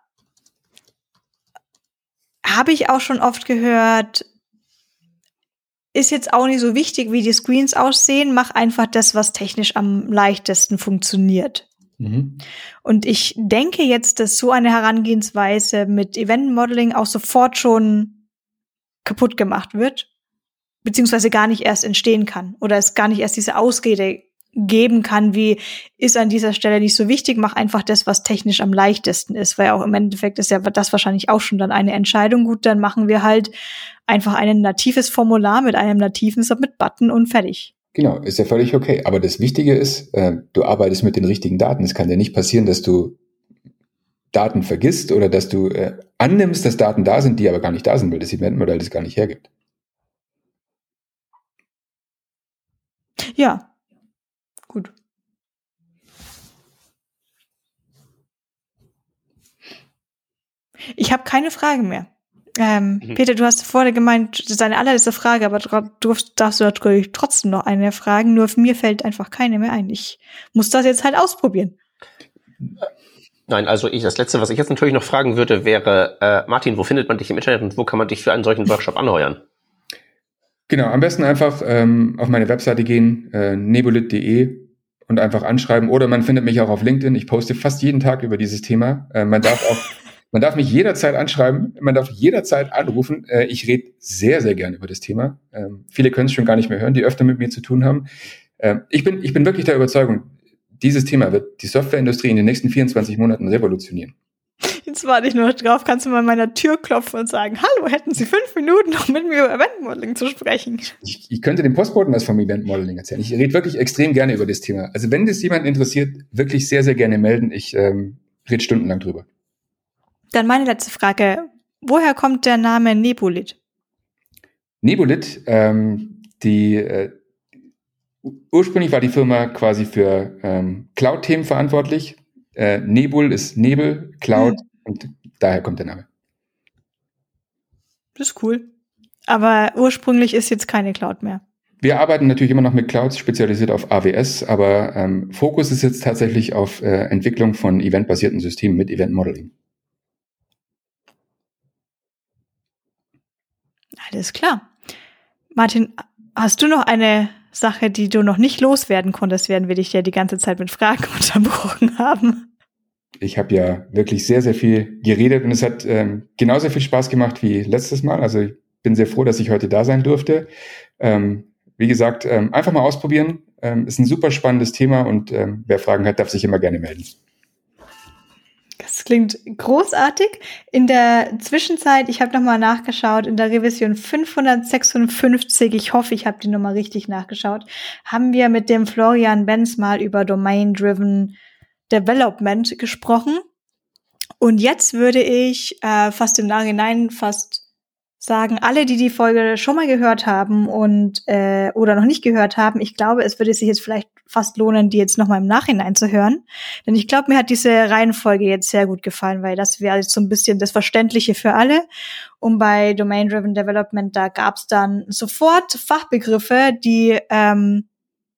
habe ich auch schon oft gehört, ist jetzt auch nicht so wichtig, wie die Screens aussehen, mach einfach das, was technisch am leichtesten funktioniert. Mhm. Und ich denke jetzt, dass so eine Herangehensweise mit Event-Modeling auch sofort schon kaputt gemacht wird, beziehungsweise gar nicht erst entstehen kann oder es gar nicht erst diese Ausrede geben kann, wie ist an dieser Stelle nicht so wichtig, mach einfach das, was technisch am leichtesten ist, weil auch im Endeffekt ist ja das wahrscheinlich auch schon dann eine Entscheidung. Gut, dann machen wir halt einfach ein natives Formular mit einem nativen Submit-Button und fertig. Genau, ist ja völlig okay. Aber das Wichtige ist, äh, du arbeitest mit den richtigen Daten. Es kann ja nicht passieren, dass du Daten vergisst oder dass du äh, annimmst, dass Daten da sind, die aber gar nicht da sind, weil das Eventmodell das gar nicht hergibt. Ja, gut. Ich habe keine Frage mehr. Ähm, mhm. Peter, du hast vorher gemeint, das ist deine allerletzte Frage, aber du darfst, darfst du natürlich trotzdem noch eine fragen, nur für mir fällt einfach keine mehr ein. Ich muss das jetzt halt ausprobieren. Nein, also ich, das Letzte, was ich jetzt natürlich noch fragen würde, wäre, äh, Martin, wo findet man dich im Internet und wo kann man dich für einen solchen Workshop anheuern? Genau, am besten einfach ähm, auf meine Webseite gehen, äh, nebulit punkt de und einfach anschreiben. Oder man findet mich auch auf LinkedIn. Ich poste fast jeden Tag über dieses Thema. Äh, man darf auch, man darf mich jederzeit anschreiben. Man darf jederzeit anrufen. Äh, ich rede sehr, sehr gern über das Thema. Ähm, viele können es schon gar nicht mehr hören, die öfter mit mir zu tun haben. Äh, ich bin, ich bin wirklich der Überzeugung, dieses Thema wird die Softwareindustrie in den nächsten vierundzwanzig Monaten revolutionieren. Jetzt warte ich nur drauf, kannst du mal an meiner Tür klopfen und sagen, hallo, hätten Sie fünf Minuten, um mit mir über Eventmodeling zu sprechen? Ich, ich könnte dem Postboten was vom Eventmodeling erzählen. Ich rede wirklich extrem gerne über das Thema. Also wenn das jemand interessiert, wirklich sehr, sehr gerne melden. Ich ähm, rede stundenlang drüber. Dann meine letzte Frage. Woher kommt der Name Nebulit? Nebulit, ähm, die äh, ursprünglich war die Firma quasi für ähm, Cloud-Themen verantwortlich. Äh, Nebul ist Nebel, Cloud hm. und daher kommt der Name. Das ist cool. Aber ursprünglich ist jetzt keine Cloud mehr. Wir arbeiten natürlich immer noch mit Clouds, spezialisiert auf A W S, aber ähm, Fokus ist jetzt tatsächlich auf äh, Entwicklung von eventbasierten Systemen mit Event Modeling. Alles klar. Martin, hast du noch eine Sache, die du noch nicht loswerden konntest, während wir dich ja die ganze Zeit mit Fragen unterbrochen haben? Ich habe ja wirklich sehr, sehr viel geredet und es hat ähm, genauso viel Spaß gemacht wie letztes Mal. Also ich bin sehr froh, dass ich heute da sein durfte. Ähm, wie gesagt, ähm, einfach mal ausprobieren. Ähm, ist ein super spannendes Thema und ähm, wer Fragen hat, darf sich immer gerne melden. Das klingt großartig. In der Zwischenzeit, ich habe nochmal nachgeschaut, in der Revision fünfhundertsechsundfünfzig, ich hoffe, ich habe die Nummer richtig nachgeschaut, haben wir mit dem Florian Benz mal über Domain-Driven Development gesprochen. Und jetzt würde ich äh, fast im Nachhinein fast sagen, alle, die die Folge schon mal gehört haben und äh, oder noch nicht gehört haben, ich glaube, es würde sich jetzt vielleicht fast lohnen, die jetzt noch mal im Nachhinein zu hören. Denn ich glaube, mir hat diese Reihenfolge jetzt sehr gut gefallen, weil das wäre jetzt so ein bisschen das Verständliche für alle. Und bei Domain-Driven Development, da gab es dann sofort Fachbegriffe, die ähm,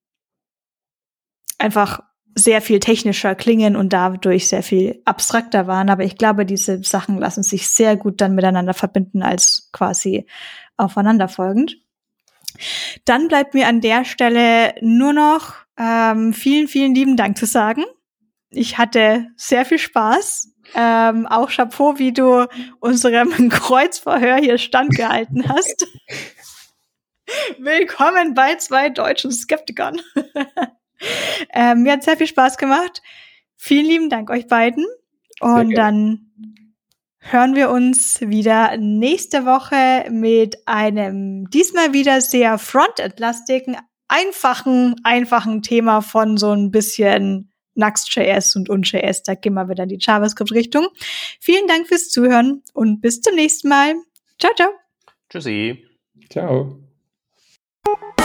einfach sehr viel technischer klingen und dadurch sehr viel abstrakter waren. Aber ich glaube, diese Sachen lassen sich sehr gut dann miteinander verbinden als quasi aufeinanderfolgend. Dann bleibt mir an der Stelle nur noch ähm, vielen, vielen lieben Dank zu sagen. Ich hatte sehr viel Spaß. Ähm, auch Chapeau, wie du unserem Kreuzverhör hier standgehalten hast. Willkommen bei zwei deutschen Skeptikern. ähm, mir hat sehr viel Spaß gemacht. Vielen lieben Dank euch beiden. Und dann hören wir uns wieder nächste Woche mit einem diesmal wieder sehr frontend-lastigen, einfachen, einfachen Thema von so ein bisschen Nuxt.js und und.js. Da gehen wir wieder in die JavaScript-Richtung. Vielen Dank fürs Zuhören und bis zum nächsten Mal. Ciao, ciao. Tschüssi. Ciao.